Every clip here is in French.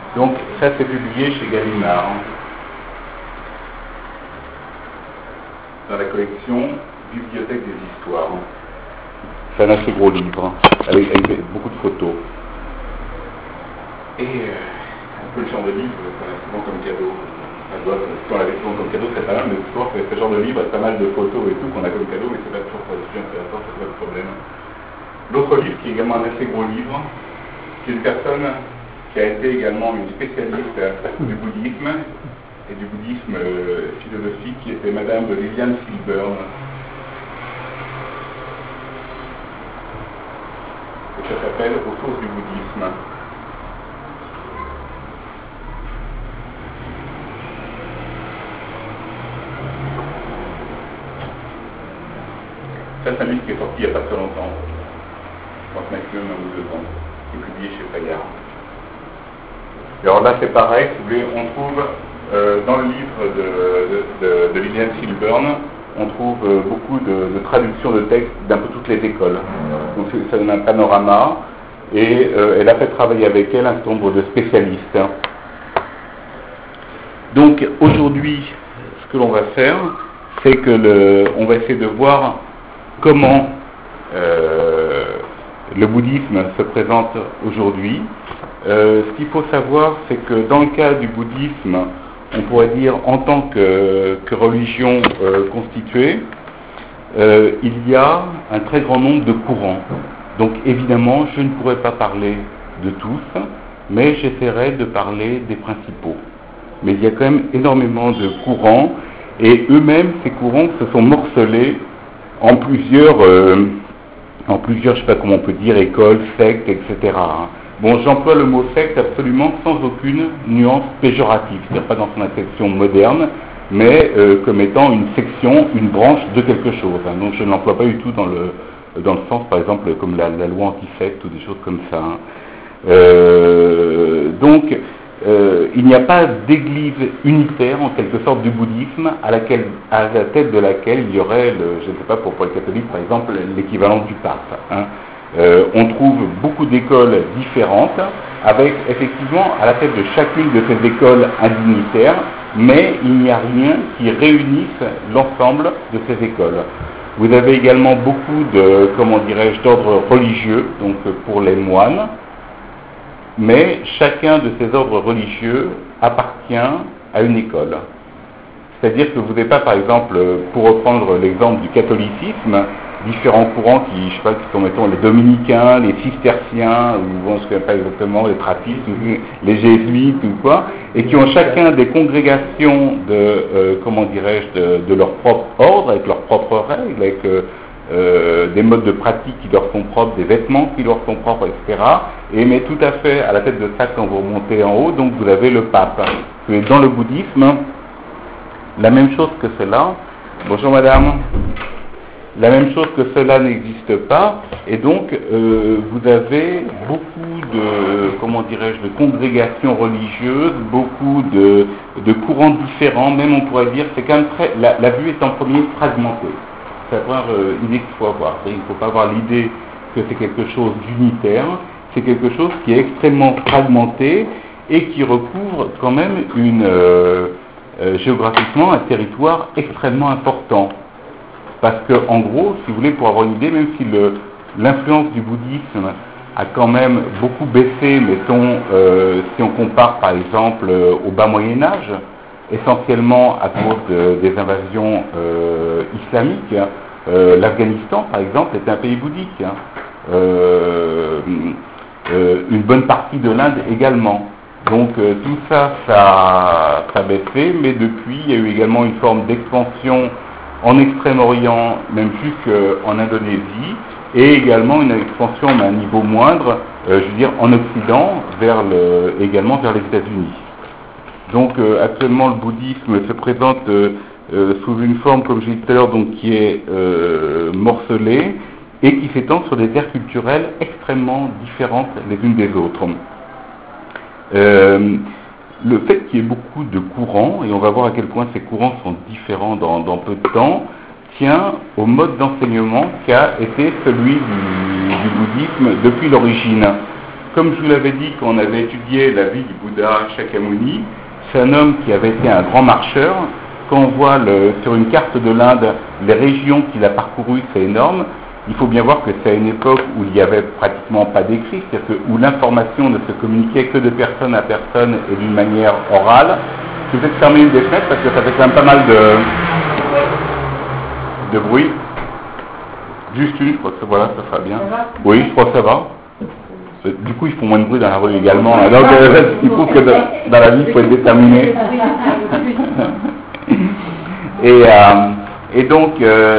Donc ça c'est publié chez Gallimard, dans la collection Bibliothèque des Histoires. C'est un assez gros livre, avec beaucoup de photos. Et un peu le genre de livre qu'on a souvent comme cadeau. Si on l'avait souvent comme cadeau, c'est pas mal, mais souvent c'est ce genre de livre avec pas mal de photos et tout qu'on a comme cadeau, mais c'est pas toujours pas aussi intéressant, c'est pas le problème. L'autre livre, qui est également un assez gros livre, c'est une personne qui a été également une spécialiste du bouddhisme et du bouddhisme philosophique, qui était Madame Liliane Silburn. Et ça s'appelle Aux sources du bouddhisme. Ça, c'est un livre qui est sorti il n'y a pas très longtemps. Je pense maximum 1 ou 2 ans. Qui est publié chez Fayard. Et alors là, c'est pareil, si vous voulez, on trouve dans le livre de Liliane Silburn, on trouve beaucoup de traductions de textes d'un peu toutes les écoles. Donc ça donne un panorama, et elle a fait travailler avec elle un certain nombre de spécialistes. Donc aujourd'hui, ce que l'on va faire, c'est que on va essayer de voir comment le bouddhisme se présente aujourd'hui. Ce qu'il faut savoir, c'est que dans le cas du bouddhisme, on pourrait dire en tant que religion constituée, il y a un très grand nombre de courants. Donc évidemment, je ne pourrais pas parler de tous, mais j'essaierai de parler des principaux. Mais il y a quand même énormément de courants, et eux-mêmes, ces courants se sont morcelés en plusieurs, je ne sais pas comment on peut dire, écoles, sectes, etc. Bon, j'emploie le mot secte absolument sans aucune nuance péjorative, c'est-à-dire pas dans son acception moderne, mais comme étant une section, une branche de quelque chose. Donc je ne l'emploie pas du tout dans le sens, par exemple, comme la loi anti-secte ou des choses comme ça. Donc, il n'y a pas d'église unitaire, en quelque sorte, du bouddhisme, à la tête de laquelle il y aurait, je ne sais pas, pour les catholiques, par exemple, l'équivalent du pape. On trouve beaucoup d'écoles différentes, avec effectivement à la tête de chacune de ces écoles un dignitaire, mais il n'y a rien qui réunisse l'ensemble de ces écoles. Vous avez également beaucoup d'ordres religieux, donc pour les moines, mais chacun de ces ordres religieux appartient à une école. C'est-à-dire que vous n'avez pas, par exemple, pour reprendre l'exemple du catholicisme, différents courants qui sont, mettons, les dominicains, les cisterciens, ou je ne sais pas exactement, les trappistes, les jésuites ou quoi, et qui ont chacun des congrégations de leur propre ordre, avec leurs propres règles, avec des modes de pratique qui leur sont propres, des vêtements qui leur sont propres, etc. Mais tout à fait à la tête de ça, quand vous remontez en haut, donc vous avez le pape. Et dans le bouddhisme, la même chose que cela. Bonjour madame. La même chose que cela n'existe pas, et donc vous avez beaucoup de congrégations religieuses, beaucoup de courants différents, même on pourrait dire, c'est quand même la vue est en premier fragmentée. C'est la première idée qu'il faut avoir. Il ne faut pas avoir l'idée que c'est quelque chose d'unitaire, c'est quelque chose qui est extrêmement fragmenté et qui recouvre quand même géographiquement un territoire extrêmement important. Parce que, en gros, si vous voulez, pour avoir une idée, même si l'influence du bouddhisme a quand même beaucoup baissé, mettons, si on compare par exemple au bas Moyen-Âge, essentiellement à cause des invasions islamiques, l'Afghanistan, par exemple, est un pays bouddhique. Une bonne partie de l'Inde également. Donc tout ça a baissé, mais depuis, il y a eu également une forme d'expansion en Extrême-Orient, même jusqu'en Indonésie, et également une expansion à un niveau moindre, en Occident, également vers les États-Unis. Donc actuellement, le bouddhisme se présente sous une forme, comme j'ai dit tout à l'heure, donc qui est morcelée et qui s'étend sur des aires culturelles extrêmement différentes les unes des autres. Le fait qu'il y ait beaucoup de courants, et on va voir à quel point ces courants sont différents dans peu de temps, tient au mode d'enseignement qu'a été celui du bouddhisme depuis l'origine. comme je vous l'avais dit quand on avait étudié la vie du Bouddha Shakyamuni, c'est un homme qui avait été un grand marcheur. Quand on voit sur une carte de l'Inde les régions qu'il a parcourues, c'est énorme. Il faut bien voir que c'est à une époque où il n'y avait pratiquement pas d'écrit, c'est-à-dire où l'information ne se communiquait que de personne à personne et d'une manière orale. Je vais peut-être fermer une des fenêtres parce que ça fait quand même pas mal de bruit. Juste une, je crois que voilà, ça sera bien. Oui, je crois que ça va. Du coup, ils font moins de bruit dans la rue également. Donc, il faut que dans la vie, il faut être déterminé. Et donc,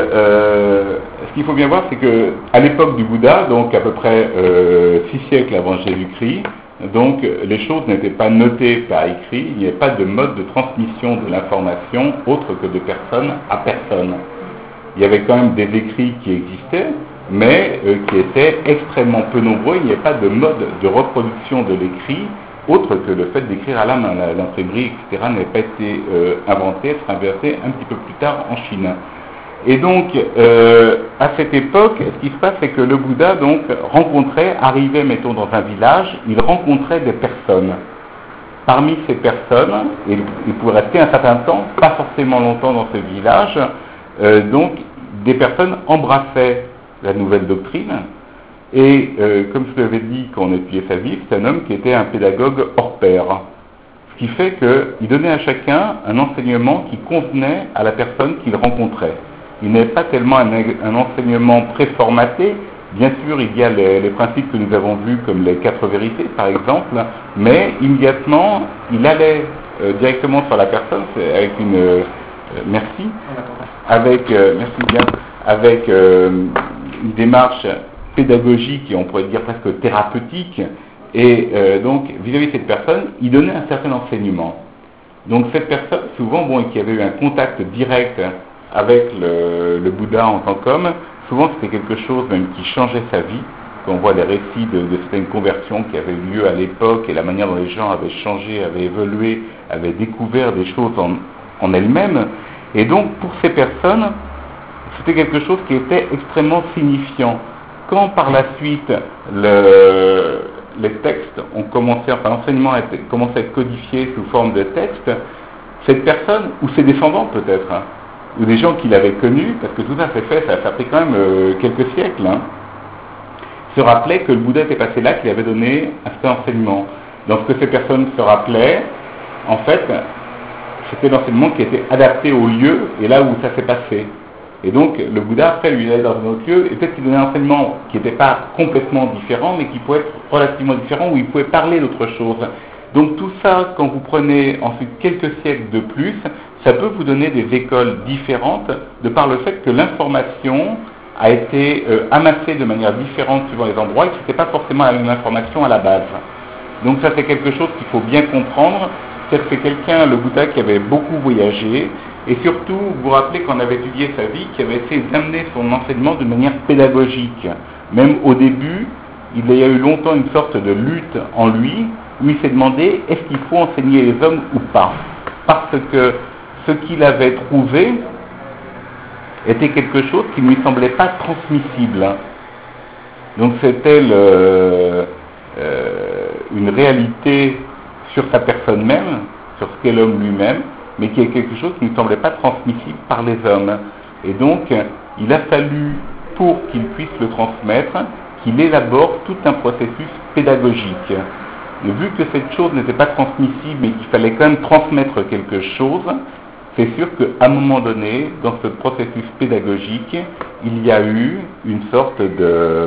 ce qu'il faut bien voir, c'est que à l'époque du Bouddha, donc à peu près 6 siècles avant Jésus-Christ, donc les choses n'étaient pas notées par écrit, il n'y avait pas de mode de transmission de l'information autre que de personne à personne. Il y avait quand même des écrits qui existaient, mais qui étaient extrêmement peu nombreux. Il n'y avait pas de mode de reproduction de l'écrit autre que le fait d'écrire à la main. L'imprimerie, etc., n'avait pas été inventée, elle sera inventée un petit peu plus tard en Chine. Et donc, à cette époque, ce qui se passe, c'est que le Bouddha donc arrivait, mettons, dans un village, il rencontrait des personnes. Parmi ces personnes, il pouvait rester un certain temps, pas forcément longtemps dans ce village, donc des personnes embrassaient la nouvelle doctrine. Et comme je l'avais dit quand on étudiait sa vie, c'est un homme qui était un pédagogue hors pair. Ce qui fait qu'il donnait à chacun un enseignement qui convenait à la personne qu'il rencontrait. Il n'avait pas tellement un enseignement préformaté. Bien sûr, il y a les principes que nous avons vus comme les 4 vérités, par exemple, mais immédiatement, il allait directement sur la personne avec une... merci. Merci bien. Avec une démarche pédagogique et on pourrait dire presque thérapeutique. Et donc, vis-à-vis de cette personne, il donnait un certain enseignement. Donc cette personne, souvent, qui avait eu un contact direct avec le Bouddha en tant qu'homme, souvent c'était quelque chose même qui changeait sa vie. Quand on voit les récits de certaines conversions qui avaient eu lieu à l'époque et la manière dont les gens avaient changé, avaient évolué, avaient découvert des choses en elles-mêmes. Et donc pour ces personnes, c'était quelque chose qui était extrêmement signifiant. Quand par la suite les textes ont commencé, l'enseignement a commencé à être codifié sous forme de textes, cette personne, ou ses descendants peut-être, ou des gens qui l'avaient connu, parce que tout ça s'est fait, ça a pris quand même quelques siècles, se rappelaient que le Bouddha était passé là, qu'il avait donné un certain enseignement. Donc ce que ces personnes se rappelaient, en fait, c'était l'enseignement qui était adapté au lieu et là où ça s'est passé. Et donc, le Bouddha, après, lui, il allait dans un autre lieu, et peut-être qu'il donnait un enseignement qui n'était pas complètement différent, mais qui pouvait être relativement différent, où il pouvait parler d'autre chose. Donc, tout ça, quand vous prenez ensuite quelques siècles de plus, ça peut vous donner des écoles différentes, de par le fait que l'information a été amassée de manière différente suivant les endroits, et que ce n'était pas forcément la même information à la base. Donc, ça, c'est quelque chose qu'il faut bien comprendre. C'est quelqu'un, le Bouddha, qui avait beaucoup voyagé, et surtout, vous vous rappelez qu'on avait étudié sa vie, qui avait essayé d'amener son enseignement de manière pédagogique. Même au début, il y a eu longtemps une sorte de lutte en lui, où il s'est demandé, est-ce qu'il faut enseigner les hommes ou pas? Parce que ce qu'il avait trouvé était quelque chose qui ne lui semblait pas transmissible. Donc c'était une réalité sur sa personne même, sur ce qu'est l'homme lui-même, mais qui est quelque chose qui ne semblait pas transmissible par les hommes. Et donc, il a fallu, pour qu'il puisse le transmettre, qu'il élabore tout un processus pédagogique. Et vu que cette chose n'était pas transmissible, mais qu'il fallait quand même transmettre quelque chose, c'est sûr qu'à un moment donné, dans ce processus pédagogique, il y a eu une sorte de,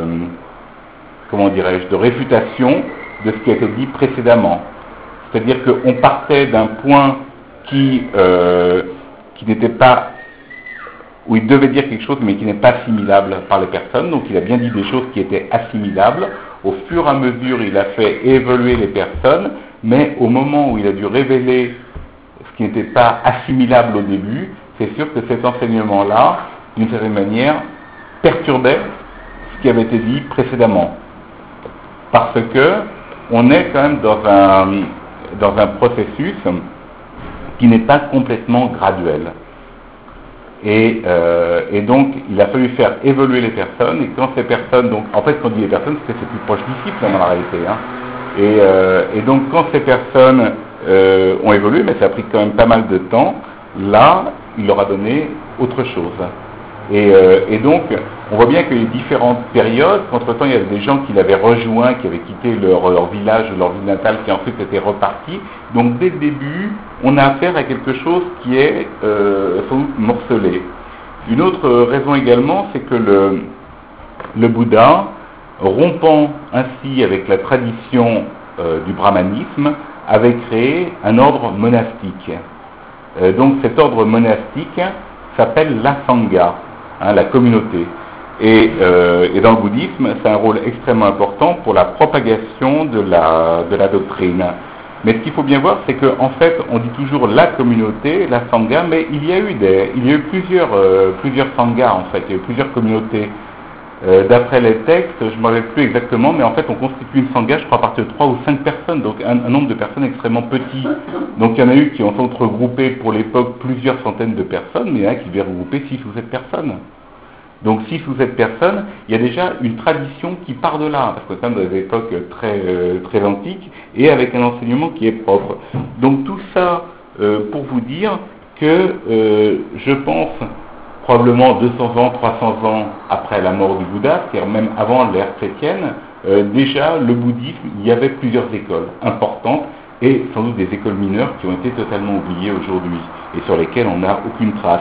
de réfutation de ce qui a été dit précédemment. C'est-à-dire qu'on partait d'un point qui n'était pas, où il devait dire quelque chose mais qui n'est pas assimilable par les personnes, donc il a bien dit des choses qui étaient assimilables. Au fur et à mesure, il a fait évoluer les personnes, mais au moment où il a dû révéler ce qui n'était pas assimilable au début, c'est sûr que cet enseignement-là, d'une certaine manière, perturbait ce qui avait été dit précédemment. Parce que on est quand même dans un processus qui n'est pas complètement graduel. Et donc, il a fallu faire évoluer les personnes, et quand ces personnes, donc, en fait, quand on dit les personnes, c'est ses plus proches disciples, dans la réalité, Et donc quand ces personnes ont évolué, mais ça a pris quand même pas mal de temps, là, il leur a donné autre chose. Et donc, on voit bien qu'il y a eu différentes périodes, qu'entre-temps, il y avait des gens qui l'avaient rejoint, qui avaient quitté leur village, leur ville natale, qui ensuite étaient repartis. Donc, dès le début, on a affaire à quelque chose qui est sans doute morcelé. Une autre raison également, c'est que le Bouddha, rompant ainsi avec la tradition du brahmanisme, avait créé un ordre monastique. Donc, cet ordre monastique s'appelle la Sangha, la communauté. Et dans le bouddhisme, c'est un rôle extrêmement important pour la propagation de la doctrine. Mais ce qu'il faut bien voir, c'est qu'en fait, on dit toujours la communauté, la Sangha, mais il y a eu plusieurs Sanghas, en fait, il y a eu plusieurs communautés. D'après les textes, je ne me rappelle plus exactement, mais en fait, on constitue une Sangha, je crois, à partir de 3 ou 5 personnes, donc un nombre de personnes extrêmement petit. Donc il y en a eu qui ont regroupé pour l'époque plusieurs centaines de personnes, mais il y en a qui devaient regrouper 6 ou 7 personnes. Donc 6 ou 7 personnes, il y a déjà une tradition qui part de là, parce que c'est quand même dans des époques très antiques, et avec un enseignement qui est propre. Donc tout ça pour vous dire que je pense, probablement 200 ans, 300 ans après la mort du Bouddha, c'est-à-dire même avant l'ère chrétienne, déjà le bouddhisme, il y avait plusieurs écoles importantes, et sans doute des écoles mineures qui ont été totalement oubliées aujourd'hui, et sur lesquelles on n'a aucune trace.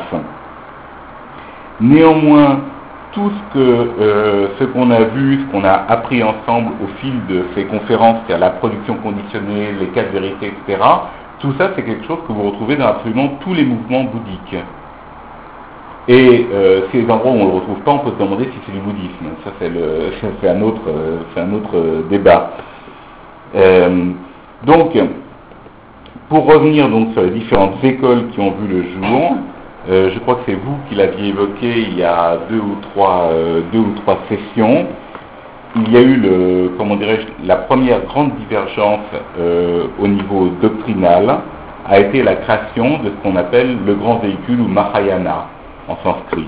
Néanmoins, tout ce qu'on a vu, ce qu'on a appris ensemble au fil de ces conférences, c'est-à-dire la production conditionnée, les 4 vérités, etc., tout ça c'est quelque chose que vous retrouvez dans absolument tous les mouvements bouddhiques. Et ces endroits où on ne le retrouve pas, on peut se demander si c'est du bouddhisme. Ça c'est un autre débat. Donc, pour revenir donc sur les différentes écoles qui ont vu le jour, je crois que c'est vous qui l'aviez évoqué il y a deux ou trois sessions. Il y a eu la première grande divergence au niveau doctrinal a été la création de ce qu'on appelle le grand véhicule ou Mahayana en sanskrit.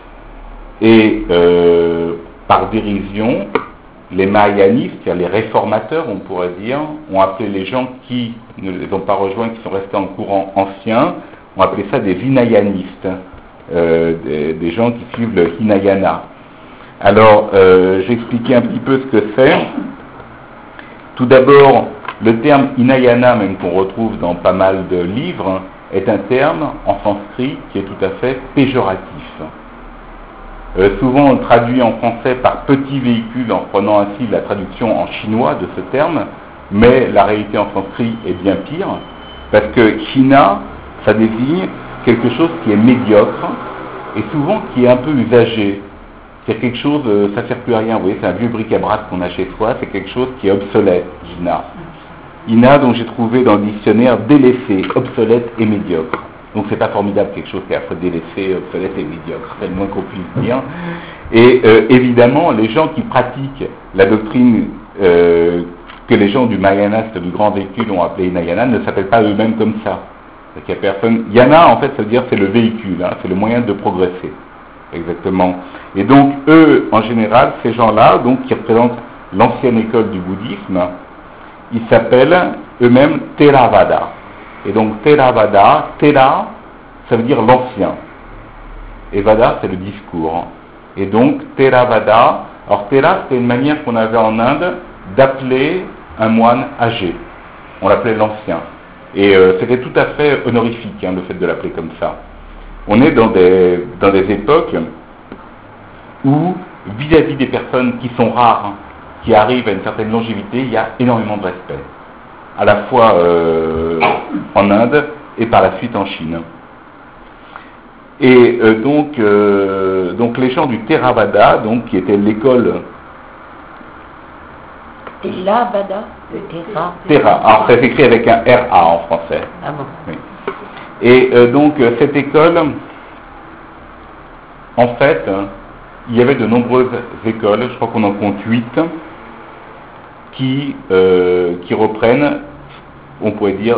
Et par dérision, les Mahayanistes, c'est-à-dire les réformateurs, on pourrait dire, ont appelé les gens qui ne les ont pas rejoints, qui sont restés en courant ancien, ont appelé ça des Vinayanistes, des gens qui suivent le Hinayana. Alors, j'ai expliqué un petit peu ce que c'est. Tout d'abord, le terme Hinayana, même qu'on retrouve dans pas mal de livres, est un terme en sanskrit qui est tout à fait péjoratif. Souvent on traduit en français par petit véhicule en prenant ainsi la traduction en chinois de ce terme, mais la réalité en sanskrit est bien pire, parce que Hina, ça désigne quelque chose qui est médiocre et souvent qui est un peu usagé. C'est quelque chose, ça ne sert plus à rien, vous voyez, c'est un vieux bric-à-brac qu'on a chez soi, c'est quelque chose qui est obsolète, Hina. Hina, dont j'ai trouvé dans le dictionnaire délaissé, obsolète et médiocre. Donc c'est pas formidable quelque chose qui est à la fois délaissé, obsolète et médiocre, c'est le moins qu'on puisse dire. Et évidemment, les gens qui pratiquent la doctrine que les gens du Mahayana, du grand véhicule, ont appelé Hinayana, ne s'appellent pas eux-mêmes comme ça. Il y a personne. Yana, en fait, ça veut dire c'est le véhicule, c'est le moyen de progresser. Exactement. Et donc, eux, en général, ces gens-là, donc, qui représentent l'ancienne école du bouddhisme, ils s'appellent eux-mêmes Theravada. Et donc Theravada, Thera, ça veut dire l'ancien. Et Vada, c'est le discours. Et donc Theravada, alors Thera, c'était une manière qu'on avait en Inde d'appeler un moine âgé. On l'appelait l'ancien. Et c'était tout à fait honorifique, le fait de l'appeler comme ça. On est dans des époques où, vis-à-vis des personnes qui sont rares, qui arrivent à une certaine longévité, il y a énormément de respect. À la fois en Inde et par la suite en Chine. Et donc les gens du Theravada, donc qui était l'école. Theravada, Thera. Alors ça s'écrit avec un RA en français. Ah bon. Oui. Et donc cette école, en fait, il y avait de nombreuses écoles, je crois qu'on en compte 8. Qui reprennent, on pourrait dire,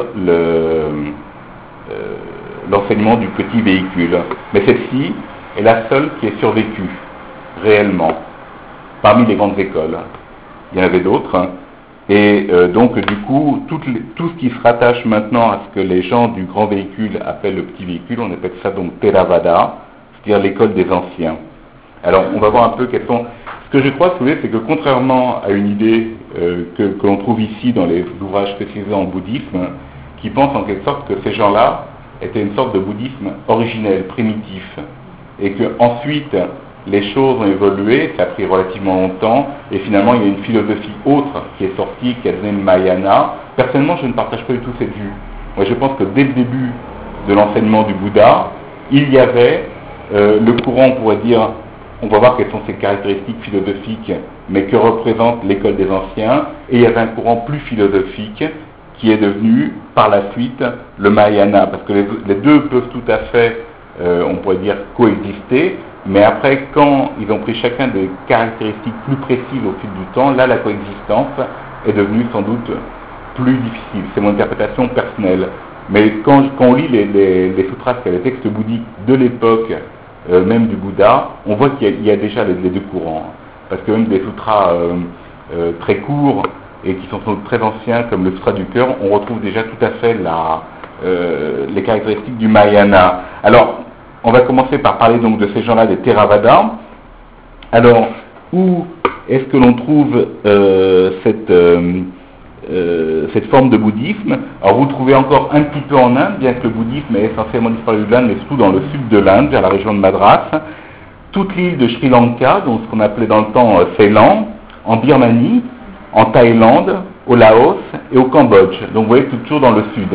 l'enseignement du petit véhicule. Mais celle-ci est la seule qui est survécue, réellement, parmi les grandes écoles. Il y en avait d'autres, Et donc, du coup, tout ce qui se rattache maintenant à ce que les gens du grand véhicule appellent le petit véhicule, on appelle ça donc Theravada, c'est-à-dire l'école des anciens. Alors, on va voir un peu quels sont... Ce que je crois, si vous voulez, c'est que contrairement à une idée que l'on trouve ici dans les ouvrages spécialisés en bouddhisme, qui pensent en quelque sorte que ces gens-là étaient une sorte de bouddhisme originel, primitif, et que ensuite les choses ont évolué, ça a pris relativement longtemps, et finalement il y a une philosophie autre qui est sortie, qui a donné le Mahayana. Personnellement, je ne partage pas du tout cette vue. Moi, je pense que dès le début de l'enseignement du Bouddha, il y avait le courant, on pourrait dire, on va voir quelles sont ses caractéristiques philosophiques, mais que représente l'école des anciens, et il y avait un courant plus philosophique qui est devenu par la suite le Mahayana, parce que les deux peuvent tout à fait, on pourrait dire, coexister, mais après, quand ils ont pris chacun des caractéristiques plus précises au fil du temps, là, la coexistence est devenue sans doute plus difficile. C'est mon interprétation personnelle. Mais quand on lit les sutras, c'est les textes bouddhiques de l'époque même du Bouddha, on voit qu'il y a déjà les deux courants. Parce que même des sutras très courts et qui sont très anciens, comme le Sutra du cœur, on retrouve déjà tout à fait les caractéristiques du Mahayana. Alors, on va commencer par parler donc de ces gens-là, des Theravada. Alors, où est-ce que l'on trouve cette forme de bouddhisme? Alors, vous trouvez encore un petit peu en Inde, bien que le bouddhisme ait essentiellement disparu de l'Inde, mais surtout dans le sud de l'Inde, vers la région de Madras. Toute l'île de Sri Lanka, donc ce qu'on appelait dans le temps Ceylan, en Birmanie, en Thaïlande, au Laos et au Cambodge. Donc, vous voyez, toujours dans le sud.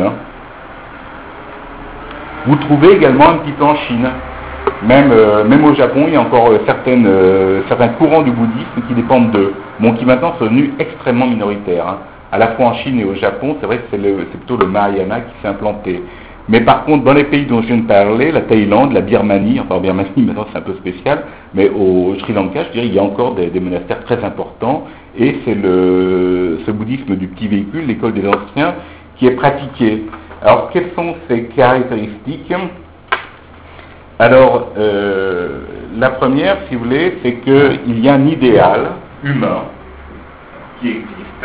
Vous trouvez également un petit peu en Chine. Même au Japon, il y a encore certains courants du bouddhisme qui dépendent d'eux, bon, qui maintenant sont devenus extrêmement minoritaires. À la fois en Chine et au Japon, c'est vrai que c'est plutôt le Mahayana qui s'est implanté. Mais par contre, dans les pays dont je viens de parler, la Thaïlande, la Birmanie, enfin en Birmanie maintenant c'est un peu spécial, mais au Sri Lanka, je dirais, il y a encore des monastères très importants, et c'est ce bouddhisme du petit véhicule, l'école des anciens, qui est pratiqué. Alors, quelles sont ces caractéristiques? Alors, la première, si vous voulez, c'est qu'il y a un idéal humain qui existe,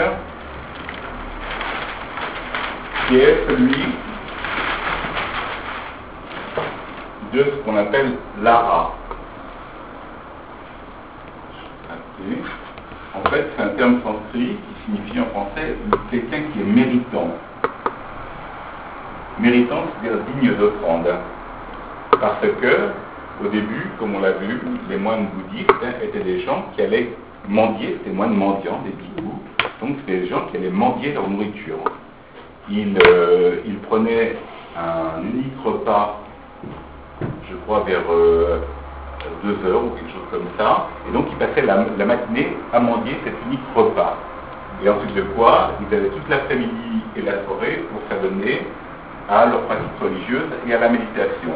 qui est celui de ce qu'on appelle l'ara. En fait, c'est un terme sanskrit qui signifie en français quelqu'un qui est méritant. Méritant, c'est-à-dire digne d'offrande. Parce que, au début, comme on l'a vu, les moines bouddhistes étaient des gens qui allaient mendier, c'était des moines mendiants, des bhikkhus, donc c'était des gens qui allaient mendier leur nourriture. Ils prenaient un unique repas, je crois vers 2 heures ou quelque chose comme ça, et donc ils passaient la matinée à mendier cet unique repas. Et ensuite de quoi, ils avaient toute l'après-midi et la soirée pour s'adonner à leur pratique religieuse et à la méditation.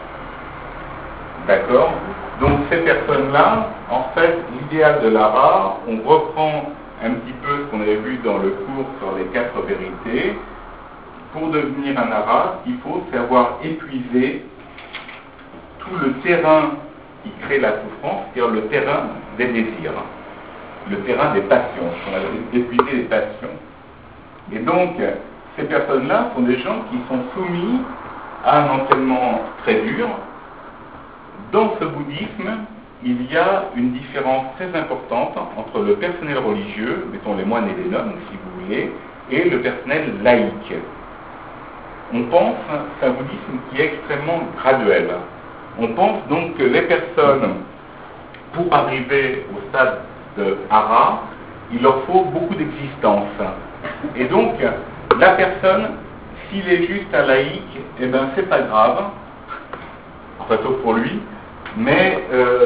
D'accord? Donc ces personnes-là, en fait, l'idéal de l'ara, on reprend un petit peu ce qu'on avait vu dans le cours sur les 4 vérités. Pour devenir un ara, il faut savoir épuiser tout le terrain qui crée la souffrance, c'est-à-dire le terrain des désirs, le terrain des passions, on a épuisé les passions. Et donc, ces personnes-là sont des gens qui sont soumis à un entraînement très dur. Dans ce bouddhisme, il y a une différence très importante entre le personnel religieux, mettons les moines et les nonnes, si vous voulez, et le personnel laïque. On pense à un bouddhisme qui est extrêmement graduel. On pense donc que les personnes, pour arriver au stade de hara, il leur faut beaucoup d'existence. Et donc, la personne, s'il est juste un laïque, eh ben c'est pas grave, enfin sauf pour lui, mais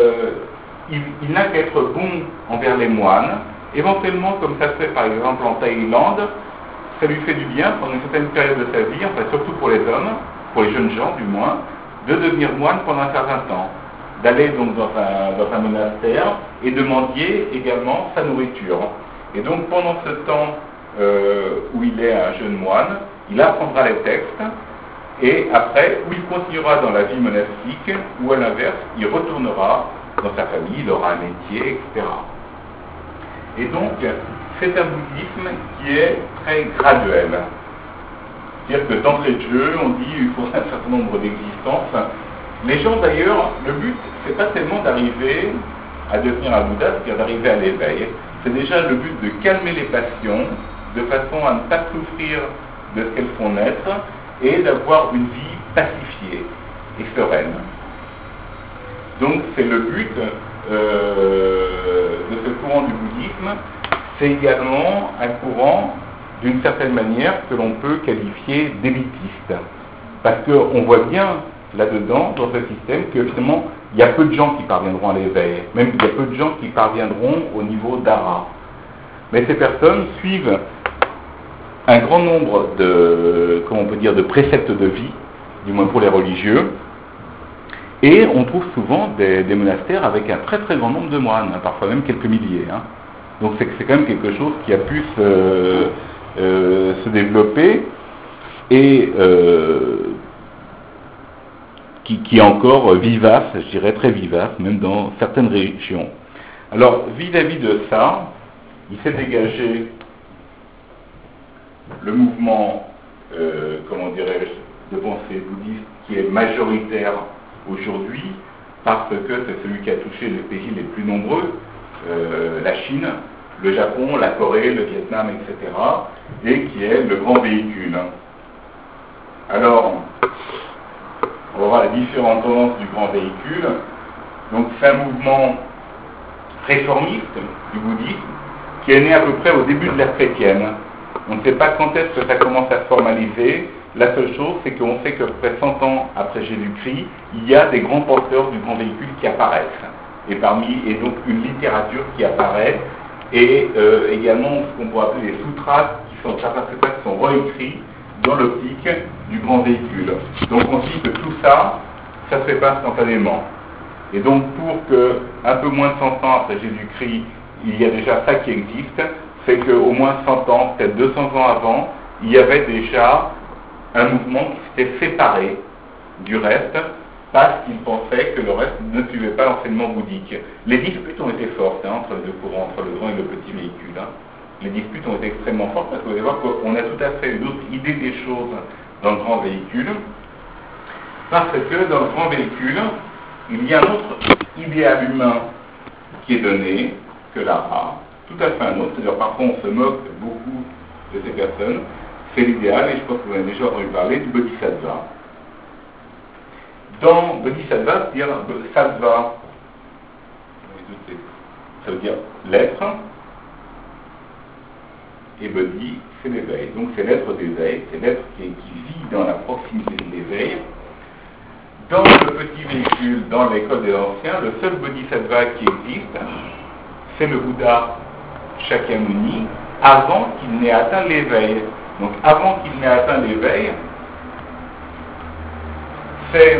il n'a qu'à être bon envers les moines. Éventuellement, comme ça se fait par exemple en Thaïlande, ça lui fait du bien pendant une certaine période de sa vie, enfin surtout pour les hommes, pour les jeunes gens du moins, de devenir moine pendant un certain temps, d'aller donc dans un monastère et de mendier également sa nourriture. Et donc pendant ce temps où il est un jeune moine, il apprendra les textes, et après, où il continuera dans la vie monastique, ou à l'inverse, il retournera dans sa famille, il aura un métier, etc. Et donc, c'est un bouddhisme qui est très graduel. C'est-à-dire que d'entrée de jeu, on dit qu'il faut un certain nombre d'existences. Les gens d'ailleurs, le but, c'est pas tellement d'arriver à devenir un Bouddha, c'est-à-dire d'arriver à l'éveil. C'est déjà le but de calmer les passions, de façon à ne pas souffrir de ce qu'elles font naître, et d'avoir une vie pacifiée et sereine. Donc c'est le but de ce courant du bouddhisme. C'est également un courant, d'une certaine manière, que l'on peut qualifier d'élitiste. Parce qu'on voit bien là-dedans, dans ce système, que finalement, il y a peu de gens qui parviendront à l'éveil. Même il y a peu de gens qui parviendront au niveau d'ara. Mais ces personnes suivent un grand nombre de, comment on peut dire, de préceptes de vie, du moins pour les religieux, et on trouve souvent des monastères avec un très très grand nombre de moines, hein, parfois même quelques milliers. Hein. Donc c'est quand même quelque chose qui a pu se développer et qui est encore vivace, je dirais très vivace, même dans certaines régions. Alors vis-à-vis de ça, il s'est dégagé le mouvement, comment dirais-je, de pensée bouddhiste qui est majoritaire aujourd'hui, parce que c'est celui qui a touché les pays les plus nombreux, la Chine, le Japon, la Corée, le Vietnam, etc., et qui est le grand véhicule. Alors, on va voir les différentes tendances du grand véhicule. Donc c'est un mouvement réformiste du bouddhisme qui est né à peu près au début de l'ère chrétienne. On ne sait pas quand est-ce que ça commence à se formaliser. La seule chose, c'est qu'on sait qu'à peu près 100 ans après Jésus-Christ, il y a des grands porteurs du grand véhicule qui apparaissent. Et donc une littérature qui apparaît, et également ce qu'on pourrait appeler les sutras, certains sutras qui sont réécrits dans l'optique du grand véhicule. Donc on dit que tout ça, ça se fait pas instantanément. Et donc pour que, un peu moins de 100 ans après Jésus-Christ, il y a déjà ça qui existe, c'est qu'au moins 100 ans, peut-être 200 ans avant, il y avait déjà un mouvement qui s'était séparé du reste, parce qu'il pensait que le reste ne suivait pas l'enseignement bouddhique. Les disputes ont été fortes entre les deux courants, entre le grand et le petit véhicule. Hein. Les disputes ont été extrêmement fortes, parce que vous allez voir qu'on a tout à fait une autre idée des choses dans le grand véhicule, parce que dans le grand véhicule, il y a un autre idéal humain qui est donné, que l'ara, tout à fait un autre, c'est-à-dire parfois on se moque beaucoup de ces personnes, c'est l'idéal, et je pense que vous en avez déjà entendu parler, du bodhisattva. Dans bodhisattva, c'est-à-dire sattva, ça veut dire l'être, et bodhi, c'est l'éveil. Donc c'est l'être d'éveil, c'est l'être qui vit dans la proximité de l'éveil. Dans le petit véhicule, dans l'école des anciens, le seul bodhisattva qui existe, c'est le Bouddha Shakyamuni, avant qu'il n'ait atteint l'éveil. Donc avant qu'il n'ait atteint l'éveil, c'est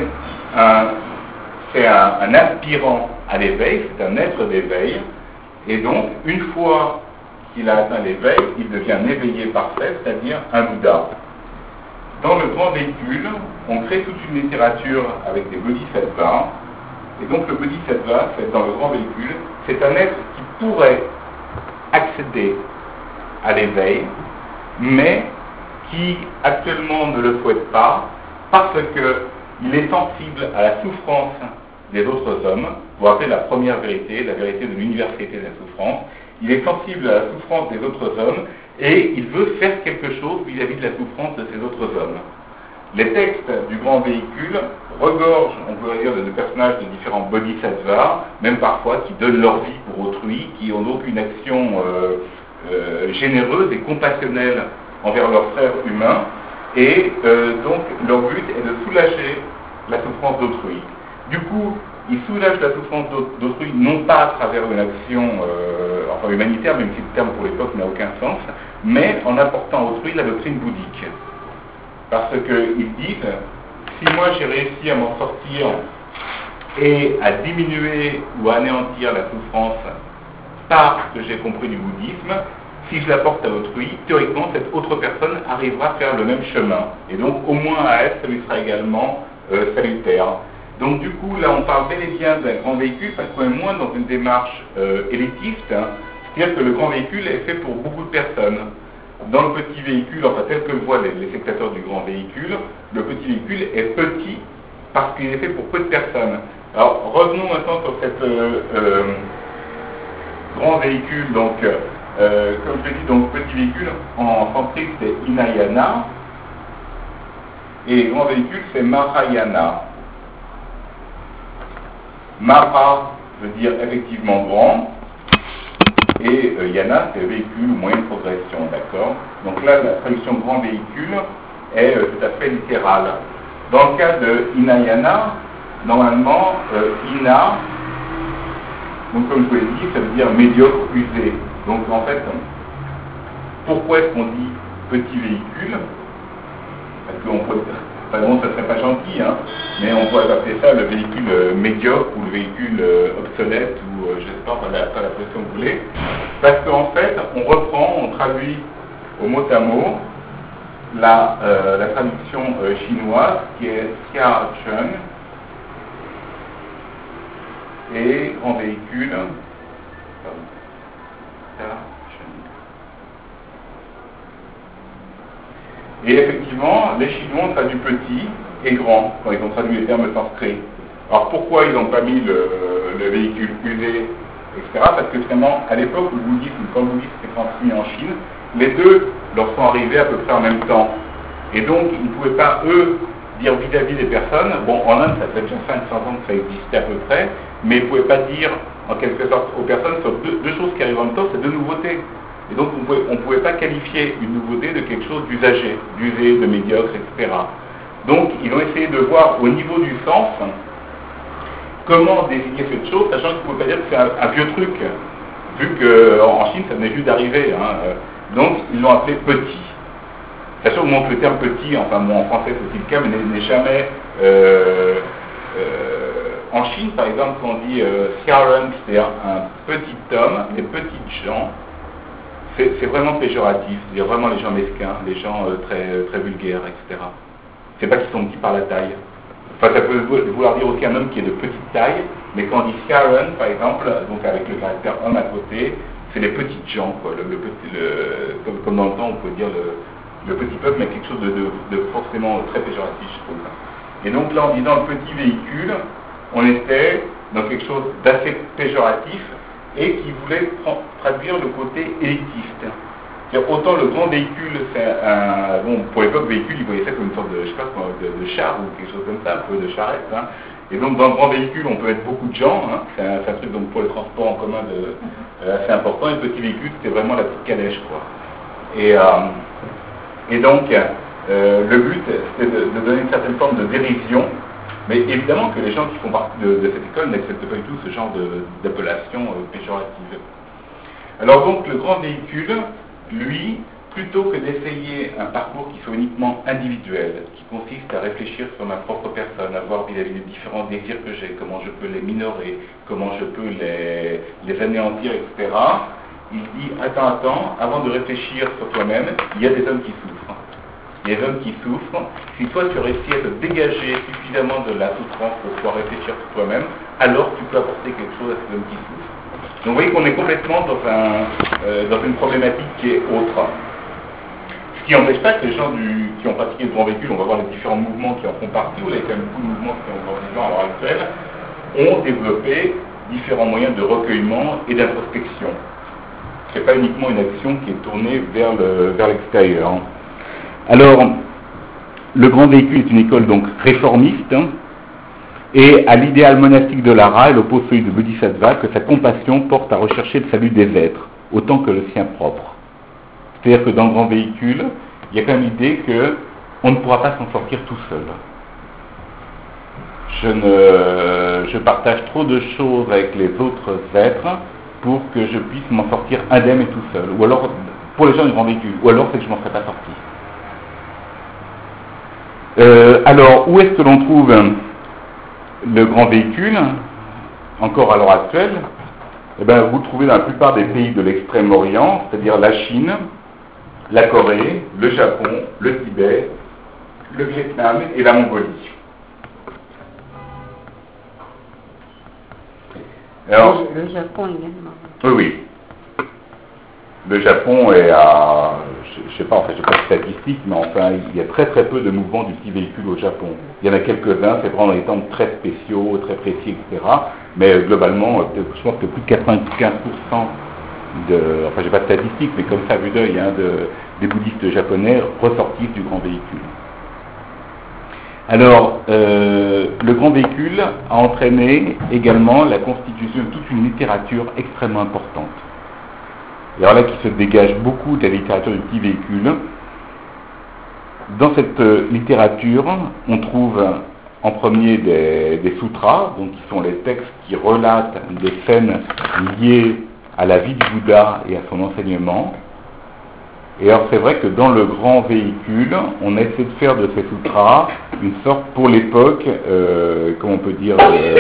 un aspirant à l'éveil, c'est un être d'éveil, et donc une fois qu'il a atteint l'éveil, il devient un éveillé parfait, c'est-à-dire un Bouddha. Dans le grand véhicule, on crée toute une littérature avec des bodhisattvas, et donc le bodhisattva, c'est dans le grand véhicule, c'est un être qui pourrait accéder à l'éveil, mais qui actuellement ne le souhaite pas, parce qu'il est sensible à la souffrance des autres hommes, pour appeler la première vérité, la vérité de l'universalité de la souffrance. Il est sensible à la souffrance des autres hommes, et il veut faire quelque chose vis-à-vis de la souffrance de ces autres hommes. Les textes du grand véhicule regorgent, on pourrait dire, de personnages de différents bodhisattvas, même parfois qui donnent leur vie pour autrui, qui ont donc une action généreuse et compassionnelle envers leurs frères humains, et donc leur but est de soulager la souffrance d'autrui. Du coup, ils soulagent la souffrance d'autrui non pas à travers une action humanitaire, même si le terme pour l'époque n'a aucun sens, mais en apportant à autrui la doctrine bouddhique. Parce qu'ils disent, si moi j'ai réussi à m'en sortir et à diminuer ou à anéantir la souffrance par ce que j'ai compris du bouddhisme, si je l'apporte à autrui, théoriquement cette autre personne arrivera à faire le même chemin. Et donc au moins à elle, ça lui sera également salutaire. Donc du coup, là on parle bel et bien d'un grand véhicule, parce qu'on est moins dans une démarche élitiste, hein, C'est-à-dire que le grand véhicule est fait pour beaucoup de personnes. Dans le petit véhicule, enfin tel que le voient les spectateurs du grand véhicule, le petit véhicule est petit parce qu'il est fait pour peu de personnes. Alors revenons maintenant sur cette grand véhicule, donc comme je l'ai dit, donc petit véhicule en sanskrit c'est Hinayana et grand véhicule c'est Mahayana. Mara veut dire effectivement grand et Yana c'est véhicule ou moyen de progression, d'accord? Donc là la traduction grand véhicule est tout à fait littérale. Dans le cas de Hinayana, normalement Hina, donc comme je vous l'ai dit, ça veut dire médiocre, usé. Donc en fait, pourquoi est-ce qu'on dit petit véhicule? Parce qu'on pourrait, enfin non, ça serait pas gentil, hein, mais on pourrait appeler ça le véhicule médiocre ou le véhicule obsolète ou je sais pas la pression que vous voulez. Parce qu'en fait, on traduit au mot à mot la traduction chinoise qui est Xia Chun et grand véhicule. Et effectivement, les Chinois ont traduit petit et grand quand ils ont traduit les termes sanskrits. Alors pourquoi ils n'ont pas mis le véhicule usé, etc. Parce que finalement, à l'époque où le bouddhisme, quand le bouddhisme s'est transmis en Chine, les deux leur sont arrivés à peu près en même temps. Et donc, ils ne pouvaient pas, eux, dire vis-à-vis des personnes, bon, en Inde, ça fait déjà 500 ans que ça existait à peu près, mais ils ne pouvaient pas dire, en quelque sorte, aux personnes sur deux choses qui arrivent en même temps, c'est deux nouveautés. Et donc, on ne pouvait pas qualifier une nouveauté de quelque chose d'usagé, d'usé, de médiocre, etc. Donc, ils ont essayé de voir au niveau du sens comment désigner cette chose, sachant qu'ils ne pouvaient pas dire que c'est un vieux truc, vu qu'en Chine, ça venait juste d'arriver. Hein. Donc, ils l'ont appelé petit. Sachant que le terme petit, enfin bon, en français c'est aussi le cas, mais n'est jamais... en Chine, par exemple, quand on dit Xiaoreng, c'est-à-dire un petit homme, des petites gens, c'est vraiment péjoratif, c'est-à-dire vraiment les gens mesquins, les gens très vulgaires, etc. C'est pas qu'ils sont petits par la taille. Enfin, ça peut vouloir dire aussi un homme qui est de petite taille, mais quand on dit Xiaoreng, par exemple, donc avec le caractère homme à côté, c'est les petites gens, quoi. Comme dans le temps, on peut dire le petit peuple, mais quelque chose de forcément très péjoratif, je trouve. Et donc là, en disant le petit véhicule, on était dans quelque chose d'assez péjoratif et qui voulait traduire le côté élitiste. C'est-à-dire, autant le grand véhicule, c'est un... Bon, pour l'époque, véhicule, ils voyaient ça comme une sorte de, je sais pas, de char ou quelque chose comme ça, un peu de charrette. Hein. Et donc, dans le grand véhicule, on peut mettre beaucoup de gens. Hein. C'est un truc donc, pour le transport en commun assez important. Et le petit véhicule, c'était vraiment la petite calèche, quoi. Et donc, le but, c'était de donner une certaine forme de dérision. Mais évidemment que les gens qui font partie de cette école n'acceptent pas du tout ce genre d'appellation péjorative. Alors donc, le grand véhicule, lui, plutôt que d'essayer un parcours qui soit uniquement individuel, qui consiste à réfléchir sur ma propre personne, à voir vis-à-vis des différents désirs que j'ai, comment je peux les minorer, comment je peux les anéantir, etc., il dit, attends, avant de réfléchir sur toi-même, il y a des hommes qui souffrent. Il y a des hommes qui souffrent. Si toi tu réussis à te dégager suffisamment de la souffrance pour pouvoir réfléchir sur toi-même, alors tu peux apporter quelque chose à ces hommes qui souffrent. Donc vous voyez qu'on est complètement dans une problématique qui est autre. Ce qui n'empêche pas que les gens qui ont pratiqué le grand véhicule, on va voir les différents mouvements qui en font partie, ou il y a quand même beaucoup de mouvements qui sont encore vivants à l'heure actuelle, ont développé différents moyens de recueillement et d'introspection. Ce n'est pas uniquement une action qui est tournée vers l'extérieur. Alors, le grand véhicule est une école donc réformiste, et à l'idéal monastique de Lara, elle oppose celui de Bodhisattva, que sa compassion porte à rechercher le salut des êtres, autant que le sien propre. C'est-à-dire que dans le grand véhicule, il y a quand même l'idée qu'on ne pourra pas s'en sortir tout seul. Je partage trop de choses avec les autres êtres pour que je puisse m'en sortir indemne et tout seul. Ou alors, pour les gens du grand véhicule, ou alors c'est que je ne m'en serais pas sorti. Alors, où est-ce que l'on trouve le grand véhicule, encore à l'heure actuelle? Eh bien, vous le trouvez dans la plupart des pays de l'extrême-orient, c'est-à-dire la Chine, la Corée, le Japon, le Tibet, le Vietnam et la Mongolie. Alors, le Japon également. Oui. le Japon est à, je sais pas, enfin, j'ai pas de statistiques, mais enfin, il y a très très peu de mouvements du petit véhicule au Japon. Il y en a quelques-uns, c'est vraiment dans des temps très spéciaux, très précis, etc. Mais globalement, je pense que plus de 95% enfin, j'ai pas de statistiques, mais comme ça, à vue d'œil, hein, des bouddhistes japonais ressortissent du grand véhicule. Alors, le grand véhicule a entraîné également la constitution de toute une littérature extrêmement importante. Et alors là, qui se dégage beaucoup de la littérature du petit véhicule. Dans cette littérature, on trouve en premier des sutras, donc qui sont les textes qui relatent des scènes liées à la vie du Bouddha et à son enseignement. Et alors c'est vrai que dans le grand véhicule, on a essayé de faire de ces sutras une sorte, pour l'époque, comment on peut dire,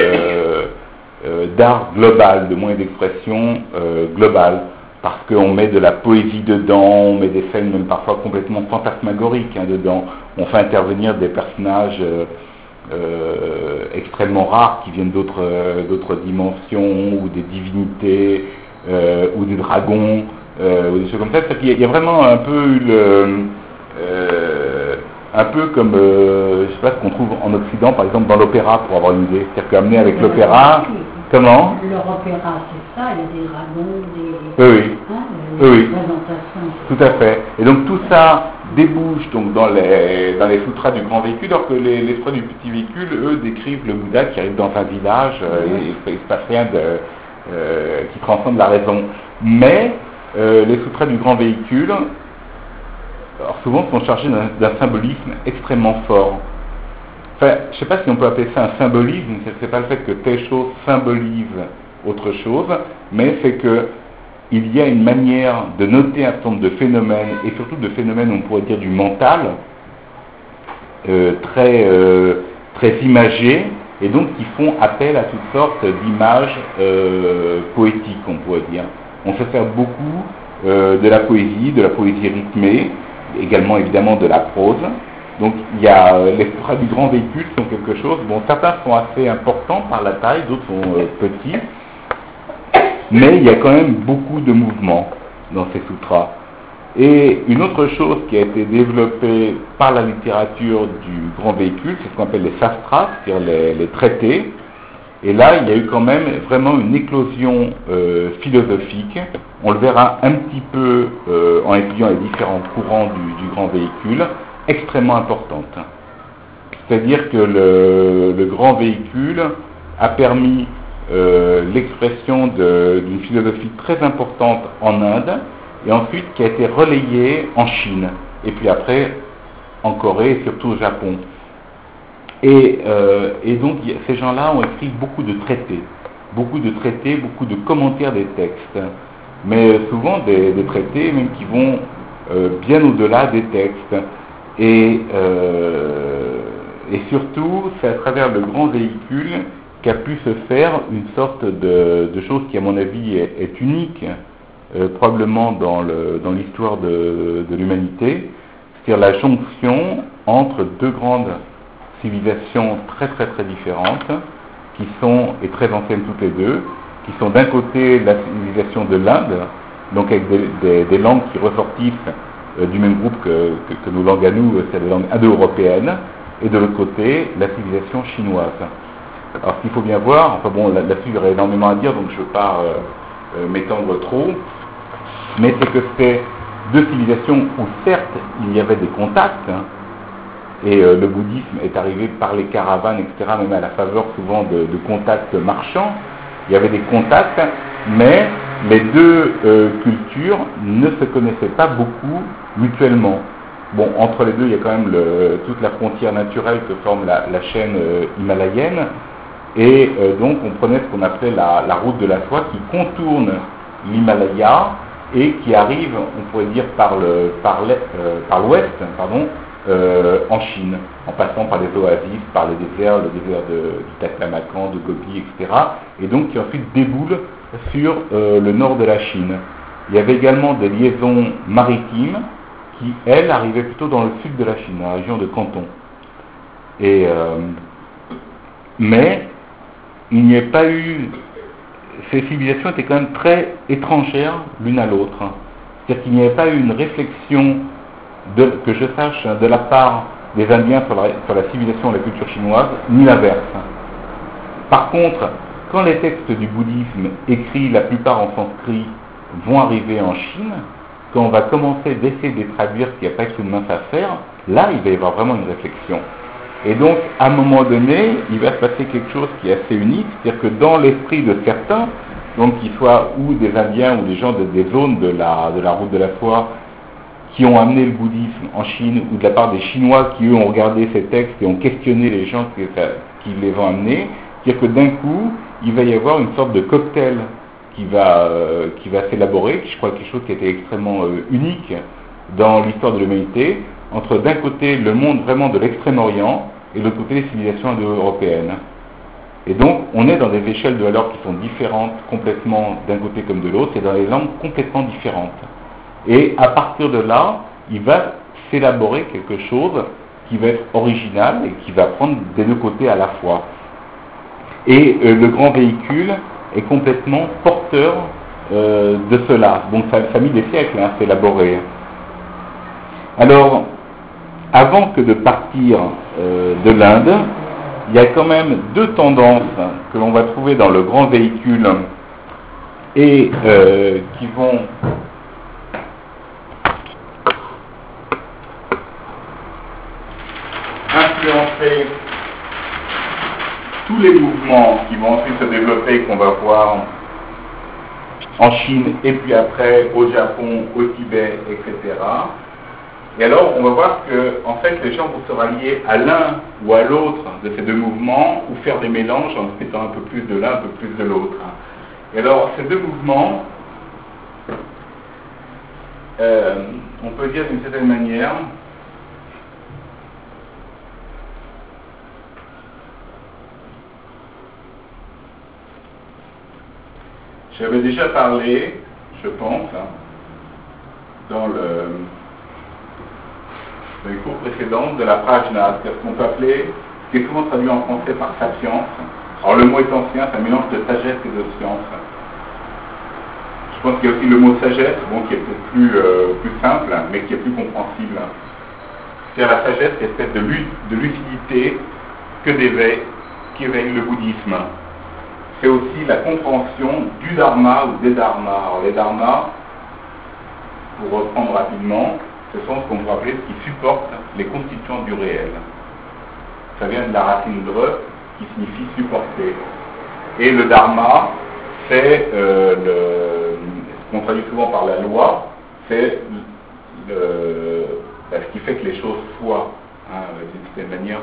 d'art global, de moyen d'expression global, parce qu'on met de la poésie dedans, on met des scènes même parfois complètement fantasmagoriques dedans, on fait intervenir des personnages extrêmement rares qui viennent d'autres dimensions, ou des divinités, ou des dragons, ou des choses comme ça. Il y a vraiment un peu un peu comme, je sais pas, ce qu'on trouve en Occident, par exemple dans l'opéra, pour avoir une idée. C'est-à-dire qu'amener avec l'opéra, comment ? Leur opéra, c'est ça, il y a des dragons, oui. Des présentations. Tout à fait. Et donc tout ça débouche donc dans les sutras du grand véhicule, alors que les sutras du petit véhicule, eux, décrivent le Bouddha qui arrive dans un village, et il ne se passe rien qui transcende la raison. Mais les sutras du grand véhicule, alors souvent, sont chargés d'un symbolisme extrêmement fort. Enfin, je ne sais pas si on peut appeler ça un symbolisme, c'est pas le fait que telle chose symbolise autre chose, mais c'est que il y a une manière de noter un certain nombre de phénomènes, et surtout de phénomènes, on pourrait dire, du mental, très imagés, et donc qui font appel à toutes sortes d'images poétiques, on pourrait dire. On se sert beaucoup de la poésie rythmée, également évidemment de la prose. Donc il y a les sutras du grand véhicule sont quelque chose, bon, certains sont assez importants par la taille, d'autres sont petits, mais il y a quand même beaucoup de mouvements dans ces sutras. Et une autre chose qui a été développée par la littérature du grand véhicule, c'est ce qu'on appelle les sastras, c'est-à-dire les traités. Et là, il y a eu quand même vraiment une éclosion philosophique. On le verra un petit peu en étudiant les différents courants du grand véhicule, extrêmement importante. C'est-à-dire que le grand véhicule a permis l'expression d'une philosophie très importante en Inde, et ensuite qui a été relayée en Chine, et puis après en Corée et surtout au Japon. Et donc ces gens-là ont écrit beaucoup de traités, beaucoup de commentaires des textes, mais souvent des traités même qui vont bien au-delà des textes. Et surtout, c'est à travers le grand véhicule qu'a pu se faire une sorte de chose qui, à mon avis, est unique, probablement dans l'histoire de l'humanité, c'est-à-dire la jonction entre deux grandes civilisations très très très différentes, qui sont, et très anciennes toutes les deux, qui sont d'un côté la civilisation de l'Inde, donc avec des langues qui ressortissent du même groupe que nos langues à nous, c'est les langues indo-européennes, et de l'autre côté, la civilisation chinoise. Alors ce qu'il faut bien voir, enfin bon, là-dessus il y aurait énormément à dire, donc je ne veux pas m'étendre trop, mais c'est que c'est deux civilisations où certes il y avait des contacts, et le bouddhisme est arrivé par les caravanes, etc., même à la faveur souvent de contacts marchands. Il y avait des contacts, mais les deux cultures ne se connaissaient pas beaucoup mutuellement. Bon, entre les deux, il y a quand même toute la frontière naturelle que forme la chaîne himalayenne, et donc on prenait ce qu'on appelait la route de la soie qui contourne l'Himalaya et qui arrive, on pourrait dire, par l'ouest, en Chine, en passant par les oasis, par les déserts, le désert du Taklamakan, de Gobi, etc. Et donc qui ensuite déboule sur le nord de la Chine. Il y avait également des liaisons maritimes qui, elles, arrivaient plutôt dans le sud de la Chine, dans la région de Canton. Mais il n'y a pas eu... Ces civilisations étaient quand même très étrangères l'une à l'autre. C'est-à-dire qu'il n'y avait pas eu une réflexion, que je sache, de la part des Indiens sur la civilisation et la culture chinoise, ni l'inverse. Par contre, quand les textes du bouddhisme, écrits la plupart en sanskrit, vont arriver en Chine, quand on va commencer d'essayer de les traduire, ce qui n'a pas été une mince affaire, là, il va y avoir vraiment une réflexion. Et donc, à un moment donné, il va se passer quelque chose qui est assez unique, c'est-à-dire que dans l'esprit de certains, donc qu'ils soient ou des Indiens ou des gens des zones de la route de la soie, qui ont amené le bouddhisme en Chine, ou de la part des Chinois qui, eux, ont regardé ces textes et ont questionné les gens qui les ont amenés, c'est-à-dire que d'un coup, il va y avoir une sorte de cocktail qui va s'élaborer, qui je crois quelque chose qui était extrêmement unique dans l'histoire de l'humanité, entre d'un côté le monde vraiment de l'extrême-orient et de l'autre côté les civilisations indo-européennes. Et donc, on est dans des échelles de valeurs qui sont différentes complètement d'un côté comme de l'autre, et dans des langues complètement différentes. Et à partir de là, il va s'élaborer quelque chose qui va être original et qui va prendre des deux côtés à la fois. Et le grand véhicule est complètement porteur de cela. Donc ça a mis des siècles à s'élaborer. Alors, avant que de partir de l'Inde, il y a quand même deux tendances que l'on va trouver dans le grand véhicule et qui vont influencer tous les mouvements qui vont ensuite se développer, qu'on va voir en Chine et puis après au Japon, au Tibet, etc. Et alors, on va voir que, en fait, les gens vont se rallier à l'un ou à l'autre de ces deux mouvements, ou faire des mélanges en mettant un peu plus de l'un, un peu plus de l'autre. Et alors, ces deux mouvements, on peut dire d'une certaine manière, j'avais déjà parlé, je pense, dans les cours précédents, de la prajna, c'est-à-dire ce qu'on peut appeler, ce qui est souvent traduit en français par sapience. Alors le mot est ancien, c'est un mélange de sagesse et de science. Je pense qu'il y a aussi le mot sagesse, bon, qui est peut-être plus simple, mais qui est plus compréhensible. C'est-à-dire la sagesse, c'est cette espèce de lucidité qu'éveille le bouddhisme. C'est aussi la compréhension du dharma ou des dharmas. Alors les dharmas, pour reprendre rapidement, ce sont ce qu'on peut appeler ce qui supporte les constituants du réel. Ça vient de la racine dre qui signifie supporter. Et le dharma, c'est ce qu'on traduit souvent par la loi, c'est ce qui fait que les choses soient, d'une certaine manière.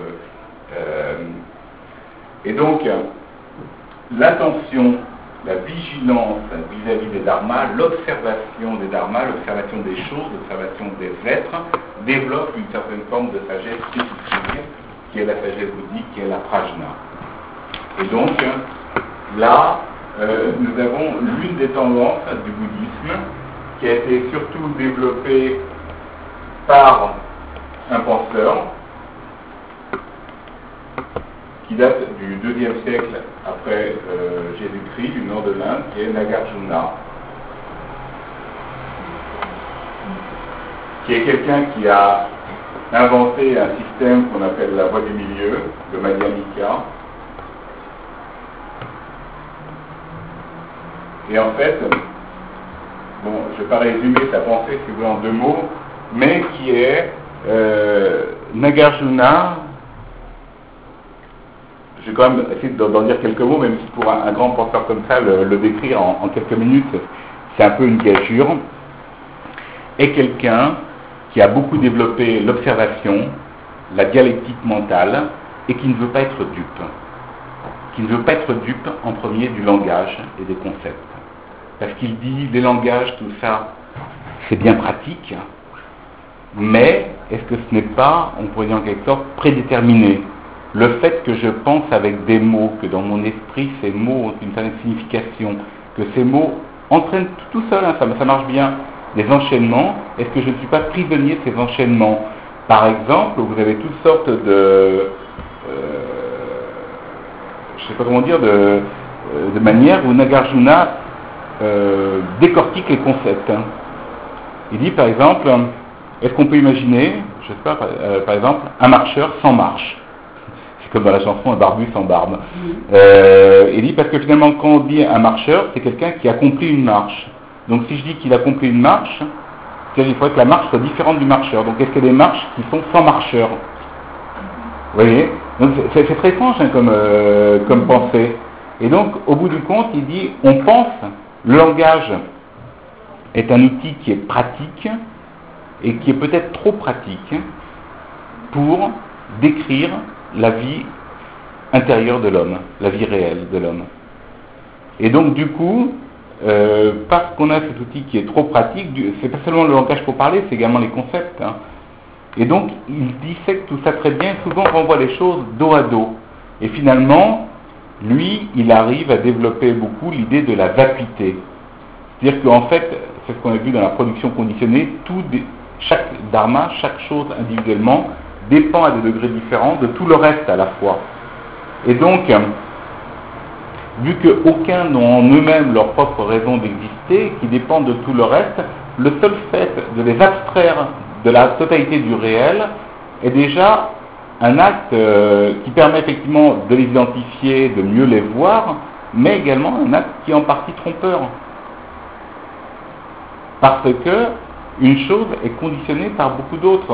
Et donc, l'attention, la vigilance vis-à-vis des dharmas, l'observation des dharmas, l'observation des choses, l'observation des êtres, développe une certaine forme de sagesse spécifique, qui est la sagesse bouddhique, qui est la prajna. Et donc, là, nous avons l'une des tendances du bouddhisme, qui a été surtout développée par un penseur, qui date du IIe siècle après Jésus-Christ, du nord de l'Inde, qui est Nagarjuna, qui est quelqu'un qui a inventé un système qu'on appelle la voie du milieu, le Madhyamika. Et en fait, bon, je ne vais pas résumer sa pensée, si vous voulez, en deux mots, mais qui est Nagarjuna. Je vais quand même essayer d'en dire quelques mots, même si pour un grand penseur comme ça, le décrire en quelques minutes, c'est un peu une gageure, est quelqu'un qui a beaucoup développé l'observation, la dialectique mentale, et qui ne veut pas être dupe. Qui ne veut pas être dupe en premier du langage et des concepts. Parce qu'il dit, les langages, tout ça, c'est bien pratique, mais est-ce que ce n'est pas, on pourrait dire en quelque sorte, prédéterminé ? Le fait que je pense avec des mots, que dans mon esprit ces mots ont une certaine signification, que ces mots entraînent tout seul, ça marche bien, des enchaînements, est-ce que je ne suis pas prisonnier de ces enchaînements ? Par exemple, vous avez toutes sortes de, je ne sais pas comment dire, de manières où Nagarjuna décortique les concepts. Il dit par exemple, est-ce qu'on peut imaginer, je sais pas, par exemple, un marcheur sans marche? C'est comme dans la chanson un barbu sans barbe. Il dit parce que finalement quand on dit un marcheur, c'est quelqu'un qui accomplit une marche. Donc si je dis qu'il accomplit une marche, c'est-à-dire qu'il faudrait que la marche soit différente du marcheur. Donc est-ce qu'il y a des marches qui sont sans marcheur? Vous voyez? Donc c'est très étrange hein, comme pensée. Et donc au bout du compte, il dit, on pense, le langage est un outil qui est pratique et qui est peut-être trop pratique pour décrire la vie intérieure de l'homme, la vie réelle de l'homme. Et donc du coup, parce qu'on a cet outil qui est trop pratique, c'est pas seulement le langage pour parler, c'est également les concepts. Hein. Et donc il dissèque tout ça très bien, souvent renvoie les choses dos à dos. Et finalement, lui, il arrive à développer beaucoup l'idée de la vacuité. C'est-à-dire qu'en fait, c'est ce qu'on a vu dans la production conditionnée, chaque dharma, chaque chose individuellement, dépend à des degrés différents de tout le reste à la fois. Et donc, vu qu'aucun n'ont en eux-mêmes leur propre raison d'exister, qui dépendent de tout le reste, le seul fait de les abstraire de la totalité du réel est déjà un acte qui permet effectivement de les identifier, de mieux les voir, mais également un acte qui est en partie trompeur. Parce que une chose est conditionnée par beaucoup d'autres.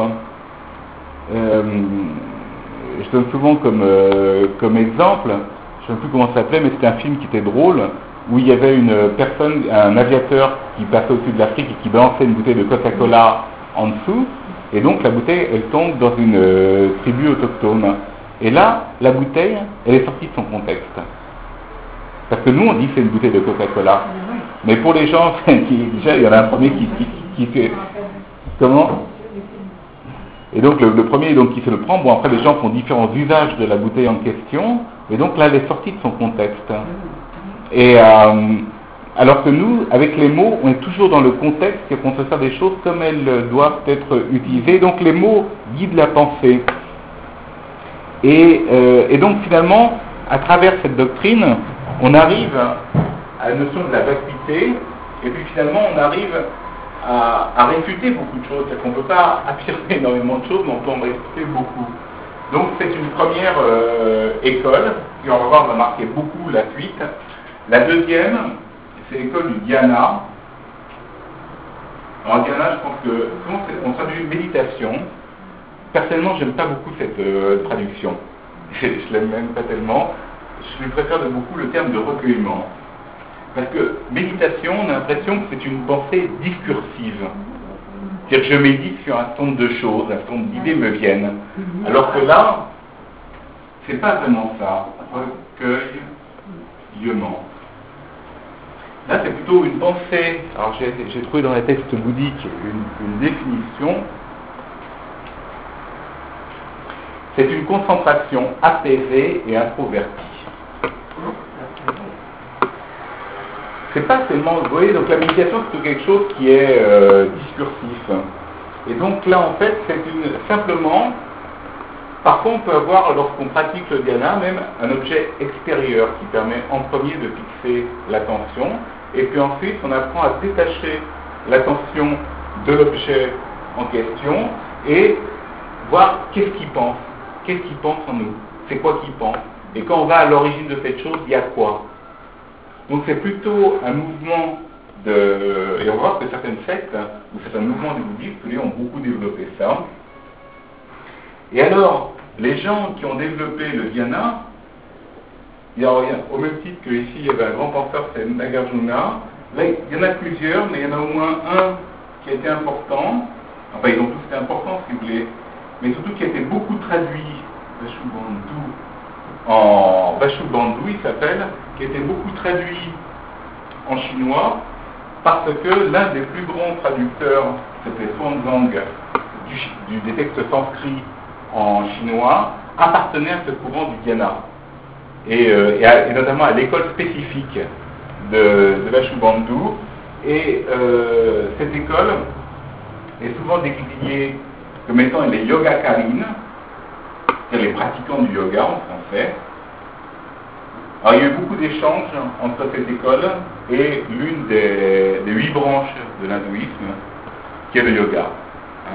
Je donne souvent comme exemple, je ne sais plus comment ça s'appelait, mais c'était un film qui était drôle, où il y avait une personne, un aviateur qui passait au-dessus de l'Afrique et qui balançait une bouteille de Coca-Cola en dessous, et donc la bouteille, elle tombe dans une tribu autochtone. Et là, la bouteille, elle est sortie de son contexte. Parce que nous, on dit que c'est une bouteille de Coca-Cola. Mais pour les gens, déjà, il y en a un premier qui fait... Comment? Et donc le premier donc, qui se le prend, bon après les gens font différents usages de la bouteille en question, et donc là elle est sortie de son contexte. Et alors que nous, avec les mots, on est toujours dans le contexte et qu'on se sert des choses comme elles doivent être utilisées. Donc les mots guident la pensée. Et donc finalement, à travers cette doctrine, on arrive à la notion de la vacuité, et puis finalement on arrive à réfuter beaucoup de choses. C'est-à-dire qu'on ne peut pas affirmer énormément de choses, mais on peut en réfuter beaucoup. Donc c'est une première école, et on va voir, on va marquer beaucoup la suite. La deuxième, c'est l'école du dhyana. Alors dhyana, je pense que souvent on traduit méditation. Personnellement, j'aime pas beaucoup cette traduction. Je l'aime même pas tellement. Je lui préfère de beaucoup le terme de recueillement. Parce que méditation, on a l'impression que c'est une pensée discursive. C'est-à-dire que je médite sur un certain nombre de choses, un certain nombre d'idées me viennent. Alors que là, c'est pas vraiment ça. Recueillement. Là, c'est plutôt une pensée. Alors, j'ai trouvé dans les textes bouddhiques une définition. C'est une concentration apaisée et introvertie. C'est pas seulement, vous voyez, donc la méditation c'est quelque chose qui est discursif. Et donc là en fait c'est simplement, parfois on peut avoir lorsqu'on pratique le dhyana même un objet extérieur qui permet en premier de fixer l'attention, et puis ensuite on apprend à détacher l'attention de l'objet en question et voir qu'est-ce qu'il pense en nous, c'est quoi qu'il pense, et quand on va à l'origine de cette chose, il y a quoi. Donc c'est plutôt un mouvement et on voit que certaines sectes, ou certains mouvements du bouddhisme, ont beaucoup développé ça. Et alors, les gens qui ont développé le dhyana, au même titre que ici, il y avait un grand penseur, c'est Nagarjuna, là, il y en a plusieurs, mais il y en a au moins un qui a été important, enfin ils ont tous été importants si vous voulez, mais surtout qui a été beaucoup traduit, en Bashu Bandhu, il s'appelle, qui a été beaucoup traduit en chinois, parce que l'un des plus grands traducteurs, c'était Xuanzang, des textes sanscrits en chinois, appartenait à ce courant du dhyana, et notamment à l'école spécifique de Bashu Bandhu, et cette école est souvent décriée comme étant les yogacarines, c'est-à-dire les pratiquants du yoga en français. Alors, il y a eu beaucoup d'échanges entre cette école et l'une des 8 branches de l'hindouisme, qui est le yoga. Hein,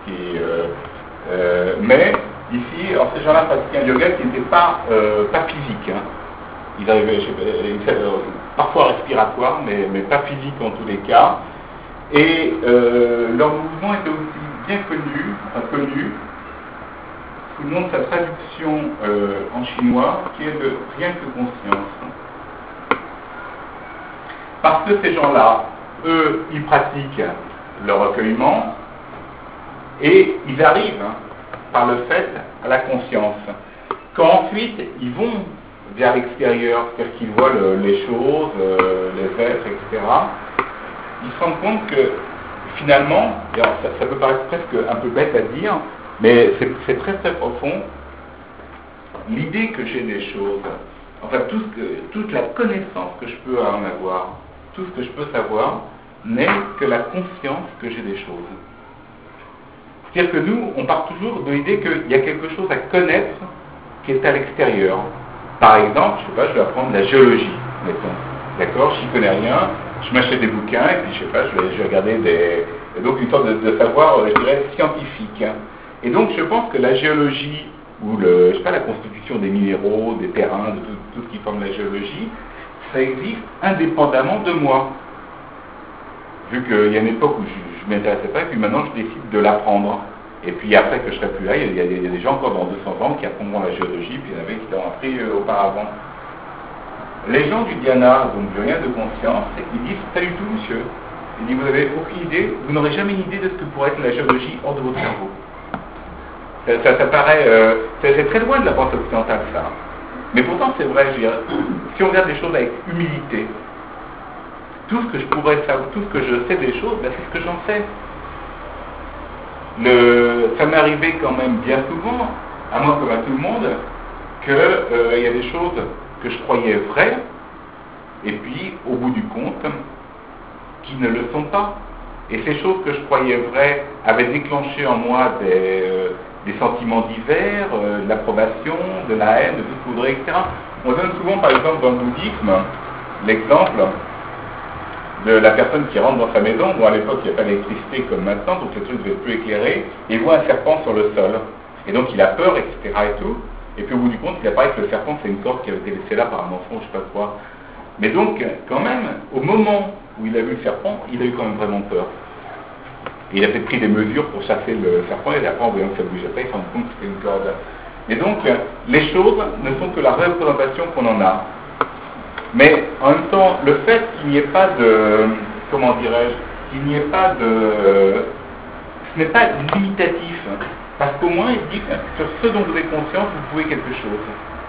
mais ici, alors ces gens-là pratiquaient un yoga qui n'était pas physique. Hein. Ils arrivaient, parfois respiratoire, mais pas physique en tous les cas. Et leur mouvement était aussi bien connu sous le nom de sa traduction en chinois, qui est le rien que conscience. Parce que ces gens-là, eux, ils pratiquent le recueillement et ils arrivent par le fait à la conscience. Quand ensuite ils vont vers l'extérieur, c'est-à-dire qu'ils voient les choses, les êtres, etc., ils se rendent compte que finalement, alors ça peut paraître presque un peu bête à dire, mais c'est très très profond, l'idée que j'ai des choses, enfin toute la connaissance que je peux en avoir, tout ce que je peux savoir, n'est que la conscience que j'ai des choses. C'est-à-dire que nous, on part toujours de l'idée qu'il y a quelque chose à connaître qui est à l'extérieur. Par exemple, je sais pas, je vais apprendre la géologie, mettons. D'accord, j'y connais rien, je m'achète des bouquins et puis je sais pas, je vais regarder donc une sorte de savoir, je dirais, scientifique. Et donc je pense que la géologie ou je sais pas, la constitution des minéraux, des terrains, de tout ce qui forme la géologie, ça existe indépendamment de moi. Vu qu'il y a une époque où je ne m'intéressais pas, et puis maintenant je décide de l'apprendre. Et puis après que je serai plus là, il y a des gens encore dans 200 ans qui apprendront la géologie, puis il y en avait qui l'ont appris auparavant. Les gens du dhyana, donc du rien de conscience, ils disent pas du tout, monsieur. Ils disent, vous n'avez aucune idée, vous n'aurez jamais une idée de ce que pourrait être la géologie hors de votre cerveau. Ça paraît, c'est très loin de la pensée occidentale, ça. Mais pourtant, c'est vrai, je veux dire, si on regarde les choses avec humilité, tout ce que je pourrais savoir, tout ce que je sais des choses, ben, c'est ce que j'en sais. Ça m'est arrivé quand même bien souvent, à moi comme à tout le monde, qu'il y a des choses que je croyais vraies, et puis, au bout du compte, qui ne le sont pas. Et ces choses que je croyais vraies avaient déclenché en moi des sentiments divers, de l'approbation, de la haine, de tout ce qu'on voudrait, etc. On donne souvent, par exemple, dans le bouddhisme, l'exemple de la personne qui rentre dans sa maison, où à l'époque il n'y a pas d'électricité comme maintenant, donc le truc ne devait plus éclairer, et il voit un serpent sur le sol. Et donc il a peur, etc. et tout, et puis au bout du compte, il apparaît que le serpent c'est une corde qui avait été laissée là par un enfant, je ne sais pas quoi. Mais donc, quand même, au moment où il a vu le serpent, il a eu quand même vraiment peur. Et il a peut-être pris des mesures pour chasser le serpent, et après, en voyant que ça ne bougeait pas, il s'est rendu compte que c'était une corde. Et donc, les choses ne sont que la représentation qu'on en a. Mais en même temps, le fait qu'il n'y ait pas de, comment dirais-je, qu'il n'y ait pas de, ce n'est pas limitatif, parce qu'au moins il dit que sur ce dont vous avez conscience, vous pouvez quelque chose.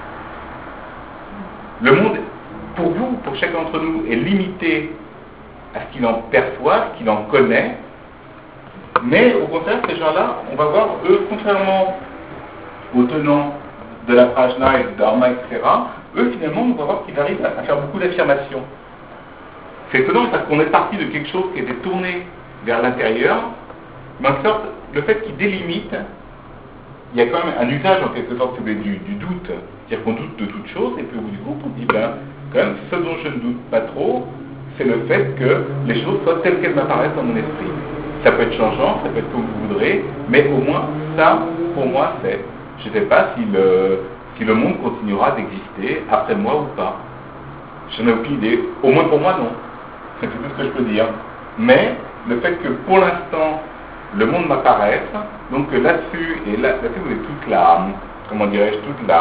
Le monde, pour vous, pour chacun d'entre nous, est limité à ce qu'il en perçoit, ce qu'il en connaît, mais au contraire, ces gens-là, on va voir, eux, contrairement aux tenants de la prajna et du dharma, etc., eux, finalement, on va voir qu'ils arrivent à faire beaucoup d'affirmations. C'est étonnant parce qu'on est parti de quelque chose qui était tourné vers l'intérieur, mais en sorte, le fait qu'ils délimitent, il y a quand même un usage, en quelque sorte, du doute. C'est-à-dire qu'on doute de toute chose, et puis au bout du compte, on dit, ben, quand même, ce dont je ne doute pas trop, c'est le fait que les choses soient telles qu'elles m'apparaissent dans mon esprit. Ça peut être changeant, ça peut être comme vous voudrez, mais au moins, ça, pour moi, c'est. Je ne sais pas si le monde continuera d'exister après moi ou pas. Je n'en ai aucune idée. Au moins pour moi, non. C'est tout ce que je peux dire. Mais le fait que pour l'instant, le monde m'apparaisse, donc là-dessus, et là-dessus, vous avez toute la, comment dirais-je,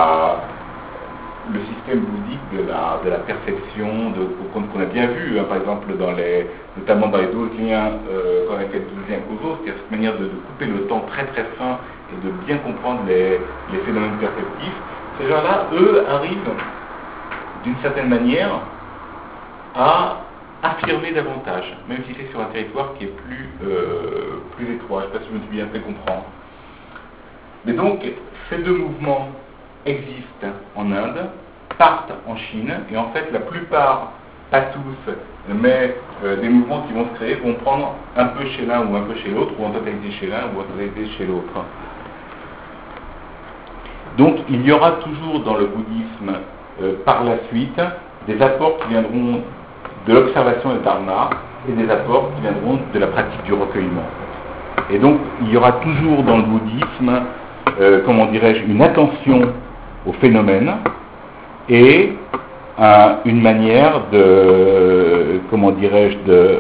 le système bouddhique de la perception, qu'on a bien vu, hein, par exemple, notamment dans les 12 liens, quand on a fait 12 liens causaux, c'est-à-dire cette manière de couper le temps très très fin et de bien comprendre les phénomènes perceptifs. Ces gens-là, eux, arrivent d'une certaine manière à affirmer davantage, même si c'est sur un territoire qui est plus étroit. Je ne sais pas si je me suis bien fait comprendre. Mais donc, ces deux mouvements existent en Inde, partent en Chine, et en fait, la plupart, pas tous, mais des mouvements qui vont se créer vont prendre un peu chez l'un ou un peu chez l'autre, ou en totalité chez l'un ou en totalité chez l'autre. Donc, il y aura toujours dans le bouddhisme, par la suite, des apports qui viendront de l'observation et le dharma, et des apports qui viendront de la pratique du recueillement. Et donc, il y aura toujours dans le bouddhisme, comment dirais-je, une attention au phénomène et une manière de, comment dirais-je,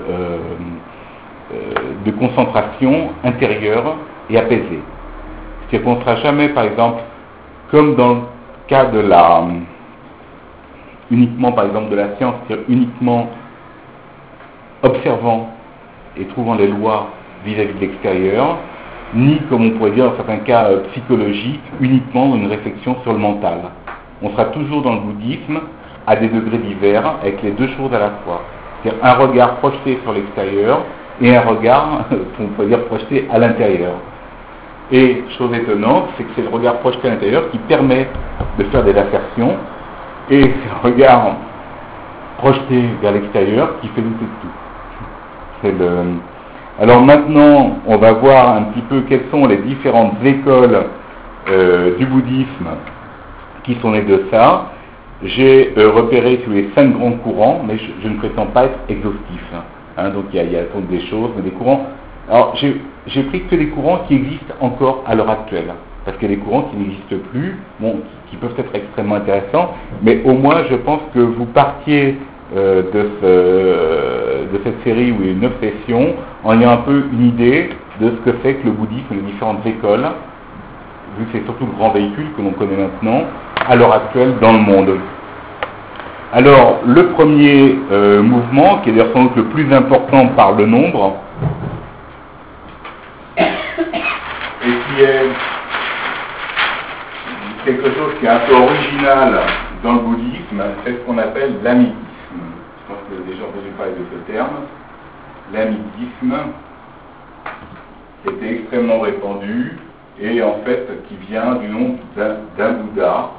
de concentration intérieure et apaisée. C'est-à-dire qu'on ne sera jamais, par exemple, comme dans le cas de uniquement, par exemple, de la science, c'est-à-dire uniquement observant et trouvant les lois vis-à-vis de l'extérieur, ni, comme on pourrait dire dans certains cas psychologiques, uniquement une réflexion sur le mental. On sera toujours dans le bouddhisme à des degrés divers, avec les deux choses à la fois. C'est-à-dire un regard projeté sur l'extérieur et un regard, on pourrait dire, projeté à l'intérieur. Et, chose étonnante, c'est que c'est le regard projeté à l'intérieur qui permet de faire des assertions, et c'est le regard projeté vers l'extérieur qui fait douter de tout. Alors maintenant, on va voir un petit peu quelles sont les différentes écoles du bouddhisme qui sont nées de ça. J'ai repéré tous les 5 grands courants, mais je ne prétends pas être exhaustif. Donc il y a des choses, mais des courants. Alors j'ai pris que des courants qui existent encore à l'heure actuelle, parce qu'il y a des courants qui n'existent plus, bon, qui peuvent être extrêmement intéressants, mais au moins je pense que vous partiez de cette série où il y a 9 sessions, en ayant un peu une idée de ce que c'est que le bouddhisme, les différentes écoles, vu que c'est surtout le grand véhicule que l'on connaît maintenant, à l'heure actuelle dans le monde. Alors, le premier mouvement, qui est d'ailleurs sans doute le plus important par le nombre, et qui est quelque chose qui est un peu original dans le bouddhisme, c'est ce qu'on appelle l'amidisme. Je pense que vous avez déjà entendu parler de ce terme. L'amidisme, qui était extrêmement répandu, et en fait qui vient du nom d'un Bouddha,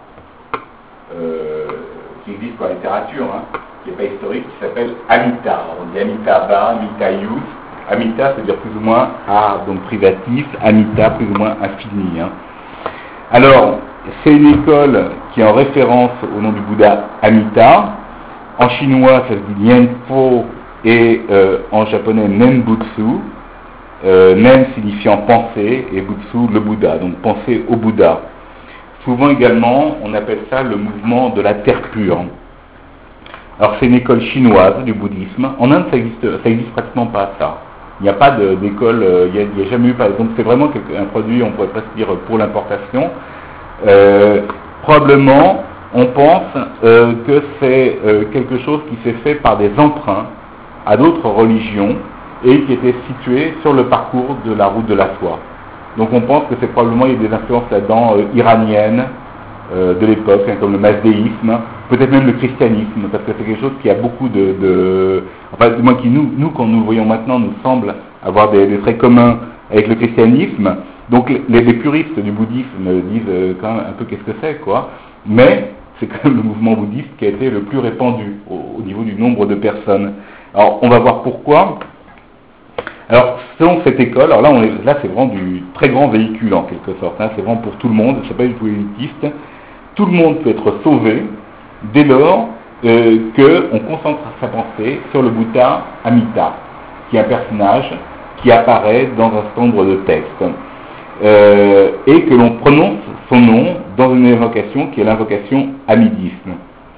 qui existe dans la littérature, qui n'est pas historique, qui s'appelle Amita. On dit Amitabha, Amitayus. Amita, c'est-à-dire plus ou moins donc privatif, Amita, plus ou moins infini. Alors, c'est une école qui est en référence au nom du Bouddha Amita. En chinois, ça se dit Nianpo et en japonais Nenbutsu. Nen signifiant penser et Butsu le Bouddha, donc penser au Bouddha. Souvent également, on appelle ça le mouvement de la terre pure. Alors c'est une école chinoise du bouddhisme. En Inde, ça existe pratiquement pas ça. Il n'y a pas d'école, il n'y a jamais eu, par exemple, c'est vraiment un produit, on pourrait presque dire, pour l'importation. Probablement, on pense que c'est quelque chose qui s'est fait par des emprunts à d'autres religions et qui était situé sur le parcours de la route de la soie. Donc on pense que c'est probablement, il y a des influences là-dedans iraniennes de l'époque, comme le mazdéisme, peut-être même le christianisme, parce que c'est quelque chose qui a beaucoup enfin du moins qui nous quand nous le voyons maintenant, nous semble avoir des traits communs avec le christianisme. Donc les puristes du bouddhisme disent quand même un peu qu'est-ce que c'est, quoi. Mais c'est quand même le mouvement bouddhiste qui a été le plus répandu au niveau du nombre de personnes. Alors on va voir pourquoi. Alors, selon cette école, alors là c'est vraiment du très grand véhicule en quelque sorte, c'est vraiment pour tout le monde, c'est pas du tout élitiste. Tout le monde peut être sauvé dès lors qu'on concentre sa pensée sur le Bouddha Amita, qui est un personnage qui apparaît dans un certain nombre de textes, et que l'on prononce son nom dans une invocation qui est l'invocation amidisme.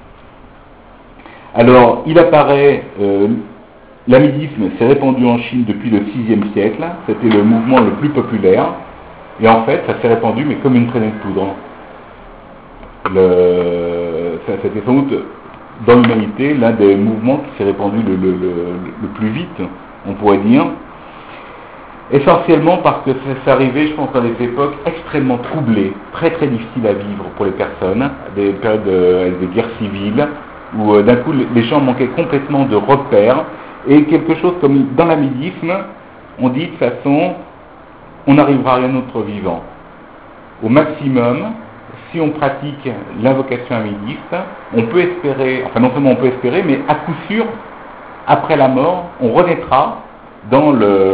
Alors, il apparaît... L'amidisme s'est répandu en Chine depuis le 6e siècle, c'était le mouvement le plus populaire, et en fait ça s'est répandu mais comme une traînée de poudre. C'était sans doute dans l'humanité l'un des mouvements qui s'est répandu le plus vite, on pourrait dire, essentiellement parce que c'est arrivé, je pense, dans des époques extrêmement troublées, très très difficiles à vivre pour les personnes, des périodes avec des guerres civiles, où d'un coup les gens manquaient complètement de repères. Et quelque chose comme dans l'amidisme, on dit de toute façon, on n'arrivera à rien d'autre vivant. Au maximum, si on pratique l'invocation amidiste, on peut espérer, enfin non seulement on peut espérer, mais à coup sûr, après la mort, on renaîtra dans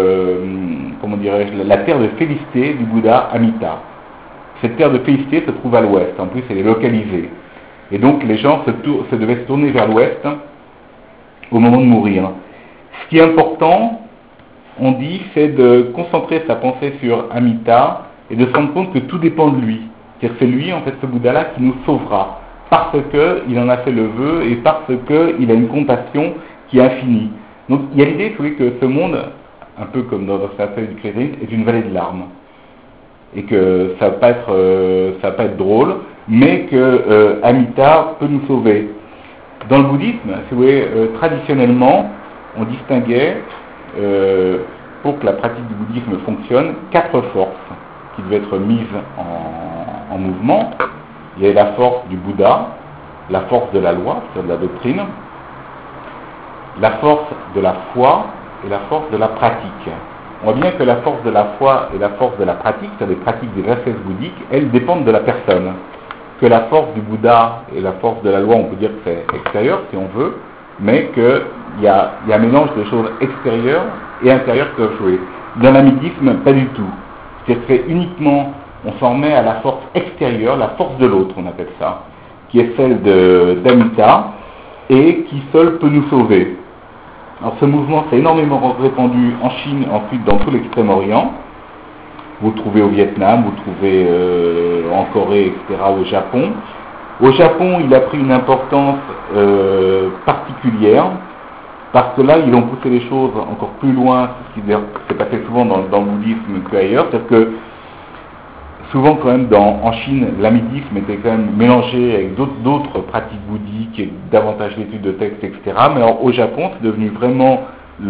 la terre de félicité du Bouddha Amita. Cette terre de félicité se trouve à l'ouest, en plus elle est localisée. Et donc les gens devaient se tourner vers l'ouest au moment de mourir. Ce qui est important, on dit, c'est de concentrer sa pensée sur Amita et de se rendre compte que tout dépend de lui. C'est-à-dire que c'est lui, en fait, ce Bouddha-là, qui nous sauvera, parce qu'il en a fait le vœu et parce qu'il a une compassion qui est infinie. Donc il y a l'idée que ce monde, un peu comme dans l'observatoire du christianisme, est une vallée de larmes. Et que ça va pas être drôle, mais que Amita peut nous sauver. Dans le bouddhisme, si vous voulez, traditionnellement, on distinguait, pour que la pratique du bouddhisme fonctionne, 4 forces qui devaient être mises en mouvement. Il y avait la force du Bouddha, la force de la loi, c'est-à-dire de la doctrine, la force de la foi et la force de la pratique. On voit bien que la force de la foi et la force de la pratique, c'est-à-dire les pratiques des ascèses bouddhiques, elles dépendent de la personne. Que la force du Bouddha et la force de la loi, on peut dire que c'est extérieur si on veut, mais qu'il y a un mélange de choses extérieures et intérieures qui peuvent jouer. Dans l'amidisme, pas du tout. C'est-à-dire que c'est uniquement, on s'en remet à la force extérieure, la force de l'autre, on appelle ça, qui est celle d'Amita, et qui seule peut nous sauver. Alors ce mouvement s'est énormément répandu en Chine, ensuite dans tout l'Extrême-Orient. Vous le trouvez au Vietnam, vous le trouvez en Corée, etc., au Japon. Au Japon, il a pris une importance particulière, parce que là, ils ont poussé les choses encore plus loin, ce qui s'est passé souvent dans le bouddhisme qu'ailleurs. C'est-à-dire que souvent, quand même, en Chine, l'amidisme était quand même mélangé avec d'autres pratiques bouddhiques, et davantage d'études de textes, etc. Mais alors, au Japon, c'est devenu vraiment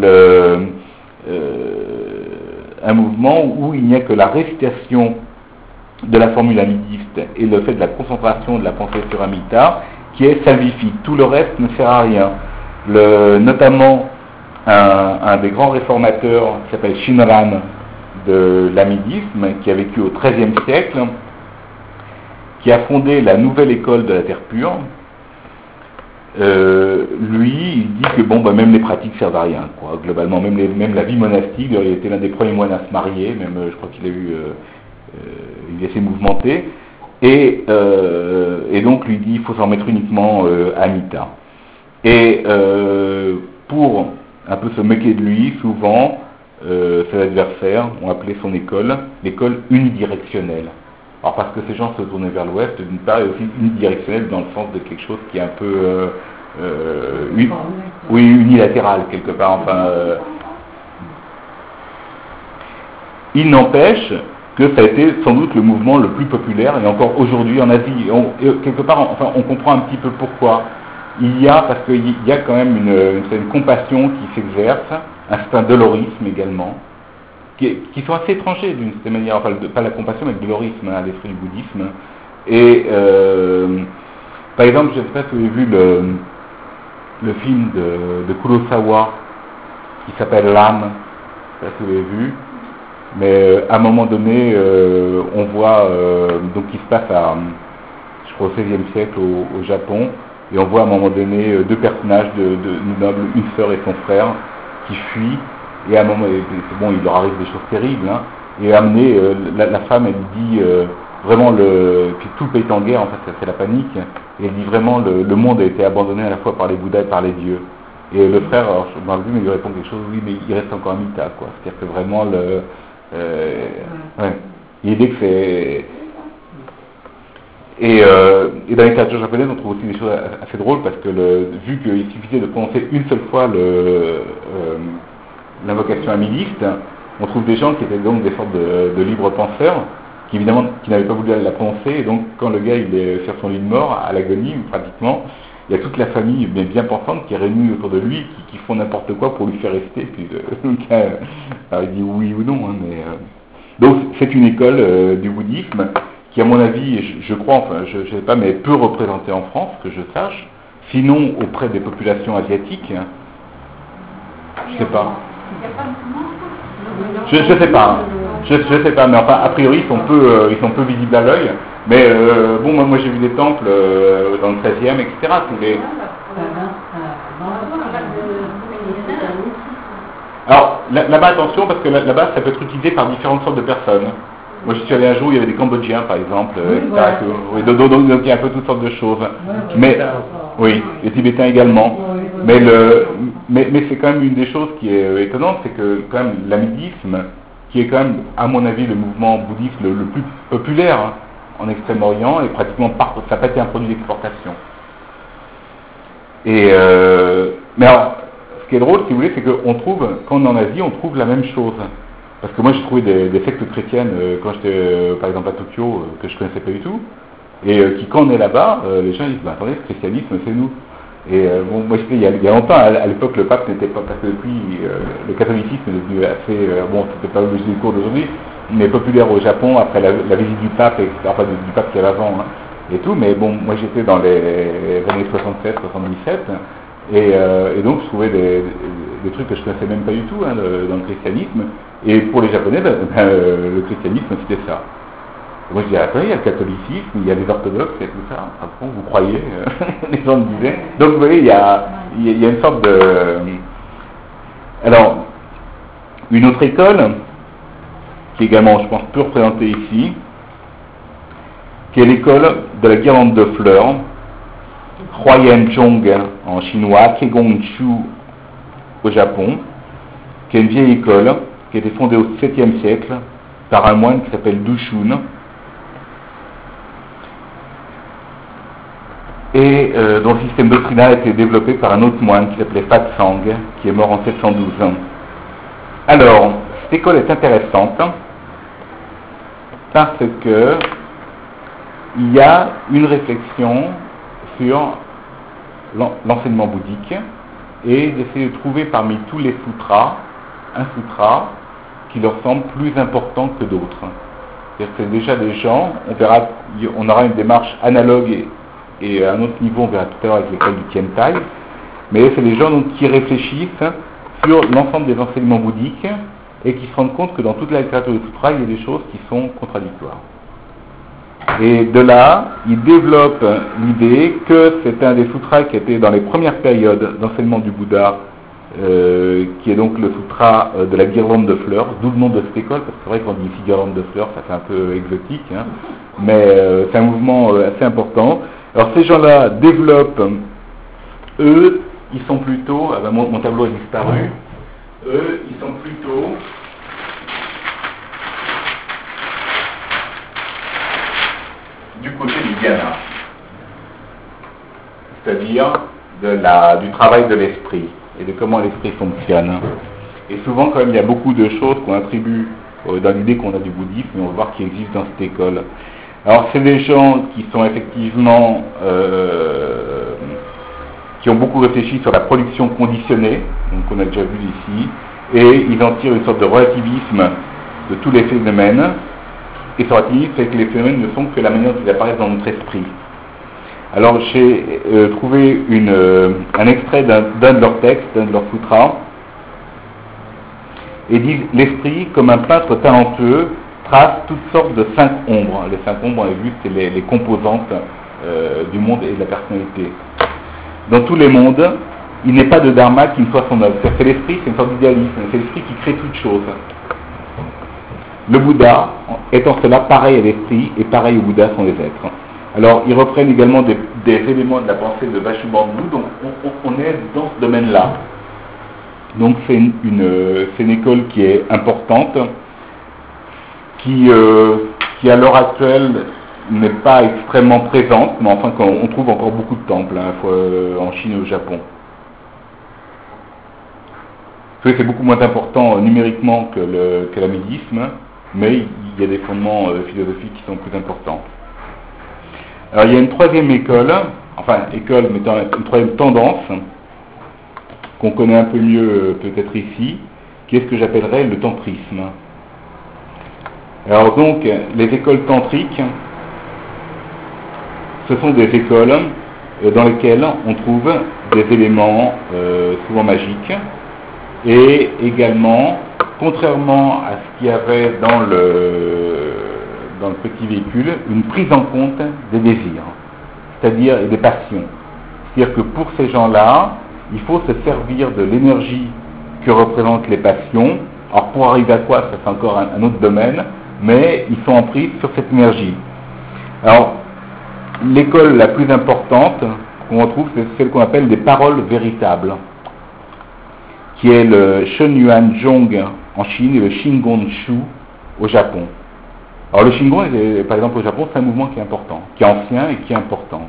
un mouvement où il n'y a que la récitation de la formule amidiste et le fait de la concentration de la pensée sur Amita qui est salvifique. Tout le reste ne sert à rien. Notamment, un des grands réformateurs qui s'appelle Shinran de l'amidisme, qui a vécu au XIIIe siècle, qui a fondé la nouvelle école de la Terre pure. Lui, il dit que même les pratiques servent à rien, quoi. Globalement, même la vie monastique, il était l'un des premiers moines à se marier, même je crois qu'il a eu, il est assez mouvementé, et donc lui dit il faut s'en mettre uniquement à Amita. Et pour un peu se moquer de lui, souvent, ses adversaires ont appelé son école l'école unidirectionnelle. Alors parce que ces gens se tournaient vers l'ouest, d'une part, et aussi unidirectionnelle dans le sens de quelque chose qui est un peu unilatéral quelque part. Enfin, il n'empêche que ça a été sans doute le mouvement le plus populaire, et encore aujourd'hui en Asie. Quelque part, on comprend un petit peu pourquoi. Parce qu'il y a quand même une compassion qui s'exerce, un certain dolorisme également, qui sont assez étrangers d'une certaine manière, enfin pas la compassion mais le dolorisme à l'esprit du bouddhisme. Et par exemple, je ne sais pas si vous avez vu le film de Kurosawa qui s'appelle L'âme, je ne sais pas si vous l'avez vu, mais à un moment donné, on voit donc qui se passe je crois au XVIe siècle au Japon, et on voit à un moment donné 2 personnages de nobles, une sœur et son frère, qui fuient. Et à un moment, il leur arrive des choses terribles, hein, et amener, la femme, elle dit vraiment, puis tout le pays est en guerre, en fait, c'est la panique, et elle dit vraiment, le monde a été abandonné à la fois par les Bouddhas et par les dieux. Et le frère, alors, dans le film, il lui répond quelque chose, oui, mais il reste encore Amita, quoi. C'est-à-dire que vraiment, l'idée que c'est... Et dans la littérature japonaise, on trouve aussi des choses assez drôles, parce que vu qu'il suffisait de prononcer une seule fois l'invocation amidiste, on trouve des gens qui étaient donc des sortes de libres penseurs, qui évidemment qui n'avaient pas voulu la prononcer, et donc quand le gars il est sur son lit de mort, à l'agonie pratiquement, il y a toute la famille bien pensante qui est réunie autour de lui, qui font n'importe quoi pour lui faire rester, puis alors il dit oui ou non, hein, mais donc c'est une école du bouddhisme qui à mon avis, je crois, enfin je ne sais pas, mais peu représentée en France, que je sache, sinon auprès des populations asiatiques, hein. Je sais pas. Je sais pas. Je sais pas, mais enfin, a priori, ils sont peu visibles à l'œil. Mais moi j'ai vu des temples dans le 13e, etc. Alors, là-bas, attention, parce que là-bas, ça peut être utilisé par différentes sortes de personnes. Moi, je suis allé un jour, il y avait des Cambodgiens, par exemple, etc. Donc, il y a un peu toutes sortes de choses. Mais, oui, les Tibétains également. Mais c'est quand même une des choses qui est étonnante, c'est que quand même l'amidisme, qui est quand même, à mon avis, le mouvement bouddhiste le plus populaire hein, en Extrême-Orient, est pratiquement ça n'a pas été un produit d'exportation. Mais alors, ce qui est drôle, si vous voulez, c'est qu'on trouve, quand on est en Asie, on trouve la même chose. Parce que moi, j'ai trouvé des sectes chrétiennes quand j'étais, par exemple, à Tokyo, que je connaissais pas du tout, et qui, quand on est là-bas, les gens disent, attendez, le christianisme, c'est nous. Et bon, moi, il y a longtemps, à l'époque, le pape n'était pas, parce que depuis, le catholicisme est devenu assez, bon, c'était pas l'objet du cours d'aujourd'hui, mais populaire au Japon, après la visite du pape, etc., enfin, du pape qu'il y avait avant, hein, et tout, mais bon, moi, j'étais dans les années 67, 77, et donc, je trouvais des trucs que je connaissais même pas du tout, hein, dans le christianisme, et pour les Japonais, le christianisme, c'était ça. Moi je dis, attends, il y a le catholicisme, il y a les orthodoxes, il y a tout ça. Après, vous croyez, les gens me disaient. Donc vous voyez, il y a une sorte de... Alors, une autre école, qui également, je pense, peut représenter ici, qui est l'école de la guirlande de fleurs, Huayanzhong en chinois, Kegongshu au Japon, qui est une vieille école, qui a été fondée au 7e siècle par un moine qui s'appelle Dushun, et dont le système doctrinal a été développé par un autre moine qui s'appelait Fatsang, qui est mort en 712. Alors, cette école est intéressante parce que il y a une réflexion sur l'enseignement bouddhique et d'essayer de trouver parmi tous les sutras un sutra qui leur semble plus important que d'autres. C'est-à-dire que c'est déjà des gens, on aura une démarche analogue et à un autre niveau, on verra tout à l'heure avec l'école du Tiantai, mais c'est des gens donc, qui réfléchissent sur l'ensemble des enseignements bouddhiques et qui se rendent compte que dans toute la littérature de sutra, il y a des choses qui sont contradictoires. Et de là, ils développent l'idée que c'est un des sutras qui était dans les premières périodes d'enseignement du Bouddha, qui est donc le sutra de la guirlande de fleurs, d'où le nom de cette école, parce que c'est vrai qu'on dit ici guirlande de fleurs, ça fait un peu exotique, hein, mais c'est un mouvement assez important. Alors ces gens-là développent, eux, ils sont plutôt, mon tableau est disparu, eux, ils sont plutôt du côté du dhyana, c'est-à-dire du travail de l'esprit et de comment l'esprit fonctionne. Et souvent, quand même, il y a beaucoup de choses qu'on attribue dans l'idée qu'on a du bouddhisme, et on va voir qui existe dans cette école. Alors, c'est des gens qui sont effectivement, qui ont beaucoup réfléchi sur la production conditionnée, donc on a déjà vu ici, et ils en tirent une sorte de relativisme de tous les phénomènes, et ce relativisme fait que les phénomènes ne sont que la manière dont ils apparaissent dans notre esprit. Alors, j'ai trouvé un extrait d'un de leurs textes, d'un de leurs sutras, et disent « L'esprit, comme un peintre talentueux, trace toutes sortes de 5 ombres. » Les 5 ombres, on a vu, c'est les composantes du monde et de la personnalité. Dans tous les mondes, il n'est pas de dharma qui ne soit son œuvre. C'est l'esprit, c'est une sorte d'idéalisme, c'est l'esprit qui crée toute chose. Le Bouddha, étant cela, pareil à l'esprit et pareil au Bouddha sont les êtres. Alors, ils reprennent également des éléments de la pensée de Vasubandhu, donc on est dans ce domaine-là. Donc c'est une école qui est importante, qui à l'heure actuelle n'est pas extrêmement présente, mais enfin on trouve encore beaucoup de temples en Chine et au Japon. C'est beaucoup moins important numériquement que l'amidisme, mais il y a des fondements philosophiques qui sont plus importants. Alors il y a une troisième école, mais une troisième tendance, qu'on connaît un peu mieux peut-être ici, qui est ce que j'appellerais le tantrisme. Alors donc, les écoles tantriques, ce sont des écoles dans lesquelles on trouve des éléments souvent magiques, et également, contrairement à ce qu'il y avait dans le petit véhicule, une prise en compte des désirs, c'est-à-dire et des passions. C'est-à-dire que pour ces gens-là, il faut se servir de l'énergie que représentent les passions. Alors pour arriver à quoi, ça c'est encore un autre domaine, mais ils sont en prise sur cette énergie. Alors, l'école la plus importante, qu'on retrouve, c'est celle qu'on appelle des paroles véritables, qui est le Shenyuan Zhong en Chine et le Shingon Shu au Japon. Alors le Shingon, par exemple au Japon, c'est un mouvement qui est important, qui est ancien et qui est important.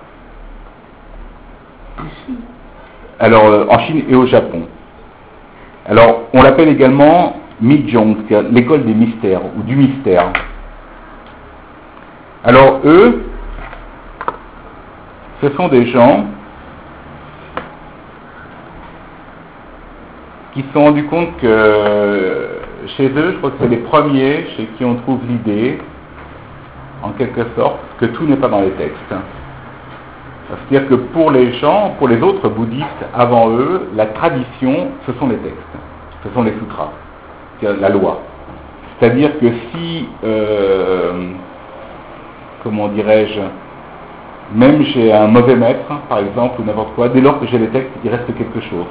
Alors en Chine et au Japon. Alors on l'appelle également Mijong, c'est-à-dire l'école des mystères ou du mystère. Alors eux, ce sont des gens qui se sont rendus compte que chez eux, je crois que c'est les premiers chez qui on trouve l'idée, en quelque sorte, que tout n'est pas dans les textes. C'est-à-dire que pour les gens, pour les autres bouddhistes avant eux, la tradition, ce sont les textes, ce sont les sutras, c'est-à-dire la loi. C'est-à-dire que si, comment dirais-je, même j'ai un mauvais maître, par exemple, ou n'importe quoi, dès lors que j'ai les textes, il reste quelque chose.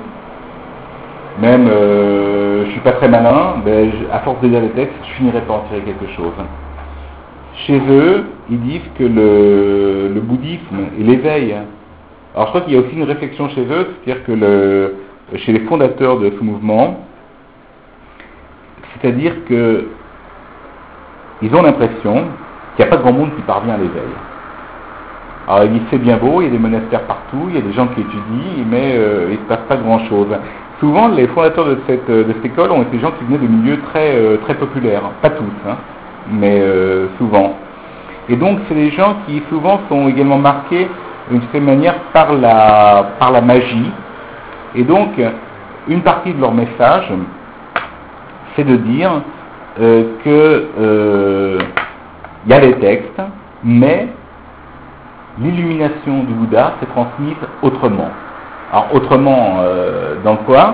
Même, je suis pas très malin, mais à force de lire les textes, je finirai par en tirer quelque chose. Chez eux, ils disent que le bouddhisme et l'éveil. Alors je crois qu'il y a aussi une réflexion chez eux, c'est-à-dire que chez les fondateurs de ce mouvement, c'est-à-dire que ils ont l'impression qu'il n'y a pas grand monde qui parvient à l'éveil. Alors ils disent c'est bien beau, il y a des monastères partout, il y a des gens qui étudient, mais il ne se passe pas grand-chose. Souvent, les fondateurs de cette école ont été des gens qui venaient de milieux très populaires, pas tous, hein, mais souvent. Et donc, c'est des gens qui souvent sont également marqués d'une certaine manière par la magie. Et donc, une partie de leur message, c'est de dire que y a les textes, mais l'illumination du Bouddha s'est transmise autrement. Alors autrement dans quoi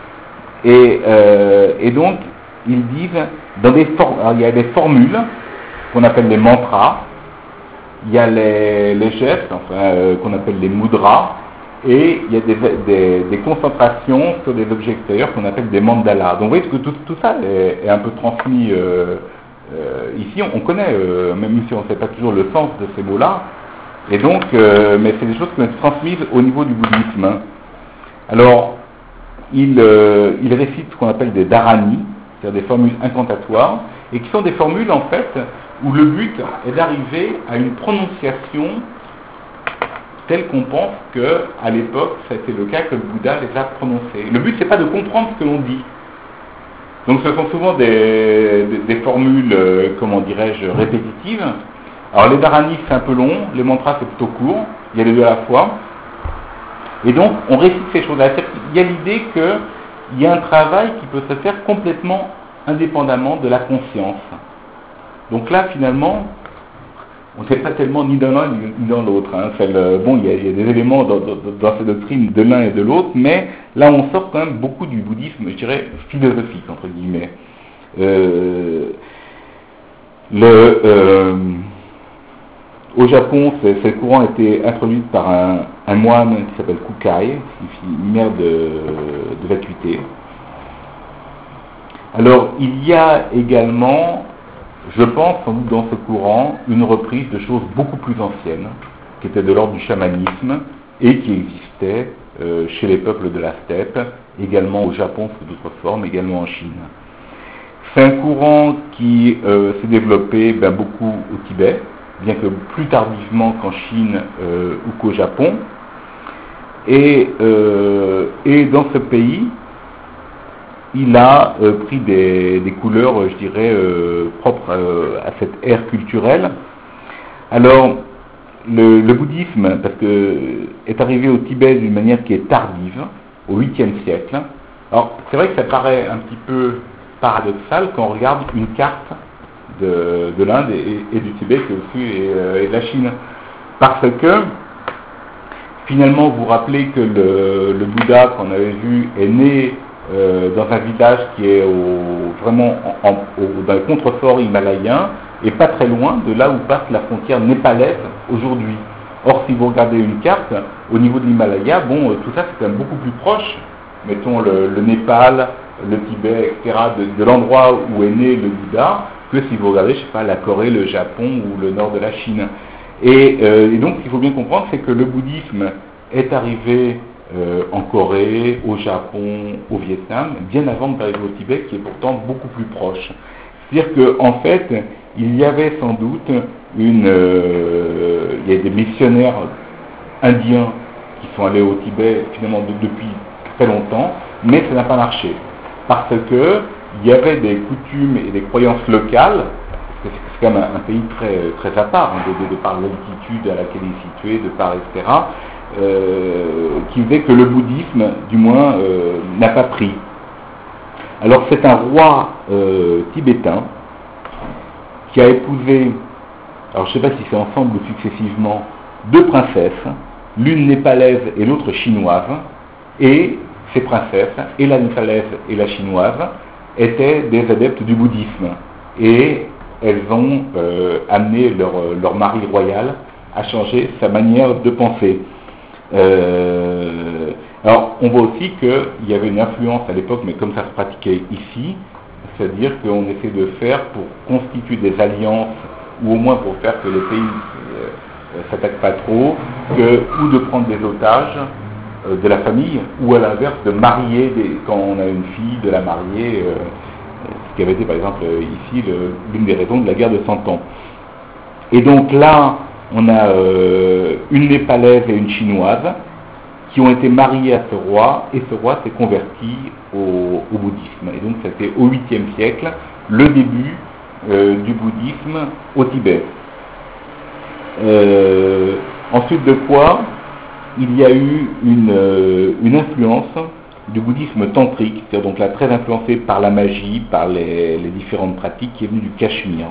et donc ils disent il y a des formules qu'on appelle les mantras, il y a les gestes qu'on appelle les mudras, et il y a des concentrations sur des objets extérieurs qu'on appelle des mandalas. Donc vous voyez que tout ça est un peu transmis ici, on connaît, même si on ne sait pas toujours le sens de ces mots-là. Et donc, mais c'est des choses qui ont été transmises au niveau du bouddhisme. Alors, il récite ce qu'on appelle des dharani, c'est-à-dire des formules incantatoires, et qui sont des formules en fait où le but est d'arriver à une prononciation telle qu'on pense qu'à l'époque, ça a été le cas que le Bouddha les a prononcées. Le but, c'est pas de comprendre ce que l'on dit. Donc, ce sont souvent des formules, comment dirais-je, répétitives. Alors les dharani c'est un peu long, les mantras c'est plutôt court, il y a les deux à la fois. Et donc on récite ces choses-là. Il y a l'idée qu'il y a un travail qui peut se faire complètement indépendamment de la conscience. Donc là finalement, on n'est pas tellement ni dans l'un ni dans l'autre. Hein. Bon, il y a des éléments dans ces doctrines de l'un et de l'autre, mais là on sort quand même beaucoup du bouddhisme, je dirais, philosophique, entre guillemets. Au Japon, ce courant a été introduit par un moine qui s'appelle Kukai, qui fit mère de vacuité. Alors, il y a également, je pense, sans doute dans ce courant, une reprise de choses beaucoup plus anciennes, qui étaient de l'ordre du chamanisme, et qui existaient chez les peuples de la steppe, également au Japon sous d'autres formes, également en Chine. C'est un courant qui s'est développé beaucoup au Tibet, bien que plus tardivement qu'en Chine ou qu'au Japon. Et dans ce pays, il a pris des couleurs, je dirais, propres à cette ère culturelle. Alors, le bouddhisme, parce que est arrivé au Tibet d'une manière qui est tardive, au 8e siècle. Alors, c'est vrai que ça paraît un petit peu paradoxal quand on regarde une carte de l'Inde et du Tibet et de la Chine. Parce que, finalement, vous vous rappelez que le Bouddha qu'on avait vu est né dans un village qui est vraiment dans le contrefort himalayen et pas très loin de là où passe la frontière népalaise aujourd'hui. Or, si vous regardez une carte, au niveau de l'Himalaya, tout ça c'est quand même beaucoup plus proche, mettons le Népal, le Tibet, etc., de l'endroit où est né le Bouddha, que si vous regardez, je sais pas, la Corée, le Japon ou le nord de la Chine. Et donc, ce qu'il faut bien comprendre, c'est que le bouddhisme est arrivé en Corée, au Japon, au Vietnam, bien avant d'arriver au Tibet, qui est pourtant beaucoup plus proche. C'est-à-dire qu'en fait, il y avait sans doute il y a des missionnaires indiens qui sont allés au Tibet finalement depuis très longtemps, mais ça n'a pas marché. Parce que il y avait des coutumes et des croyances locales, parce que c'est quand même un pays très, très à part, hein, de par l'altitude à laquelle il est situé, de par etc., qui faisait que le bouddhisme, du moins, n'a pas pris. Alors c'est un roi tibétain qui a épousé, alors je ne sais pas si c'est ensemble ou successivement, deux princesses, l'une népalaise et l'autre chinoise, et ces princesses, et la népalaise et la chinoise, étaient des adeptes du bouddhisme. Et elles ont amené leur mari royal à changer sa manière de penser. Alors, on voit aussi qu'il y avait une influence à l'époque, mais comme ça se pratiquait ici, c'est-à-dire qu'on essaie de faire pour constituer des alliances, ou au moins pour faire que les pays ne s'attaquent pas trop, ou de prendre des otages de la famille, ou à l'inverse de marier, quand on a une fille, de la marier, ce qui avait été par exemple ici l'une des raisons de la guerre de 100 ans. Et donc là, on a une népalaise et une chinoise qui ont été mariées à ce roi, et ce roi s'est converti au bouddhisme. Et donc c'était au 8e siècle, le début du bouddhisme au Tibet. Ensuite de quoi, il y a eu une influence du bouddhisme tantrique, c'est-à-dire donc là très influencé par la magie, par les différentes pratiques qui est venue du Cachemire.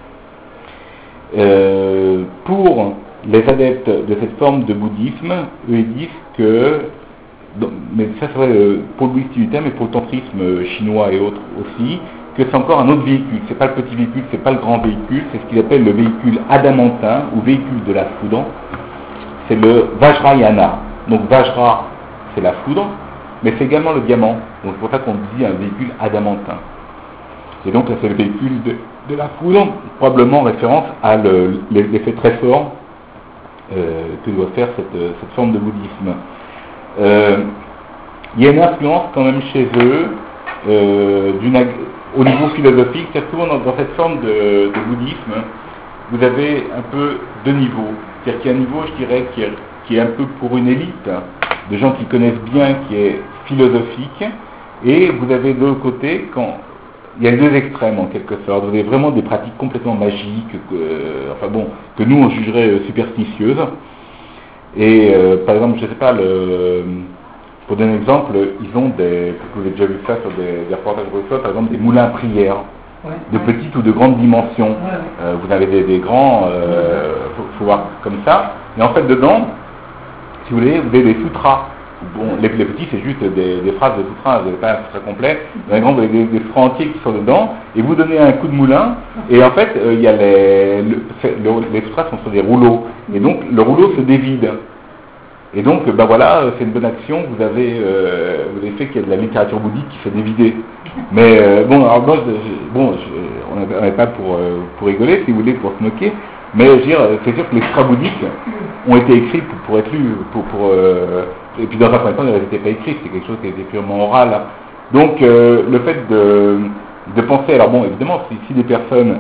Pour les adeptes de cette forme de bouddhisme, eux ils disent que, mais ça c'est vrai pour le bouddhisme tibétain, mais pour le tantrisme chinois et autres aussi, que c'est encore un autre véhicule. C'est pas le petit véhicule, c'est pas le grand véhicule, c'est ce qu'ils appellent le véhicule adamantin ou véhicule de la foudre. C'est le Vajrayana. Donc Vajra, c'est la foudre, mais c'est également le diamant. Donc c'est pour ça qu'on dit un véhicule adamantin. Et donc là c'est le véhicule de la foudre, probablement en référence à l'effet très fort que doit faire cette forme de bouddhisme. Il y a une influence quand même chez eux au niveau philosophique, c'est souvent dans cette forme de bouddhisme, vous avez un peu deux niveaux. C'est-à-dire qu'il y a un niveau, je dirais, qui est un peu pour une élite, de gens qui connaissent bien, qui est philosophique, et vous avez de l'autre côté, il y a deux extrêmes en quelque sorte. Vous avez vraiment des pratiques complètement magiques, que nous on jugerait superstitieuses. Et par exemple, je ne sais pas, pour donner un exemple, ils ont vous avez déjà vu ça sur des reportages de par exemple des moulins à prière, de petites ou de grandes dimensions. Vous avez des grands, faut voir comme ça. Et en fait dedans, si vous voulez, vous avez des sutras. Bon, les petits, c'est juste des phrases de sutras, vous n'avez pas un sutra complet. Dans les grands, vous avez des sutras entiers qui sont dedans, et vous donnez un coup de moulin, et en fait, il y a les sutras sont sur des rouleaux, et donc le rouleau se dévide. Et donc, voilà, c'est une bonne action, vous avez fait qu'il y a de la littérature bouddhique qui s'est dévidée. Mais alors moi, on n'avait pas pour rigoler, si vous voulez, pour se moquer, mais je veux dire, c'est sûr que les sutras bouddhiques ont été écrits pour être lus, et puis dans un premier temps, ils n'étaient pas écrits, c'est quelque chose qui était purement oral. Donc le fait de penser, alors bon, évidemment, si des personnes,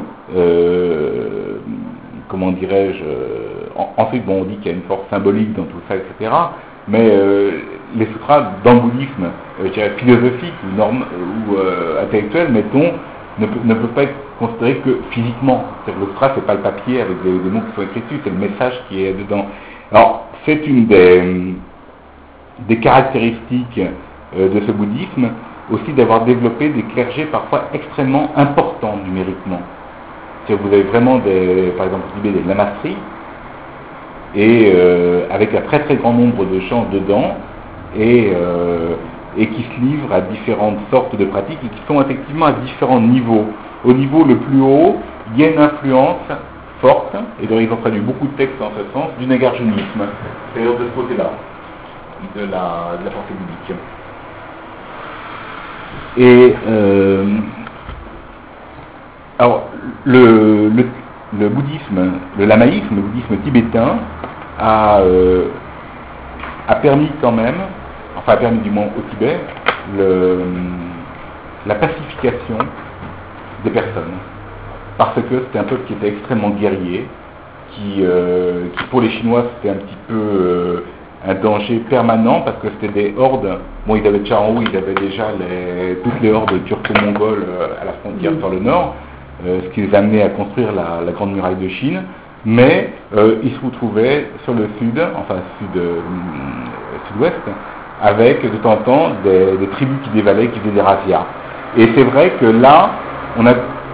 comment dirais-je, ensuite on dit qu'il y a une force symbolique dans tout ça, etc., mais les sutras dans le bouddhisme, je dirais philosophique ou intellectuel, mettons, ne peut pas être considéré que physiquement. C'est-à-dire que le sutra, c'est pas le papier avec des mots qui sont écrits dessus, c'est le message qui est dedans. Alors, c'est une des caractéristiques de ce bouddhisme, aussi d'avoir développé des clergés parfois extrêmement importants numériquement. C'est-à-dire que vous avez vraiment par exemple, des lamasseries, et avec un très très grand nombre de gens dedans, et qui se livrent à différentes sortes de pratiques, et qui sont effectivement à différents niveaux. Au niveau le plus haut, il y a une influence forte, et donc ils ont traduit beaucoup de textes dans ce sens, du nagarjunisme, c'est-à-dire de ce côté-là, de la pensée bouddhique. Et alors, le bouddhisme, le lamaïsme, le bouddhisme tibétain, a permis quand même, enfin a permis du moins au Tibet, la pacification des personnes. Parce que c'était un peuple qui était extrêmement guerrier, qui pour les Chinois c'était un petit peu un danger permanent parce que c'était des hordes. Bon, ils avaient déjà en haut, ils avaient déjà toutes les hordes turco-mongoles à la frontière sur le nord, ce qui les amenait à construire la grande muraille de Chine. Mais ils se retrouvaient sur le sud, enfin sud-ouest, avec de temps en temps des tribus qui dévalaient, qui faisaient des razzias. Et c'est vrai que là, on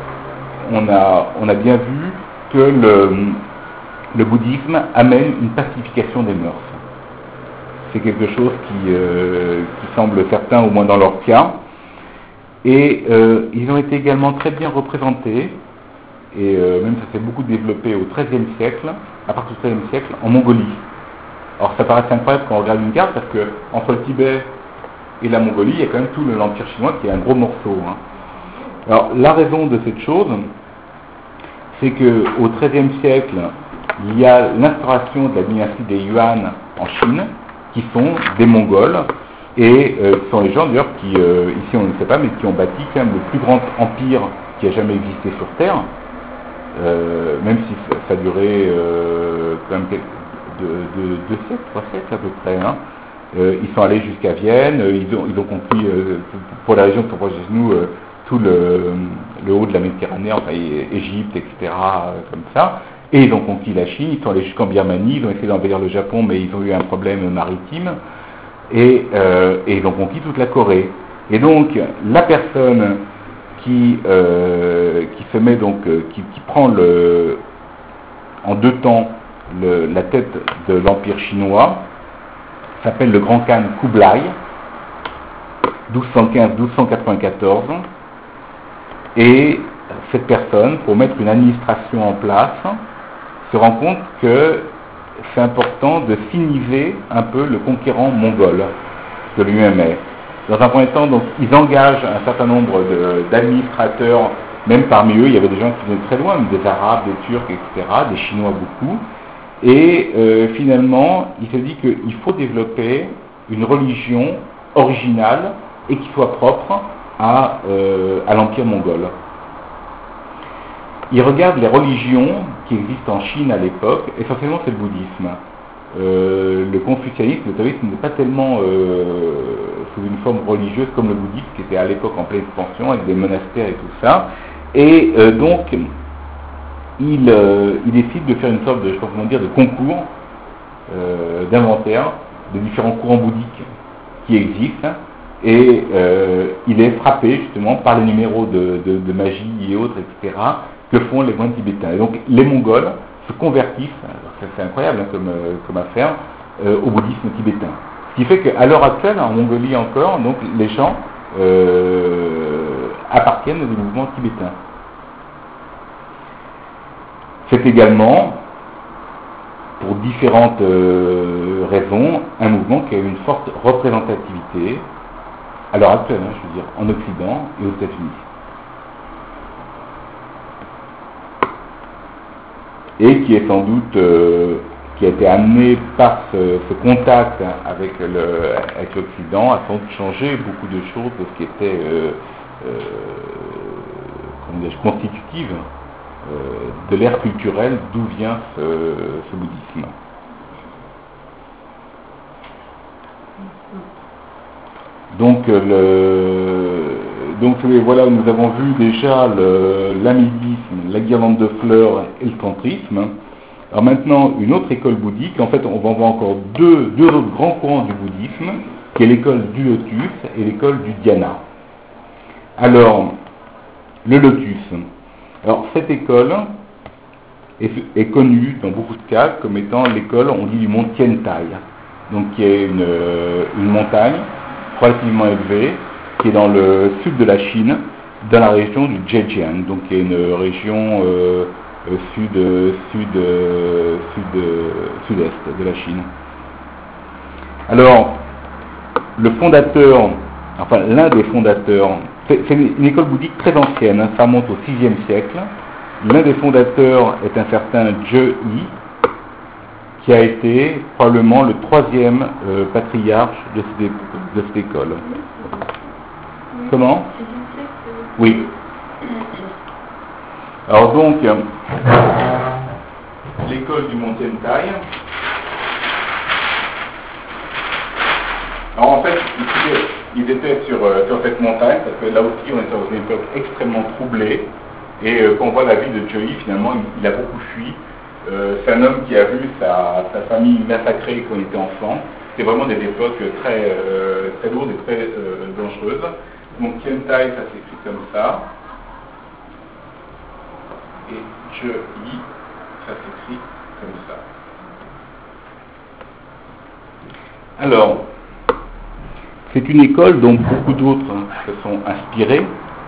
a bien vu que le bouddhisme amène une pacification des mœurs. C'est quelque chose qui semble certain, au moins dans leur cas. Et ils ont été également très bien représentés, et même ça s'est beaucoup développé au XIIIe siècle, à partir du XIIIe siècle, en Mongolie. Alors ça paraît incroyable quand on regarde une carte, parce que entre le Tibet et la Mongolie, il y a quand même tout l'Empire chinois qui est un gros morceau. Hein. Alors la raison de cette chose, c'est qu'au XIIIe siècle, il y a l'instauration de la dynastie des Yuan en Chine, qui sont des Mongols, et ce sont les gens d'ailleurs qui, ici on ne sait pas, mais qui ont bâti quand même le plus grand empire qui a jamais existé sur Terre, même si ça a duré quand même deux siècles, 3 siècles à peu près. Hein. Ils sont allés jusqu'à Vienne, ils ont conquis, pour la région qui sont proche de nous, tout le haut de la Méditerranée, enfin Égypte, etc., comme ça. Et ils ont conquis la Chine, ils sont allés jusqu'en Birmanie, ils ont essayé d'envahir le Japon, mais ils ont eu un problème maritime. Et ils ont conquis toute la Corée. Et donc, la personne qui se met donc, qui prend en 2 temps la tête de l'Empire chinois, s'appelle le Grand Khan Kublai, 1215-1294. Et cette personne, pour mettre une administration en place, se rend compte que c'est important de signifier un peu le conquérant mongol, que lui-même est. Dans un premier temps, donc, ils engagent un certain nombre d'administrateurs, même parmi eux, il y avait des gens qui venaient très loin, des Arabes, des Turcs, etc., des Chinois beaucoup. Et finalement, il se dit qu'il faut développer une religion originale et qui soit propre à l'Empire mongol. Il regarde les religions qui existent en Chine à l'époque, essentiellement c'est le bouddhisme. Le confucianisme, le taoïsme n'est pas tellement sous une forme religieuse comme le bouddhisme, qui était à l'époque en pleine expansion, avec des monastères et tout ça. Et donc, il décide de faire une sorte de, je sais pas comment dire, de concours, d'inventaire de différents courants bouddhiques qui existent. Et il est frappé justement par les numéros de magie et autres, etc., que font les moines tibétains. Et donc les Mongols se convertissent, c'est incroyable hein, comme affaire, au bouddhisme tibétain. Ce qui fait qu'à l'heure actuelle, en Mongolie encore, donc les gens appartiennent au mouvement tibétain. C'est également, pour différentes raisons, un mouvement qui a une forte représentativité à l'heure actuelle, hein, je veux dire, en Occident et aux États-Unis. Et qui est sans doute, qui a été amené par ce contact avec l'Occident, a sans doute changé beaucoup de choses de ce qui était constitutive de l'ère culturelle d'où vient ce bouddhisme. Donc, voilà, nous avons vu déjà l'amidisme, la guirlande de fleurs et le tantrisme. Alors maintenant, une autre école bouddhique, en fait, on va voir encore deux autres grands courants du bouddhisme, qui est l'école du lotus et l'école du dhyana. Alors, le lotus. Alors, cette école est connue dans beaucoup de cas comme étant l'école, on dit, du mont Tiantai, donc qui est une montagne relativement élevée, qui est dans le sud de la Chine, dans la région du Zhejiang, donc qui est une région sud-est de la Chine. Alors, le fondateur, enfin l'un des fondateurs, c'est une école bouddhique très ancienne, hein, ça remonte au 6e siècle, L'un des fondateurs est un certain Je Yi, qui a été probablement le troisième patriarche de cette école. Comment? Oui. Alors donc, l'école du Mont Tiantai. Alors en fait, ils étaient sur cette montagne, parce que là aussi on était dans une époque extrêmement troublée, et quand on voit la vie de Zhou Yi, finalement, il a beaucoup fui. C'est un homme qui a vu sa famille massacrée quand il était enfant. C'est vraiment des époques très, très lourdes et très dangereuses. Donc Tiantai, ça s'écrit comme ça. Et Zhou Yi, ça s'écrit comme ça. Alors, c'est une école dont beaucoup d'autres se sont inspirés.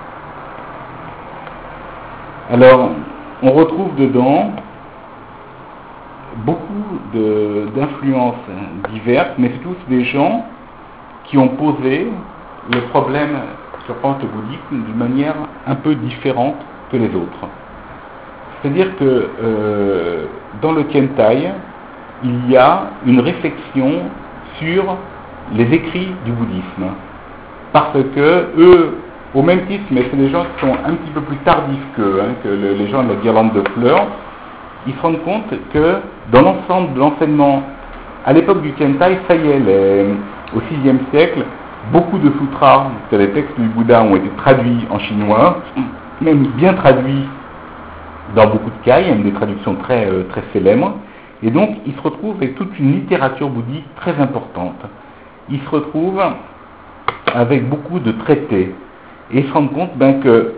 Alors, on retrouve dedans beaucoup d'influences diverses, mais c'est tous des gens qui ont posé le problème sur le bouddhisme d'une manière un peu différente que les autres. C'est-à-dire que dans le Tiantai, il y a une réflexion sur les écrits du bouddhisme. Parce que eux, au même titre, mais c'est des gens qui sont un petit peu plus tardifs qu'eux, que les gens de la guirlande de fleurs, ils se rendent compte que dans l'ensemble de l'enseignement, à l'époque du Tiantai, ça y est, au VIe siècle, beaucoup de sutras, c'est-à-dire les textes du Bouddha, ont été traduits en chinois, même bien traduits dans beaucoup de cas, il y a même des traductions très, très célèbres, et donc ils se retrouvent avec toute une littérature bouddhique très importante. Ils se retrouvent avec beaucoup de traités, et ils se rendent compte que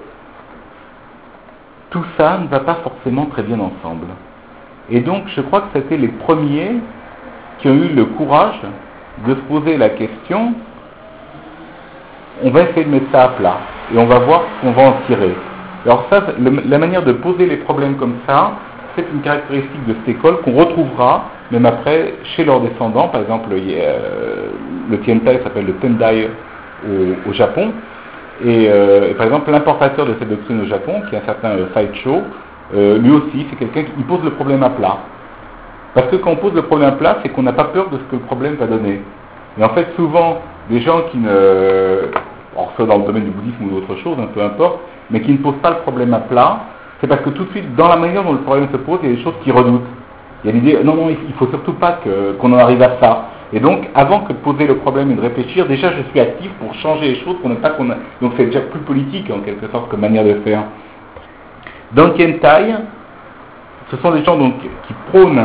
tout ça ne va pas forcément très bien ensemble. Et donc je crois que c'était les premiers qui ont eu le courage de se poser la question, on va essayer de mettre ça à plat, et on va voir ce qu'on va en tirer. Alors ça, la manière de poser les problèmes comme ça, c'est une caractéristique de cette école qu'on retrouvera même après chez leurs descendants. Par exemple, le Tiantai s'appelle le Tendai au Japon, et par exemple l'importateur de cette doctrine au Japon, qui est un certain Saicho, lui aussi c'est quelqu'un qui pose le problème à plat. Parce que quand on pose le problème à plat, c'est qu'on n'a pas peur de ce que le problème va donner. Et en fait souvent, des gens qui ne... alors soit dans le domaine du bouddhisme ou d'autre chose, peu importe, mais qui ne posent pas le problème à plat, c'est parce que tout de suite, dans la manière dont le problème se pose, il y a des choses qu'ils redoutent. Il y a l'idée, non, il ne faut surtout pas qu'on en arrive à ça. Et donc, avant que de poser le problème et de réfléchir, déjà je suis actif pour changer les choses, donc c'est déjà plus politique en quelque sorte comme manière de faire. Dans le Tiantai, ce sont des gens donc, qui prônent,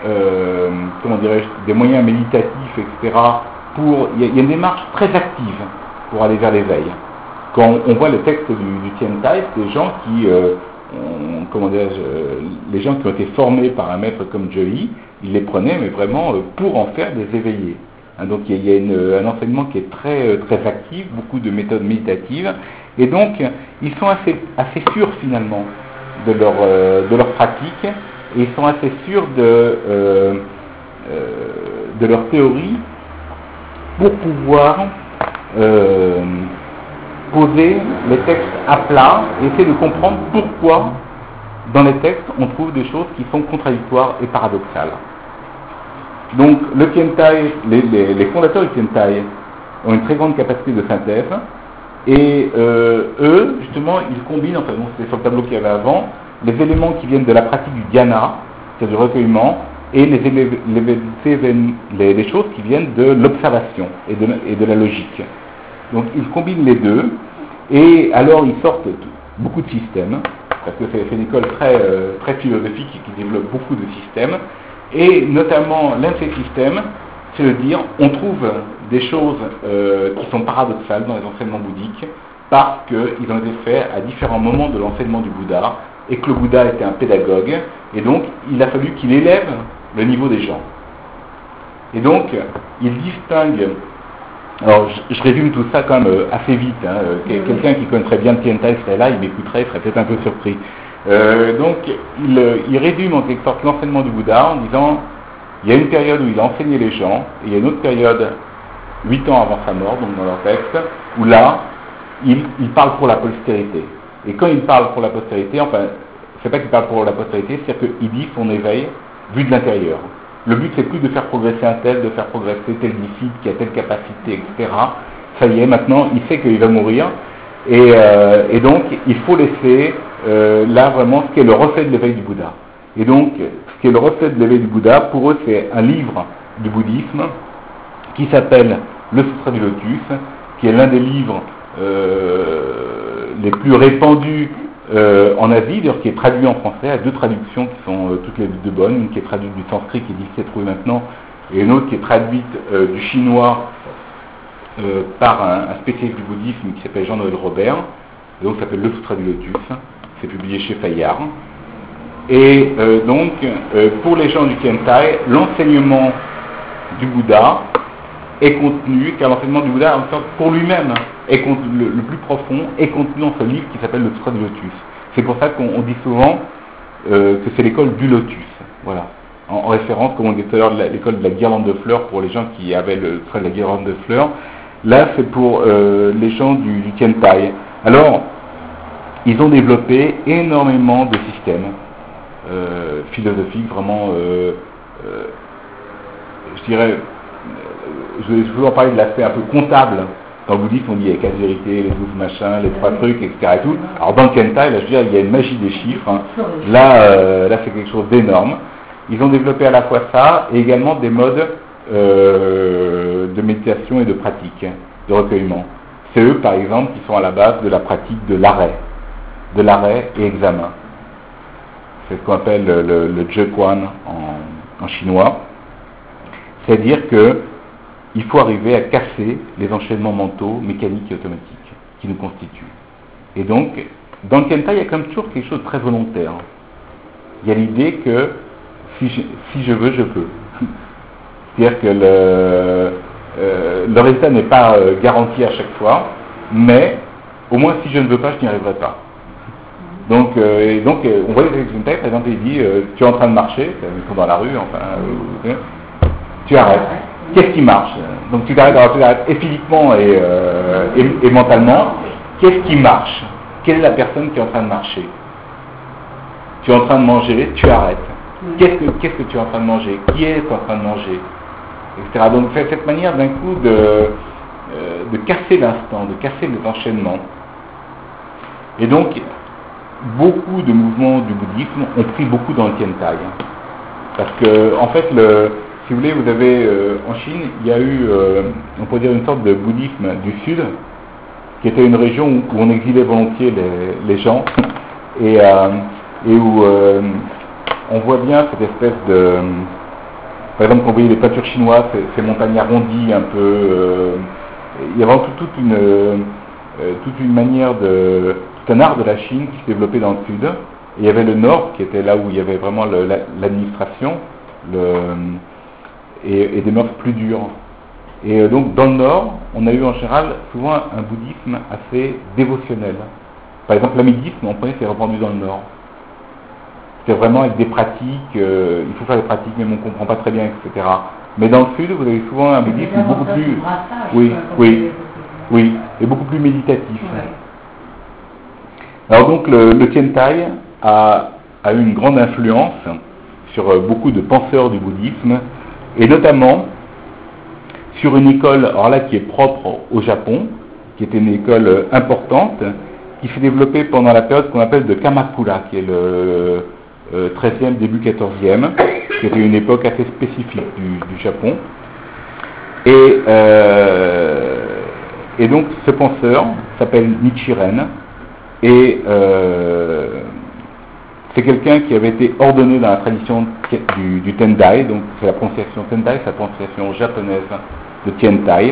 des moyens méditatifs, etc. Il y a une démarche très active pour aller vers l'éveil. Quand on voit le texte du Tiantai, c'est des gens qui, les gens qui ont été formés par un maître comme Zhou Yi, ils les prenaient, mais vraiment pour en faire des éveillés. Donc il y a un enseignement qui est très, très actif, beaucoup de méthodes méditatives, et donc ils sont assez sûrs finalement de leur pratique, et ils sont assez sûrs de leur théorie pour pouvoir poser les textes à plat et essayer de comprendre pourquoi dans les textes on trouve des choses qui sont contradictoires et paradoxales. Donc le Tiantai, les fondateurs du Tiantai ont une très grande capacité de synthèse, et eux justement ils combinent, enfin bon, c'était sur le tableau qu'il y avait avant, les éléments qui viennent de la pratique du dhyana, c'est-à-dire du recueillement, et les choses qui viennent de l'observation et de la logique. Donc ils combinent les deux, et alors ils sortent beaucoup de systèmes, parce que c'est une école très, très philosophique et qui développe beaucoup de systèmes, et notamment l'un de ces systèmes, c'est de dire on trouve des choses qui sont paradoxales dans les enseignements bouddhiques, parce qu'ils ont été faits à différents moments de l'enseignement du Bouddha, et que le Bouddha était un pédagogue, et donc il a fallu qu'il élève le niveau des gens. Et donc, il distingue, alors je résume tout ça quand même assez vite, quelqu'un qui connaîtrait bien le Tiantai serait là, il m'écouterait, il serait peut-être un peu surpris. Donc, il résume en quelque sorte l'enseignement du Bouddha en disant, il y a une période où il a enseigné les gens, et il y a une autre période, 8 ans avant sa mort, donc dans leur texte, où là, il parle pour la postérité. Et quand il parle pour la postérité, enfin, c'est pas qu'il parle pour la postérité, c'est-à-dire qu'il dit son éveil vu de l'intérieur. Le but, c'est plus de faire progresser un tel, de faire progresser tel disciple qui a telle capacité, etc. Ça y est, maintenant, il sait qu'il va mourir. Et donc, il faut laisser là vraiment ce qui est le reflet de l'éveil du Bouddha. Et donc, ce qui est le reflet de l'éveil du Bouddha, pour eux, c'est un livre du bouddhisme qui s'appelle Le Sutra du Lotus, qui est l'un des livres les plus répandus en Asie, d'ailleurs qui est traduit en français, à deux traductions qui sont toutes les deux bonnes, une qui est traduite du sanskrit qui est difficile à trouver maintenant, et une autre qui est traduite du chinois par un spécialiste du bouddhisme qui s'appelle Jean-Noël Robert, et donc ça s'appelle Le Sutra du Lotus, c'est publié chez Fayard. Et donc, pour les gens du Tiantai, l'enseignement du Bouddha est contenu, car l'enseignement du Bouddha, en sorte, pour lui-même, est le plus profond, est contenu dans ce livre qui s'appelle Le Sutra du Lotus. C'est pour ça qu'on dit souvent que c'est l'école du Lotus, voilà. En référence, comme on dit tout à l'heure, l'école de la guirlande de fleurs, pour les gens qui avaient le trait de la guirlande de fleurs. Là, c'est pour les gens du Tiantai. Alors, ils ont développé énormément de systèmes philosophiques, vraiment, je dirais, je vais vous en parler de l'aspect un peu comptable. Dans le bouddhisme, on dit il y a 4 vérités, les 12 machins, les 3 trucs, etc. Et tout. Alors dans le Tiantai, là, je veux dire, il y a une magie des chiffres. Hein. Là, c'est quelque chose d'énorme. Ils ont développé à la fois ça et également des modes de méditation et de pratique, de recueillement. C'est eux, par exemple, qui sont à la base de la pratique de l'arrêt et examen. C'est ce qu'on appelle le Zhekuan en chinois. C'est-à-dire que il faut arriver à casser les enchaînements mentaux, mécaniques et automatiques qui nous constituent. Et donc, dans le Tiantai, il y a quand même toujours quelque chose de très volontaire. Il y a l'idée que si je veux, je peux. C'est-à-dire que le résultat n'est pas garanti à chaque fois, mais au moins si je ne veux pas, je n'y arriverai pas. Donc, on voit les Tiantai, par exemple, il dit tu es en train de marcher, ils sont dans la rue, enfin, tu arrêtes. Qu'est-ce qui marche? Donc tu t'arrêtes et physiquement et mentalement. Qu'est-ce qui marche? Quelle est la personne qui est en train de marcher? Tu es en train de manger, tu arrêtes. Qu'est-ce que tu es en train de manger? Qui est en train de manger? Etc. Donc c'est cette manière d'un coup de casser l'instant, de casser les enchaînements. Et donc, beaucoup de mouvements du bouddhisme ont pris beaucoup dans le Tiantai. Parce que, en fait, si vous voulez, vous avez en Chine, il y a eu, on pourrait dire, une sorte de bouddhisme du Sud, qui était une région où on exilait volontiers les gens, et où on voit bien cette espèce de... Par exemple, quand vous voyez les peintures chinoises, ces montagnes arrondies un peu... il y a vraiment toute une manière tout un art de la Chine qui se développait dans le Sud. Et il y avait le Nord, qui était là où il y avait vraiment l'administration, et des mœurs plus dures. Et donc dans le Nord, on a eu en général souvent un bouddhisme assez dévotionnel. Par exemple, l'amidisme, on connaît, c'est répandu dans le Nord. C'est vraiment avec des pratiques, il faut faire des pratiques, mais on ne comprend pas très bien, etc. Mais dans le Sud, vous avez souvent un bouddhisme beaucoup plus... Oui, et beaucoup plus méditatif. Ouais. Alors donc le Tiantai a eu une grande influence sur beaucoup de penseurs du bouddhisme, et notamment sur une école, alors là qui est propre au Japon, qui était une école importante, qui s'est développée pendant la période qu'on appelle de Kamakura, qui est le 13e, début 14e, qui était une époque assez spécifique du Japon. Et donc ce penseur s'appelle Nichiren, et c'est quelqu'un qui avait été ordonné dans la tradition du Tendai, donc c'est la prononciation Tendai, c'est la prononciation japonaise de Tiantai.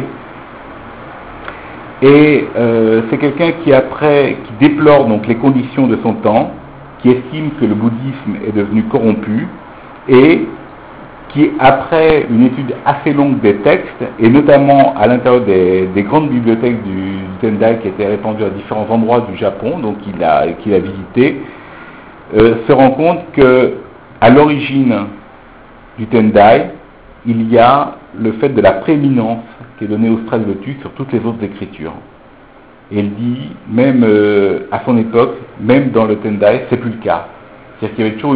Et c'est quelqu'un qui déplore donc les conditions de son temps, qui estime que le bouddhisme est devenu corrompu, et qui, après une étude assez longue des textes, et notamment à l'intérieur des grandes bibliothèques du Tendai qui étaient répandues à différents endroits du Japon, donc qu'il a visité, se rend compte qu'à l'origine du Tendai, il y a le fait de la prééminence qui est donnée au Sutra du Lotus sur toutes les autres écritures. Et il dit, même à son époque, même dans le Tendai, c'est plus le cas. C'est-à-dire qu'il y avait toujours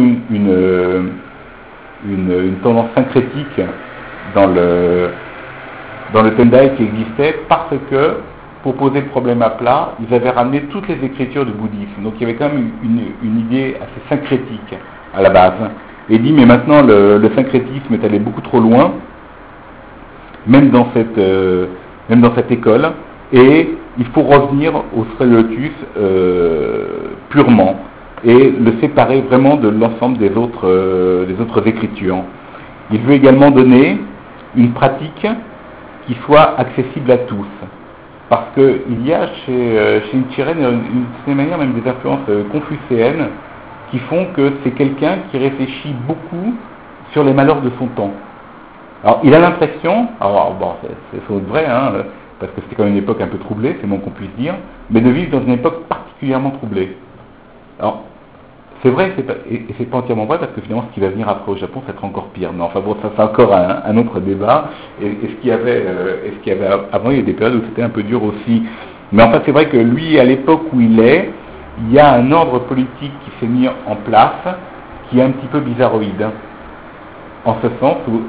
une tendance syncrétique dans le Tendai qui existait parce que, pour poser le problème à plat, ils avaient ramené toutes les écritures du bouddhisme. Donc il y avait quand même une idée assez syncrétique à la base. Et il dit, mais maintenant le syncrétisme est allé beaucoup trop loin, même dans cette école, et il faut revenir au Sri Lotus purement, et le séparer vraiment de l'ensemble des autres écritures. Il veut également donner une pratique qui soit accessible à tous. Parce qu'il y a chez Nichiren, d'une certaine manière, même des influences confucéennes qui font que c'est quelqu'un qui réfléchit beaucoup sur les malheurs de son temps. Alors, il a l'impression, alors bon, c'est sans doute vrai, hein, parce que c'était quand même une époque un peu troublée, c'est moins qu'on puisse dire, mais de vivre dans une époque particulièrement troublée. Alors, c'est vrai, et c'est pas entièrement vrai, parce que finalement, ce qui va venir après au Japon, ça sera encore pire. Mais enfin bon, ça c'est encore un autre débat. Et ce qu'il y avait avant, il y a des périodes où c'était un peu dur aussi. Mais enfin, c'est vrai que lui, à l'époque où il est, il y a un ordre politique qui s'est mis en place, qui est un petit peu bizarroïde. En ce sens où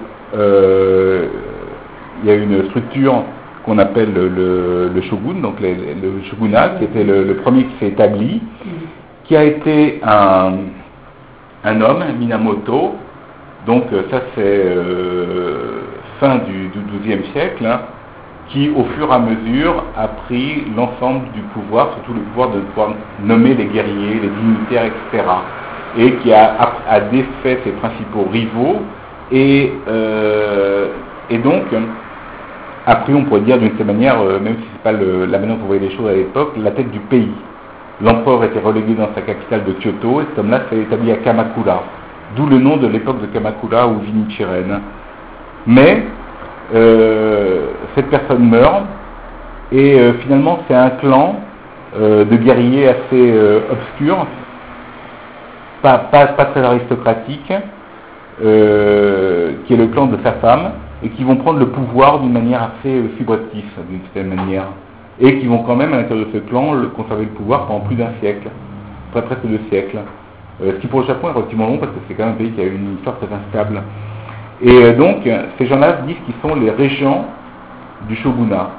il y a une structure qu'on appelle le shogun, donc le shogunat, qui était le premier qui s'est établi, qui a été un homme, Minamoto, donc ça c'est fin du XIIe siècle, hein, qui au fur et à mesure a pris l'ensemble du pouvoir, surtout le pouvoir de pouvoir nommer les guerriers, les dignitaires, etc. Et qui a défait ses principaux rivaux, et donc a pris, on pourrait dire d'une certaine manière, même si c'est pas la manière dont on voyait les choses à l'époque, la tête du pays. L'empereur était relégué dans sa capitale de Kyoto, et cet homme-là s'est établi à Kamakura, d'où le nom de l'époque de Kamakura où vit Nichiren. Mais cette personne meurt, et finalement c'est un clan de guerriers assez obscur, pas très aristocratique, qui est le clan de sa femme, et qui vont prendre le pouvoir d'une manière assez subreptice, d'une certaine manière. Et qui vont quand même, à l'intérieur de ce clan, conserver le pouvoir pendant plus d'un siècle, presque 2 siècles. Ce qui pour le Japon est relativement long, parce que c'est quand même un pays qui a une histoire très instable. Et donc, ces gens-là disent qu'ils sont les régents du shogunat.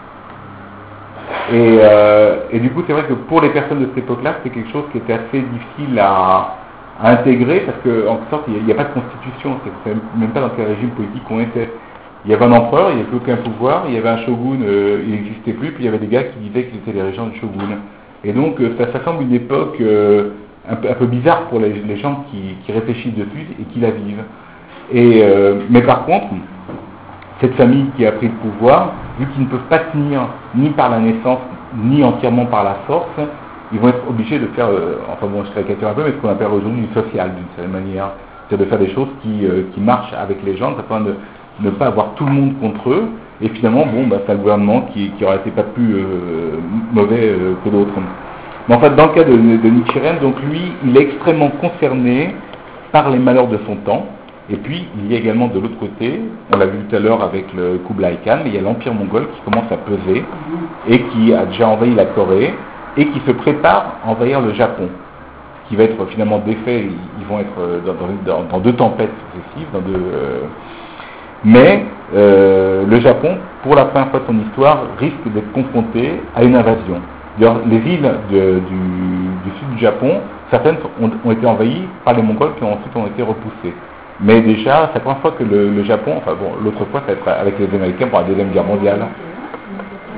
Et du coup, c'est vrai que pour les personnes de cette époque-là, c'était quelque chose qui était assez difficile à intégrer, parce qu'en quelque sorte, il n'y a pas de constitution, c'est même pas dans quel régime politique on était. Il y avait un empereur, il n'y avait plus aucun pouvoir, il y avait un shogun, il n'existait plus, puis il y avait des gars qui disaient qu'ils étaient les régents du shogun. Et donc ça semble une époque un peu bizarre pour les gens qui réfléchissent dessus et qui la vivent. Mais par contre, cette famille qui a pris le pouvoir, vu qu'ils ne peuvent pas tenir ni par la naissance, ni entièrement par la force, ils vont être obligés de faire, enfin bon je caricature un peu, mais ce qu'on appelle aujourd'hui du social d'une certaine manière. C'est-à-dire de faire des choses qui marchent avec les gens, afin de ne pas avoir tout le monde contre eux, et finalement, c'est le gouvernement qui aurait été pas plus mauvais que d'autres. Mais en fait, dans le cas de Nichiren, donc lui, il est extrêmement concerné par les malheurs de son temps, et puis il y a également de l'autre côté, on l'a vu tout à l'heure avec le Kublai Khan, mais il y a l'Empire mongol qui commence à peser, et qui a déjà envahi la Corée, et qui se prépare à envahir le Japon, qui va être finalement défait, ils vont être dans 2 tempêtes successives, mais le Japon, pour la première fois de son histoire, risque d'être confronté à une invasion. D'ailleurs, les îles du sud du Japon, certaines ont été envahies par les Mongols qui ensuite ont été repoussées. Mais déjà, c'est la première fois que le Japon, enfin bon, l'autre fois, ça va être avec les Américains pour la Deuxième Guerre mondiale. Comment ?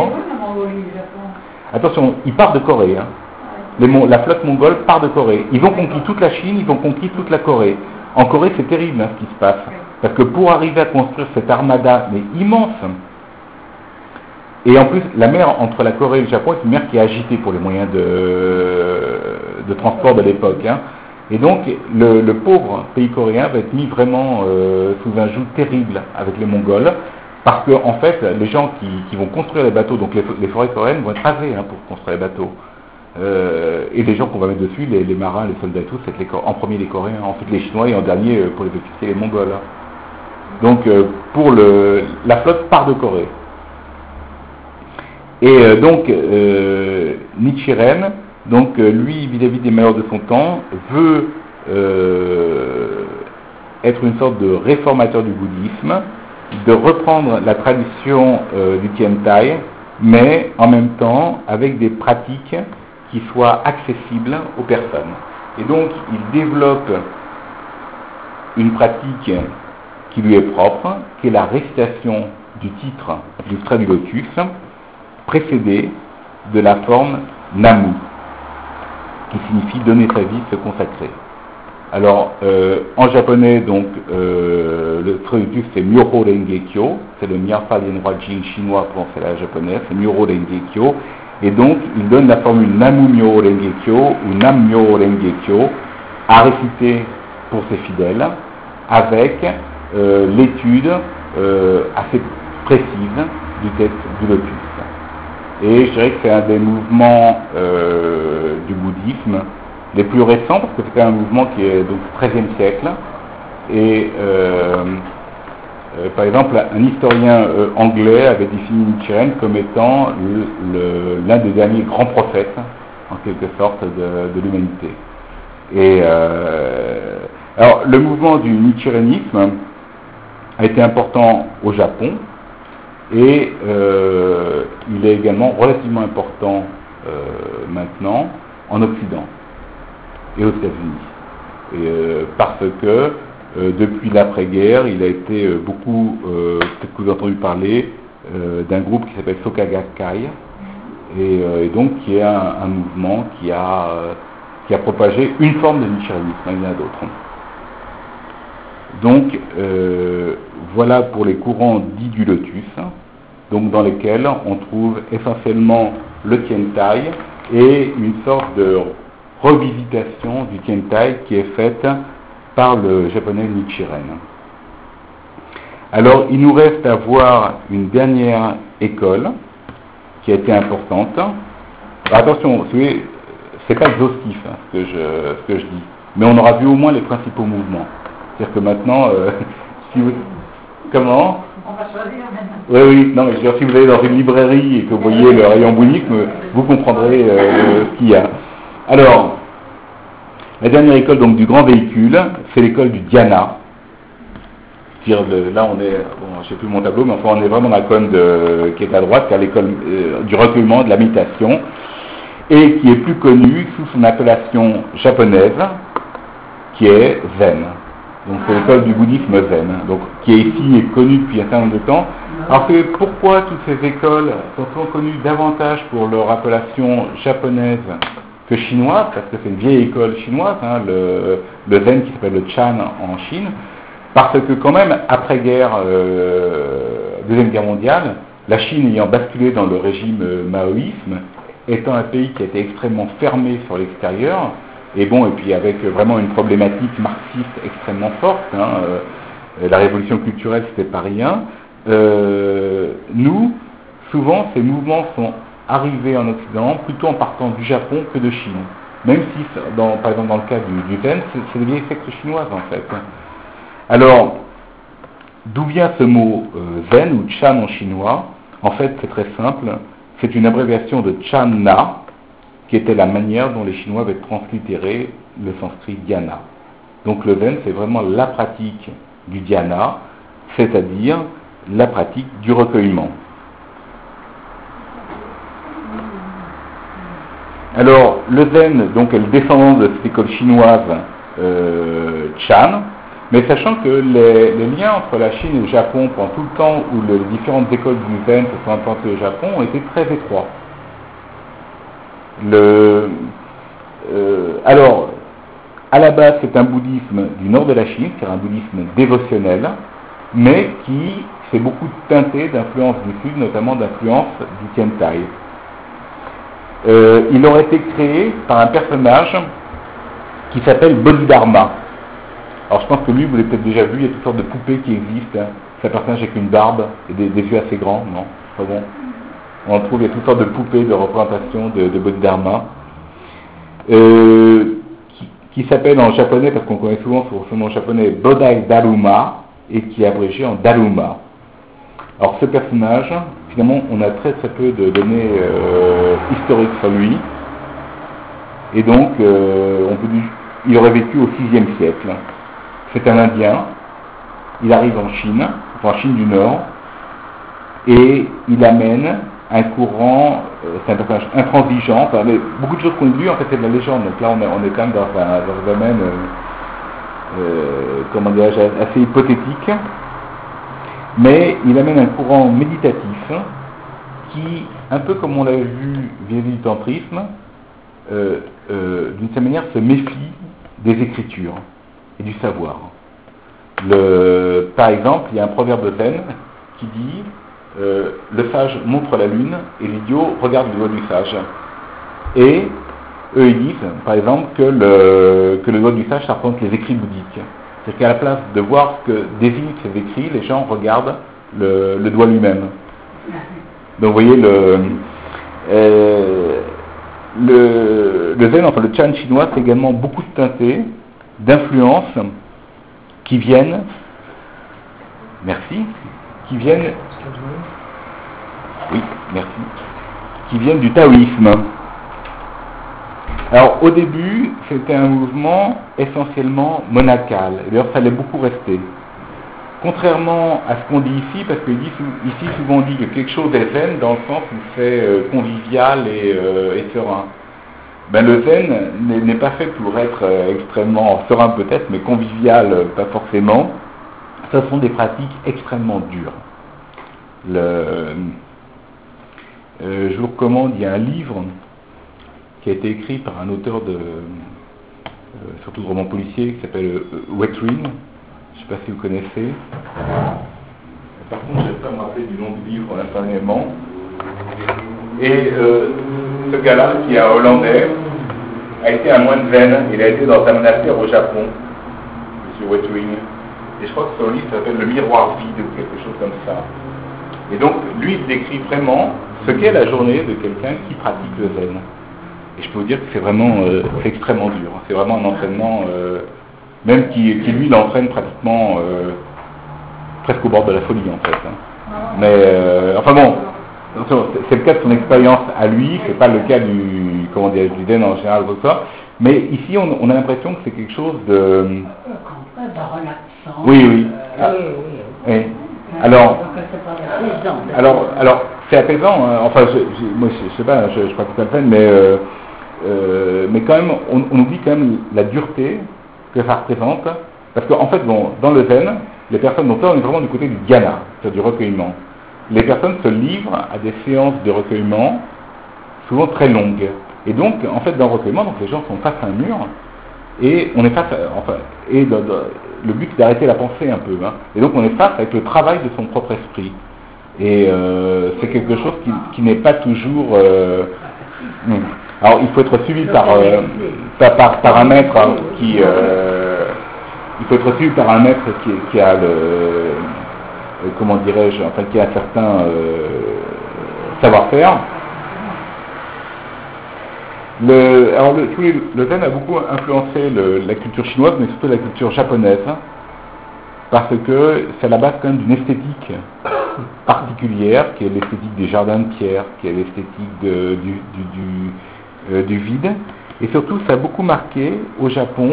Attention, ils partent de Corée. Hein. La flotte mongole part de Corée. Ils ont conquis toute la Chine, ils ont conquis toute la Corée. En Corée, c'est terrible ce qui se passe. Parce que pour arriver à construire cette armada, mais immense, et en plus, la mer entre la Corée et le Japon est une mer qui est agitée pour les moyens de transport de l'époque. Hein. Et donc, le pauvre pays coréen va être mis vraiment sous un joug terrible avec les Mongols, parce que en fait, les gens qui vont construire les bateaux, donc les forêts coréennes vont être rasées pour construire les bateaux. Et les gens qu'on va mettre dessus, les marins, les soldats et tout, c'est en premier les Coréens, ensuite les Chinois et en dernier pour les officiers les Mongols. Donc pour la flotte part de Corée. Et donc Nichiren Donc lui, vis-à-vis des malheurs de son temps, veut être une sorte de réformateur du bouddhisme, de reprendre la tradition du Tiantai, mais en même temps avec des pratiques qui soient accessibles aux personnes. Et donc il développe une pratique qui lui est propre, qui est la récitation du titre du trait du lotus, précédée de la forme Namu, qui signifie donner sa vie, se consacrer. Alors, en japonais, donc, le trait du lotus c'est Myoho Renge Kyo, c'est le Myanmar Lien Jing chinois prononcé à la japonaise, c'est Myoho Renge Kyo, et donc il donne la formule Namu Myoho Renge Kyo ou Nam Myoho Renge Kyo à réciter pour ses fidèles, avec l'étude assez précise du texte du lotus. Et je dirais que c'est un des mouvements du bouddhisme les plus récents, parce que c'est un mouvement qui est donc 13e siècle. Et par exemple, un historien anglais avait défini Nichiren comme étant l'un des derniers grands prophètes, en quelque sorte, de l'humanité. Et alors, le mouvement du nichirenisme a été important au Japon, et il est également relativement important maintenant en Occident et aux États-Unis. Parce que depuis l'après-guerre, il a été beaucoup, peut-être que vous avez entendu parler, d'un groupe qui s'appelle Soka Gakkai, et donc qui est un mouvement qui a propagé une forme de nichirenisme, il y en a d'autres. Donc, voilà pour les courants dits du lotus, donc dans lesquels on trouve essentiellement le Tiantai et une sorte de revisitation du Tiantai qui est faite par le japonais Nichiren. Alors, il nous reste à voir une dernière école qui a été importante. Alors, attention, c'est pas exhaustif ce que je dis, mais on aura vu au moins les principaux mouvements. C'est-à-dire que maintenant, si vous... Comment ? On va choisir maintenant. Oui, non, mais je veux dire, si vous allez dans une librairie et que vous voyez le rayon bouddhisme, vous comprendrez ce qu'il y a. Alors, la dernière école donc du grand véhicule, c'est l'école du dhyana. Là, on est, bon, je sais plus mon tableau, mais enfin, on est vraiment dans la colonne qui est à droite, c'est l'école du recueillement, de la méditation, et qui est plus connue sous son appellation japonaise, qui est Zen. Donc c'est l'école du bouddhisme Zen, donc qui est ici et connue depuis un certain nombre de temps. Alors que pourquoi toutes ces écoles sont connues davantage pour leur appellation japonaise que chinoise, parce que c'est une vieille école chinoise, le Zen qui s'appelle le Chan en Chine, parce que quand même, après-guerre, Deuxième Guerre mondiale, la Chine ayant basculé dans le régime maoïsme, étant un pays qui a été extrêmement fermé sur l'extérieur, et puis avec vraiment une problématique marxiste extrêmement forte, la révolution culturelle c'était pas rien, nous, souvent ces mouvements sont arrivés en Occident plutôt en partant du Japon que de Chine. Même si, par exemple dans le cas du Zen, c'est des vieilles sectes chinoises en fait. Alors, d'où vient ce mot Zen ou Chan en chinois? En fait c'est très simple, c'est une abréviation de Chan-na, qui était la manière dont les Chinois avaient translitéré le sanskrit dhyana. Donc le Zen, c'est vraiment la pratique du dhyana, c'est-à-dire la pratique du recueillement. Alors, le Zen, donc, est le descendant de cette école chinoise Chan, mais sachant que les liens entre la Chine et le Japon pendant tout le temps où les différentes écoles du Zen se sont implantées au Japon ont été très étroits. Alors, à la base, c'est un bouddhisme du nord de la Chine, c'est un bouddhisme dévotionnel, mais qui s'est beaucoup teinté d'influence du sud, notamment d'influence du Tiantai. Il aurait été créé par un personnage qui s'appelle Bodhidharma. Alors, je pense que lui, vous l'avez peut-être déjà vu, il y a toutes sortes de poupées qui existent. C'est un personnage avec une barbe et des yeux assez grands, non? Pas bon. On trouve, il y a toutes sortes de poupées de représentation de Bodhidharma, qui s'appelle en japonais, parce qu'on connaît souvent son nom japonais, Bodai Daruma, et qui est abrégé en Daruma. Alors ce personnage, finalement, on a très très peu de données historiques sur lui. Et donc, il aurait vécu au VIe siècle. C'est un Indien, il arrive en Chine du Nord, et il amène un courant, c'est un personnage intransigeant, mais beaucoup de choses qu'on lui, en fait, c'est de la légende. Donc là, on est quand même dans un domaine, assez hypothétique. Mais il amène un courant méditatif qui, un peu comme on l'avait vu vis-à-vis du tantrisme, d'une certaine manière se méfie des écritures et du savoir. Par exemple, il y a un proverbe zen qui dit le sage montre la lune et l'idiot regarde le doigt du sage. Et eux ils disent, par exemple, que le doigt du sage ça représente les écrits bouddhiques. C'est qu'à la place de voir ce que désignent ces écrits, les gens regardent le doigt lui-même. Donc vous voyez le zen, enfin le chan chinois, c'est également beaucoup de teintés, d'influences qui viennent, qui viennent du taoïsme. Alors au début, c'était un mouvement essentiellement monacal, et d'ailleurs ça allait beaucoup rester. Contrairement à ce qu'on dit ici, parce que ici souvent on dit que quelque chose est zen dans le sens où c'est convivial et serein. Ben, le zen n'est pas fait pour être extrêmement serein peut-être, mais convivial pas forcément. Ce sont des pratiques extrêmement dures. Je vous recommande, il y a un livre qui a été écrit par un auteur surtout de romans policiers qui s'appelle Wetrin. Je ne sais pas si vous connaissez. Par contre, je ne vais pas me rappeler du nom du livre instantanément. Et ce gars-là, qui est un Hollandais, a été un moine zen. Il a été dans un monastère au Japon, M. Wetwing. Et je crois que son livre s'appelle Le miroir vide ou quelque chose comme ça. Et donc, lui, il décrit vraiment ce qu'est la journée de quelqu'un qui pratique le zen. Et je peux vous dire que c'est vraiment, c'est extrêmement dur. C'est vraiment un entraînement, même qui lui l'entraîne pratiquement presque au bord de la folie en fait. Mais enfin bon, c'est le cas de son expérience à lui, c'est pas le cas du zen en général ou ça. Mais ici, on a l'impression que c'est quelque chose de oui. Oui. Alors, c'est apaisant. Hein. Enfin, moi, je sais pas, je pratique pas le zen, mais quand même, on oublie quand même la dureté que ça représente, parce qu'en fait, bon, dans le zen, les personnes, donc là, on est vraiment du côté du dhyana, c'est-à-dire du recueillement. Les personnes se livrent à des séances de recueillement, souvent très longues. Et donc, en fait, dans le recueillement, donc les gens sont face à un mur, et on est face à, le but c'est d'arrêter la pensée un peu, hein. Et donc on est face avec le travail de son propre esprit. Et c'est quelque chose qui n'est pas toujours... Alors il faut être suivi par un maître qui... il faut être suivi par un maître qui a comment dirais-je, enfin qui a un certain savoir-faire. Le zen a beaucoup influencé la culture chinoise, mais surtout la culture japonaise, parce que c'est à la base quand même d'une esthétique particulière, qui est l'esthétique des jardins de pierre, qui est l'esthétique du vide, et surtout ça a beaucoup marqué au Japon,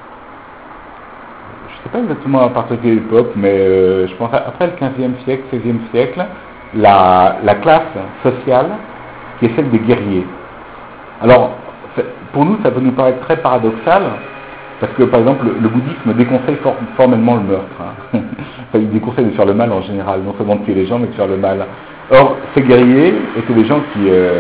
je ne sais pas exactement à partir de quelle époque, mais je pense après le 15e siècle, 16e siècle, la classe sociale qui est celle des guerriers. Alors, pour nous, ça peut nous paraître très paradoxal, parce que, par exemple, le bouddhisme déconseille formellement le meurtre. Hein. Enfin, il déconseille de faire le mal en général, non seulement de tuer les gens, mais de faire le mal. Or, ces guerriers étaient des gens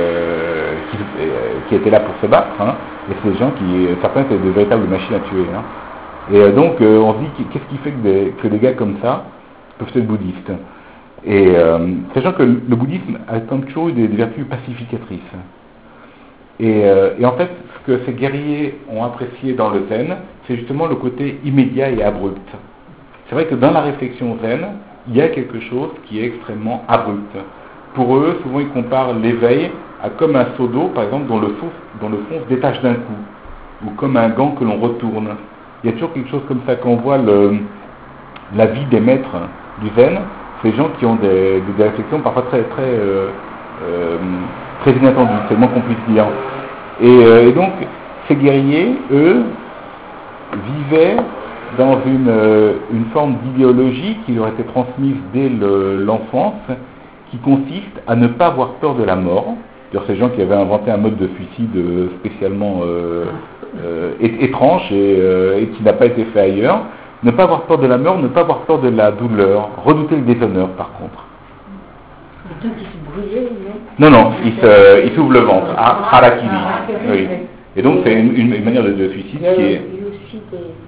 qui étaient là pour se battre, hein, et c'est des gens certains étaient de véritables machines à tuer. Hein. Et donc, on se dit, qu'est-ce qui fait que des gars comme ça peuvent être bouddhistes? Et sachant que le bouddhisme a comme toujours eu des vertus pacificatrices. Et en fait, ce que ces guerriers ont apprécié dans le zen, c'est justement le côté immédiat et abrupt. C'est vrai que dans la réflexion zen, il y a quelque chose qui est extrêmement abrupt. Pour eux, souvent ils comparent l'éveil à comme un seau d'eau, par exemple, dont le fond se détache d'un coup, ou comme un gant que l'on retourne. Il y a toujours quelque chose comme ça. Quand on voit la vie des maîtres du zen, ces gens qui ont des réflexions parfois très inattendues, c'est le moins qu'on puisse dire. Et donc, ces guerriers, eux, vivaient dans une forme d'idéologie qui leur était transmise dès l'enfance, qui consiste à ne pas avoir peur de la mort. C'est-à-dire ces gens qui avaient inventé un mode de suicide spécialement étrange et qui n'a pas été fait ailleurs. Ne pas avoir peur de la mort, ne pas avoir peur de la douleur, redouter le déshonneur par contre. Et donc il se brûlait, non? Non, il s'ouvre le ventre, harakiri. Oui. Et donc c'est une manière de suicide qui est... Il y a aussi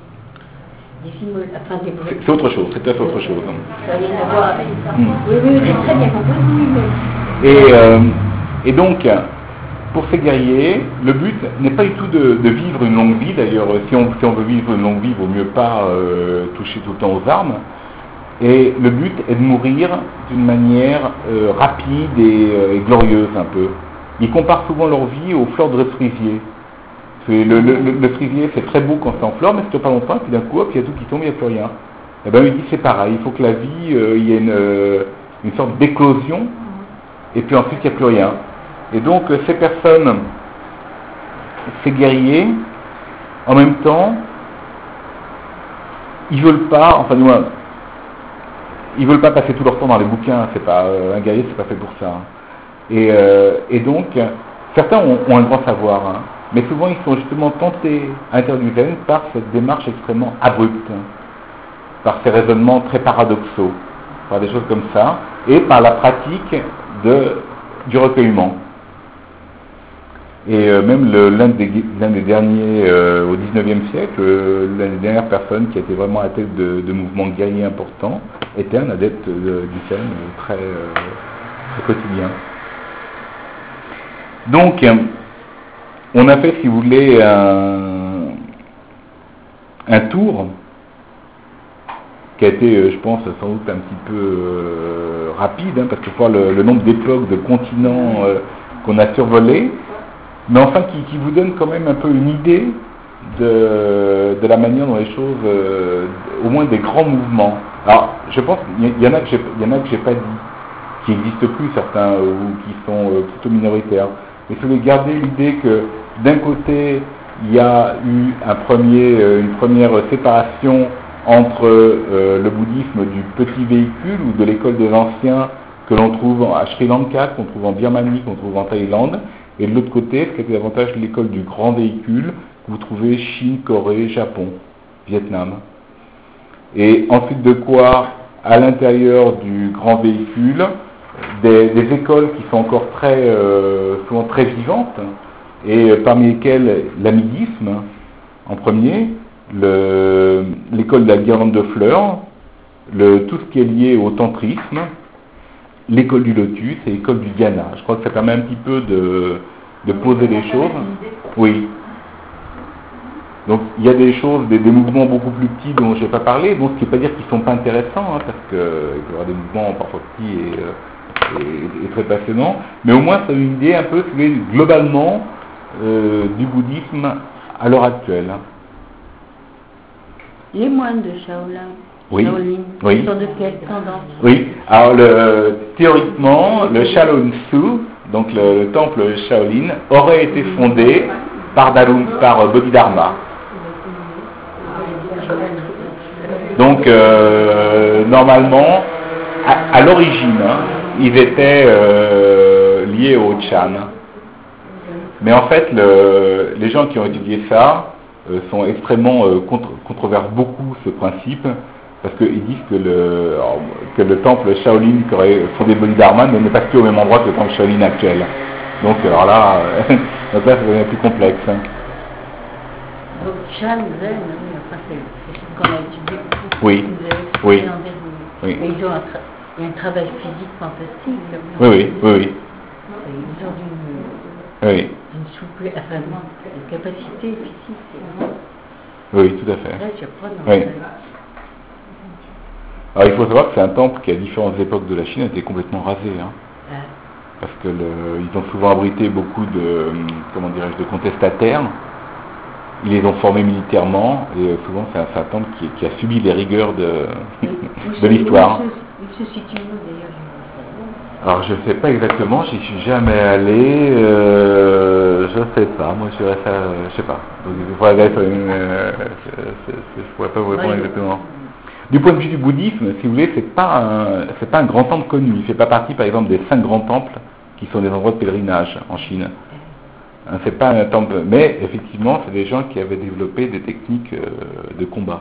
des C'est autre chose, c'est tout à fait autre chose. Ça n'a rien à voir avec ça. Oui, j'ai très bien compris. Et donc, pour ces guerriers, le but n'est pas du tout de vivre une longue vie. D'ailleurs, si on veut vivre une longue vie, il vaut mieux pas toucher tout le temps aux armes. Et le but est de mourir d'une manière rapide et glorieuse un peu. Ils comparent souvent leur vie aux fleurs de cerisier. Le cerisier, c'est très beau quand c'est en fleurs, mais c'est pas longtemps, et puis d'un coup, hop, il y a tout qui tombe, il n'y a plus rien. Et bien, il dit c'est pareil, il faut que la vie, il y ait une sorte d'éclosion, et puis ensuite, il n'y a plus rien. Et donc, ces personnes, ces guerriers, en même temps, ils veulent pas, ils veulent pas passer tout leur temps dans les bouquins, c'est pas, un guerrier, c'est pas fait pour ça. Et donc, certains ont un grand savoir, hein, mais souvent ils sont justement tentés à l'intérieur du Zen par cette démarche extrêmement abrupte, par ces raisonnements très paradoxaux, par des choses comme ça, et par la pratique du recueillement. Et même l'un des derniers, au XIXe siècle, l'une des dernières personnes qui a été vraiment à la tête de mouvements guerriers importants, était un adepte du Zen très quotidien. Donc, on a fait, si vous voulez, un tour qui a été, je pense, sans doute un petit peu rapide, hein, parce que voir le nombre d'époques, de continents qu'on a survolés, mais enfin qui vous donne quand même un peu une idée de la manière dont les choses, au moins des grands mouvements. Alors, je pense qu'il y en a que j'ai pas dit, qui n'existent plus certains, ou qui sont plutôt minoritaires. Mais il faut garder l'idée que d'un côté, il y a eu une première séparation entre le bouddhisme du petit véhicule ou de l'école des anciens que l'on trouve à Sri Lanka, qu'on trouve en Birmanie, qu'on trouve en Thaïlande, et de l'autre côté, ce qui était davantage l'école du grand véhicule, que vous trouvez Chine, Corée, Japon, Vietnam. Et ensuite de quoi, à l'intérieur du grand véhicule, des écoles qui sont encore souvent très vivantes, et parmi lesquelles l'amidisme, en premier, l'école de la guirlande de fleurs, tout ce qui est lié au tantrisme, l'école du lotus et l'école du dhyana. Je crois que ça permet un petit peu de poser les choses. Oui. Donc il y a des choses, des mouvements beaucoup plus petits dont je ne vais pas parler, donc ce qui ne veut pas dire qu'ils ne sont pas intéressants, hein, parce qu'il peut y avoir des mouvements parfois petits et très passionnants, mais au moins ça a une idée un peu globalement du bouddhisme à l'heure actuelle. Les moines de Shaolin, oui. Ils sont de quelle tendance? Oui, alors théoriquement, le Shaolin Tzu, donc le temple Shaolin, aurait été fondé par Bodhidharma. Donc, normalement, à l'origine, ils étaient liés au Chan. Mais en fait, les gens qui ont étudié ça sont extrêmement controversent beaucoup ce principe, parce qu'ils disent que le temple Shaolin qu'aurait fondé Bodhidharma n'est pas situé au même endroit que le temple Shaolin actuel. Donc, alors là, donc là, ça devient plus complexe. Donc, Chan, Zen, c'est ce qu'on a étudié beaucoup. Oui. Oui. Oui. Mais ils ont un travail physique fantastique. Oui. Ils ont une souplesse, une capacité physique. Oui, tout à fait. Là, surprenant. Oui. Alors, il faut savoir que c'est un temple qui, à différentes époques de la Chine, a été complètement rasé. Hein. Parce que ils ont souvent abrité beaucoup de contestataires. Ils les ont formés militairement, et souvent c'est un temple qui a subi les rigueurs de l'histoire. Il se situe où d'ailleurs? Alors je ne sais pas exactement, j'y suis jamais allé. je sais pas, moi je dirais ça, je sais pas. Donc il faudrait être je pourrais pas vous répondre exactement. Du point de vue du bouddhisme, si vous voulez, c'est pas un grand temple connu. Il fait pas partie, par exemple, des 5 grands temples qui sont des endroits de pèlerinage en Chine. Hein, c'est pas un temple, mais effectivement, c'est des gens qui avaient développé des techniques de combat.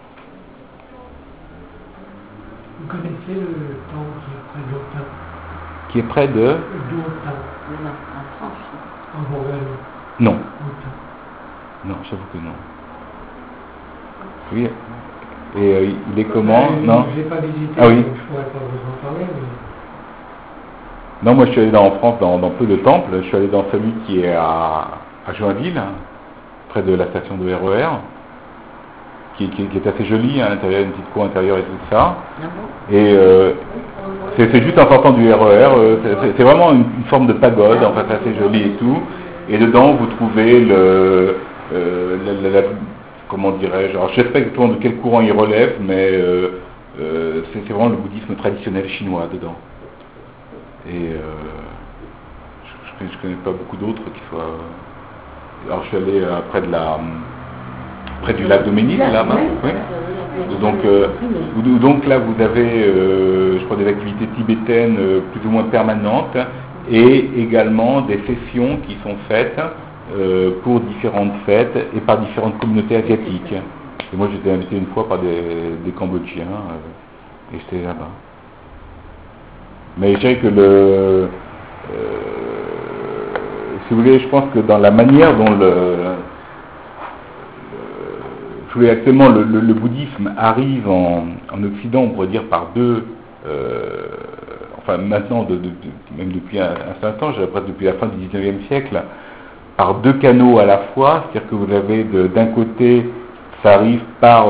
Vous connaissez le temple Qui qui est près d'Autun? est près de D'Autun, En France. en Bourgogne. Non, Autun. non, j'avoue que non. Oui. Et il est comment? Non. Je l'ai pas visité, Ah oui. donc je pourrais pas vous en parler, mais... Non, moi je suis allé en France dans peu de temples. Je suis allé dans celui qui est à Joinville, hein, près de la station de RER, qui est assez joli, à l'intérieur, une petite cour intérieure et tout ça. Et c'est juste en sortant du RER, c'est vraiment une forme de pagode, en fait, assez jolie et tout. Et dedans, vous trouvez comment dirais-je, alors je ne sais pas exactement de quel courant il relève, mais c'est vraiment le bouddhisme traditionnel chinois dedans. Et je ne connais pas beaucoup d'autres qui soient... Alors je suis allé près du lac de Ménil, là-bas. Oui. Donc là vous avez, je crois, des activités tibétaines plus ou moins permanentes et également des sessions qui sont faites pour différentes fêtes et par différentes communautés asiatiques. Et moi j'étais invité une fois par des Cambodgiens et j'étais là-bas. Mais je dirais que si vous voulez, je pense que dans la manière dont actuellement le bouddhisme arrive en Occident, on pourrait dire par deux, enfin maintenant, même depuis un certain temps, je dirais presque depuis la fin du 19e siècle, par deux canaux à la fois, c'est-à-dire que vous avez d'un côté, ça arrive par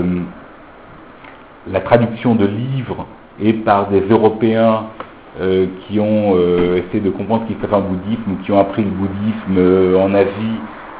la traduction de livres et par des Européens qui ont essayé de comprendre ce qui se fait en bouddhisme, ou qui ont appris le bouddhisme en Asie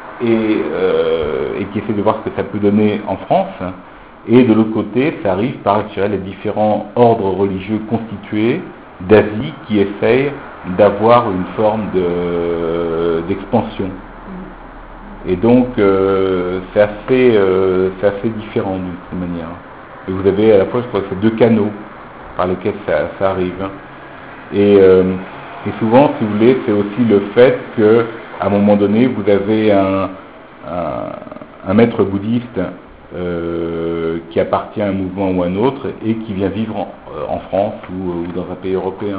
et qui essaient de voir ce que ça peut donner en France. Et de l'autre côté, ça arrive par les différents ordres religieux constitués d'Asie qui essayent d'avoir une forme d'expansion. Et donc c'est assez différent d'une certaine manière. Et vous avez à la fois, je crois, ces deux canaux par lesquels ça arrive. Et souvent, si vous voulez, c'est aussi le fait que, à un moment donné, vous avez un maître bouddhiste qui appartient à un mouvement ou à un autre et qui vient vivre en France ou dans un pays européen.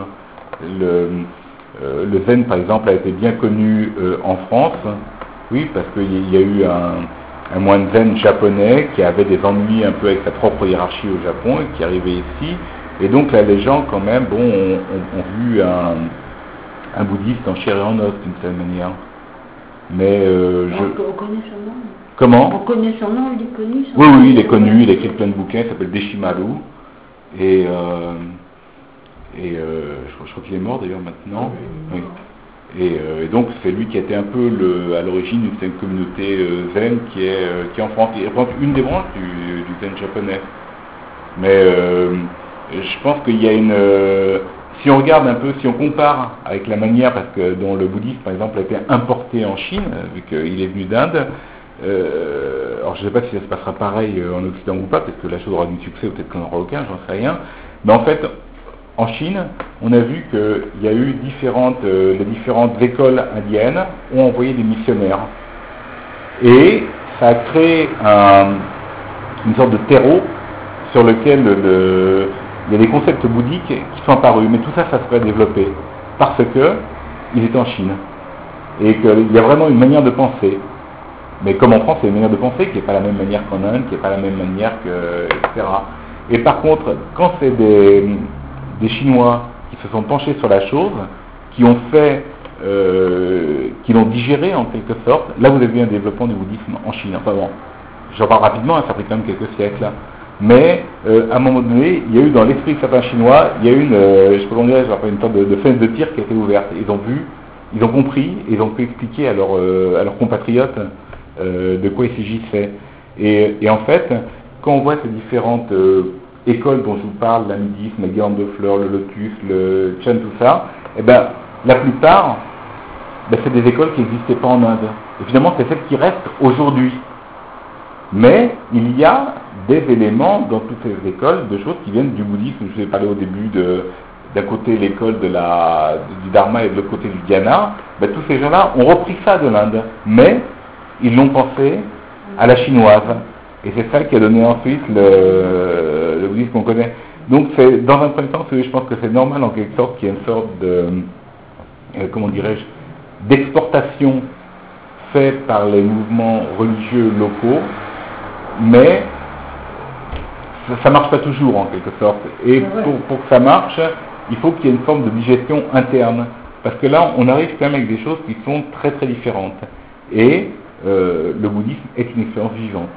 Le zen, par exemple, a été bien connu en France, oui, parce qu'il y a eu un moine zen japonais qui avait des ennuis un peu avec sa propre hiérarchie au Japon et qui arrivait ici. Et donc là, les gens, quand même, ont vu un bouddhiste en chair et en os, d'une certaine manière. Mais On connaît son nom. Comment? On connaît son nom, il est connu. Oui, il est connu, il a écrit plein de bouquins, il s'appelle Deshimaru. Et je crois qu'il est mort d'ailleurs maintenant. Oui. Et donc c'est lui qui a été un peu à l'origine d'une certaine communauté zen qui est en France. Il représente une des branches du zen japonais. Mais je pense qu'il y a si on regarde un peu, si on compare avec la manière dont le bouddhisme, par exemple, a été importé en Chine, vu qu'il est venu d'Inde, alors je ne sais pas si ça se passera pareil en Occident ou pas, peut-être que la chose aura du succès ou peut-être qu'on n'aura aucun, j'en sais rien. Mais en fait, en Chine, on a vu qu'il y a eu les différentes écoles indiennes ont envoyé des missionnaires. Et ça a créé une sorte de terreau sur lequel il y a des concepts bouddhiques qui sont apparus. Mais tout ça se serait développé parce qu'ils étaient en Chine. Et qu'il y a vraiment une manière de penser. Mais comme en France, il y a une manière de penser qui n'est pas la même manière qu'en Inde, qui n'est pas la même manière etc. Et par contre, quand c'est des Chinois qui se sont penchés sur la chose, qui l'ont digéré en quelque sorte, là vous avez eu un développement du bouddhisme en Chine. Enfin bon, j'en parle rapidement, ça fait quand même quelques siècles. Mais à un moment donné, il y a eu dans l'esprit de certains Chinois, il y a eu une sorte de fenêtre de tir qui a été ouverte. Ils ont compris, et ils ont pu expliquer à leurs compatriotes de quoi il s'agissait. Et en fait, quand on voit ces différentes écoles dont je vous parle, l'amidisme, la guirlande de fleurs, le lotus, le Chan, tout ça, eh ben, la plupart ben, c'est des écoles qui n'existaient pas en Inde. Et finalement, c'est celles qui restent aujourd'hui. Mais il y a des éléments dans toutes ces écoles, de choses qui viennent du bouddhisme. Je vous ai parlé au début d'un côté l'école du Dharma et de l'autre côté du Dhyana. Ben, tous ces gens-là ont repris ça de l'Inde, mais ils l'ont pensé à la chinoise. Et c'est ça qui a donné ensuite le bouddhisme qu'on connaît. Donc c'est, dans un premier temps, je pense que c'est normal en quelque sorte qu'il y ait une sorte de, comment dirais-je, d'exportation faite par les mouvements religieux locaux, mais ça marche pas toujours en quelque sorte. Et pour que ça marche, il faut qu'il y ait une forme de digestion interne. Parce que là, on arrive quand même avec des choses qui sont très très différentes. Et le bouddhisme est une expérience vivante.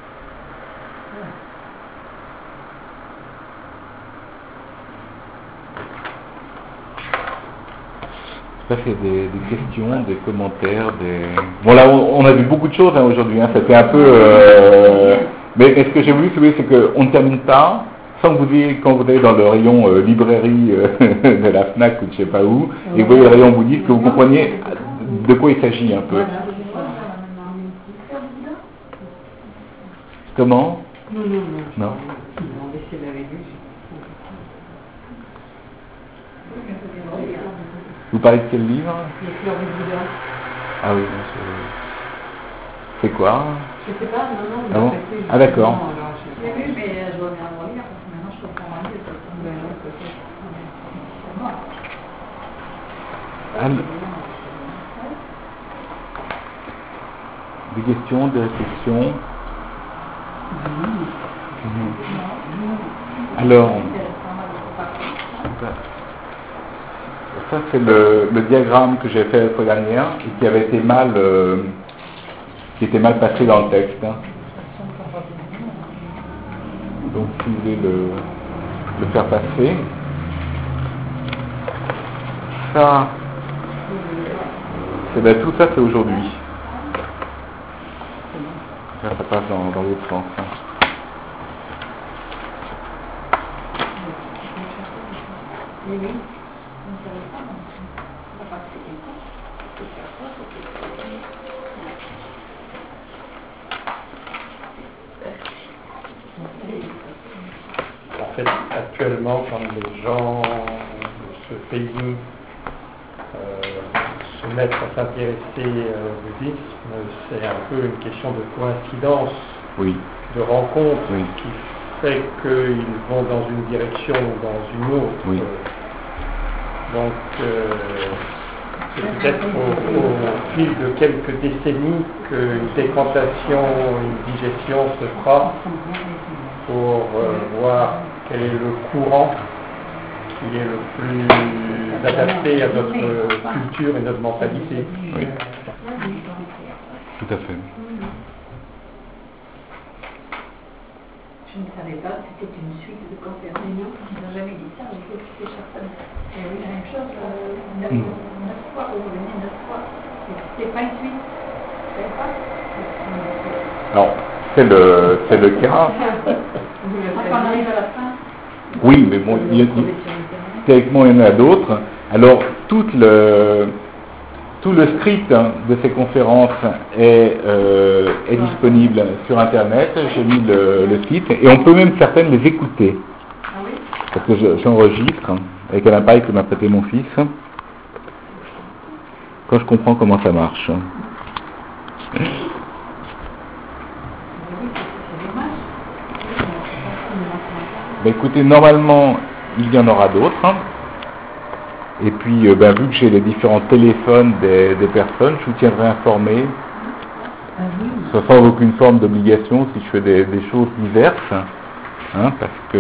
Ça fait des questions, des commentaires, Bon là, on a vu beaucoup de choses aujourd'hui, c'était un peu... Mais ce que j'ai voulu, c'est qu'on ne termine pas sans que vous ayez, quand vous allez dans le rayon librairie de la FNAC ou je ne sais pas où, et que vous voyez le rayon bouddhiste, que vous compreniez de quoi il s'agit un peu. Comment ? Non. Vous parlez de quel livre ? Les fleurs du Bouddha. Ah oui, c'est quoi ? Je sais pas, non. Ah bon ? Ah d'accord. Je l'ai vu, mais je dois bien le relire parce que maintenant je comprends moins mieux. Des questions, des réflexions ? Alors, ça c'est le diagramme que j'ai fait la fois dernière et qui avait été qui était mal passé dans le texte. Donc si vous voulez le faire passer, ça, tout ça c'est aujourd'hui. Ça passe dans l'autre sens. En fait, actuellement, quand les gens de ce pays se mettent à s'intéresser au bouddhisme, c'est un peu une question de coïncidence, de rencontre, qui fait qu'ils vont dans une direction ou dans une autre. Donc, c'est peut-être au fil de quelques décennies qu'une décantation, une digestion se fera pour voir quel est le courant qui est le plus adapté à notre culture et notre mentalité. Oui, tout à fait. Je ne savais pas que c'était une suite de conférences. Ils n'ont jamais dit ça, mais c'est chaque fois. Et oui, la même chose, 9 fois, vous revenez 9 fois. C'était pas une suite. Vous savez pas? Alors, c'est le cas. Quand on arrive à la fin. Oui, mais bon, théoriquement il y en a d'autres. Alors, tout le script de ces conférences est disponible sur Internet. J'ai mis le site et on peut même certaines les écouter. Ah oui? Parce que j'enregistre avec un appareil que m'a prêté mon fils quand je comprends comment ça marche. Ben écoutez, normalement, il y en aura d'autres. Et puis, vu que j'ai les différents téléphones des personnes, je vous tiendrai informé, sans aucune forme d'obligation, si je fais des choses diverses. Parce que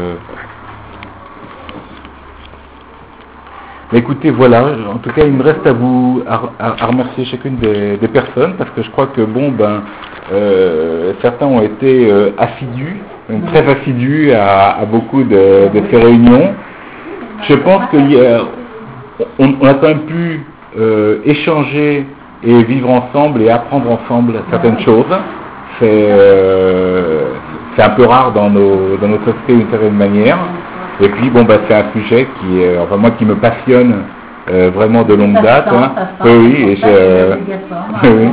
Écoutez, voilà, en tout cas, il me reste à remercier chacune des personnes, parce que je crois que, certains ont été assidus, même très assidus à beaucoup de ces réunions. Je pense qu'on a quand même pu échanger et vivre ensemble et apprendre ensemble certaines choses. C'est un peu rare dans nos sociétés d'une certaine manière. Et puis, c'est un sujet qui est, moi qui me passionne vraiment de longue date. Hein. Oui, et oui.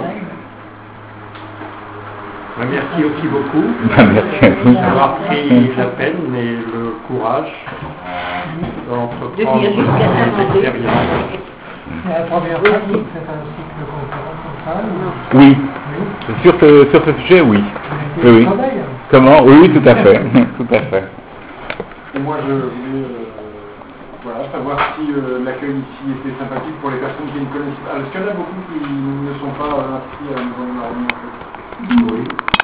Merci aussi beaucoup merci à vous d'avoir pris la peine et le courage d'entreprendre cette expérience. C'est la première fois que vous faites un cycle de conférence comme ça? Oui. Sur ce sujet, oui. Oui. Comment? Oui, tout à fait. Tout à fait. Et moi, je voulais savoir si l'accueil ici était sympathique pour les personnes qui ne connaissent pas. Est-ce qu'il y en a beaucoup qui ne sont pas inscrits à la maison de la Réunion en fait? Oui.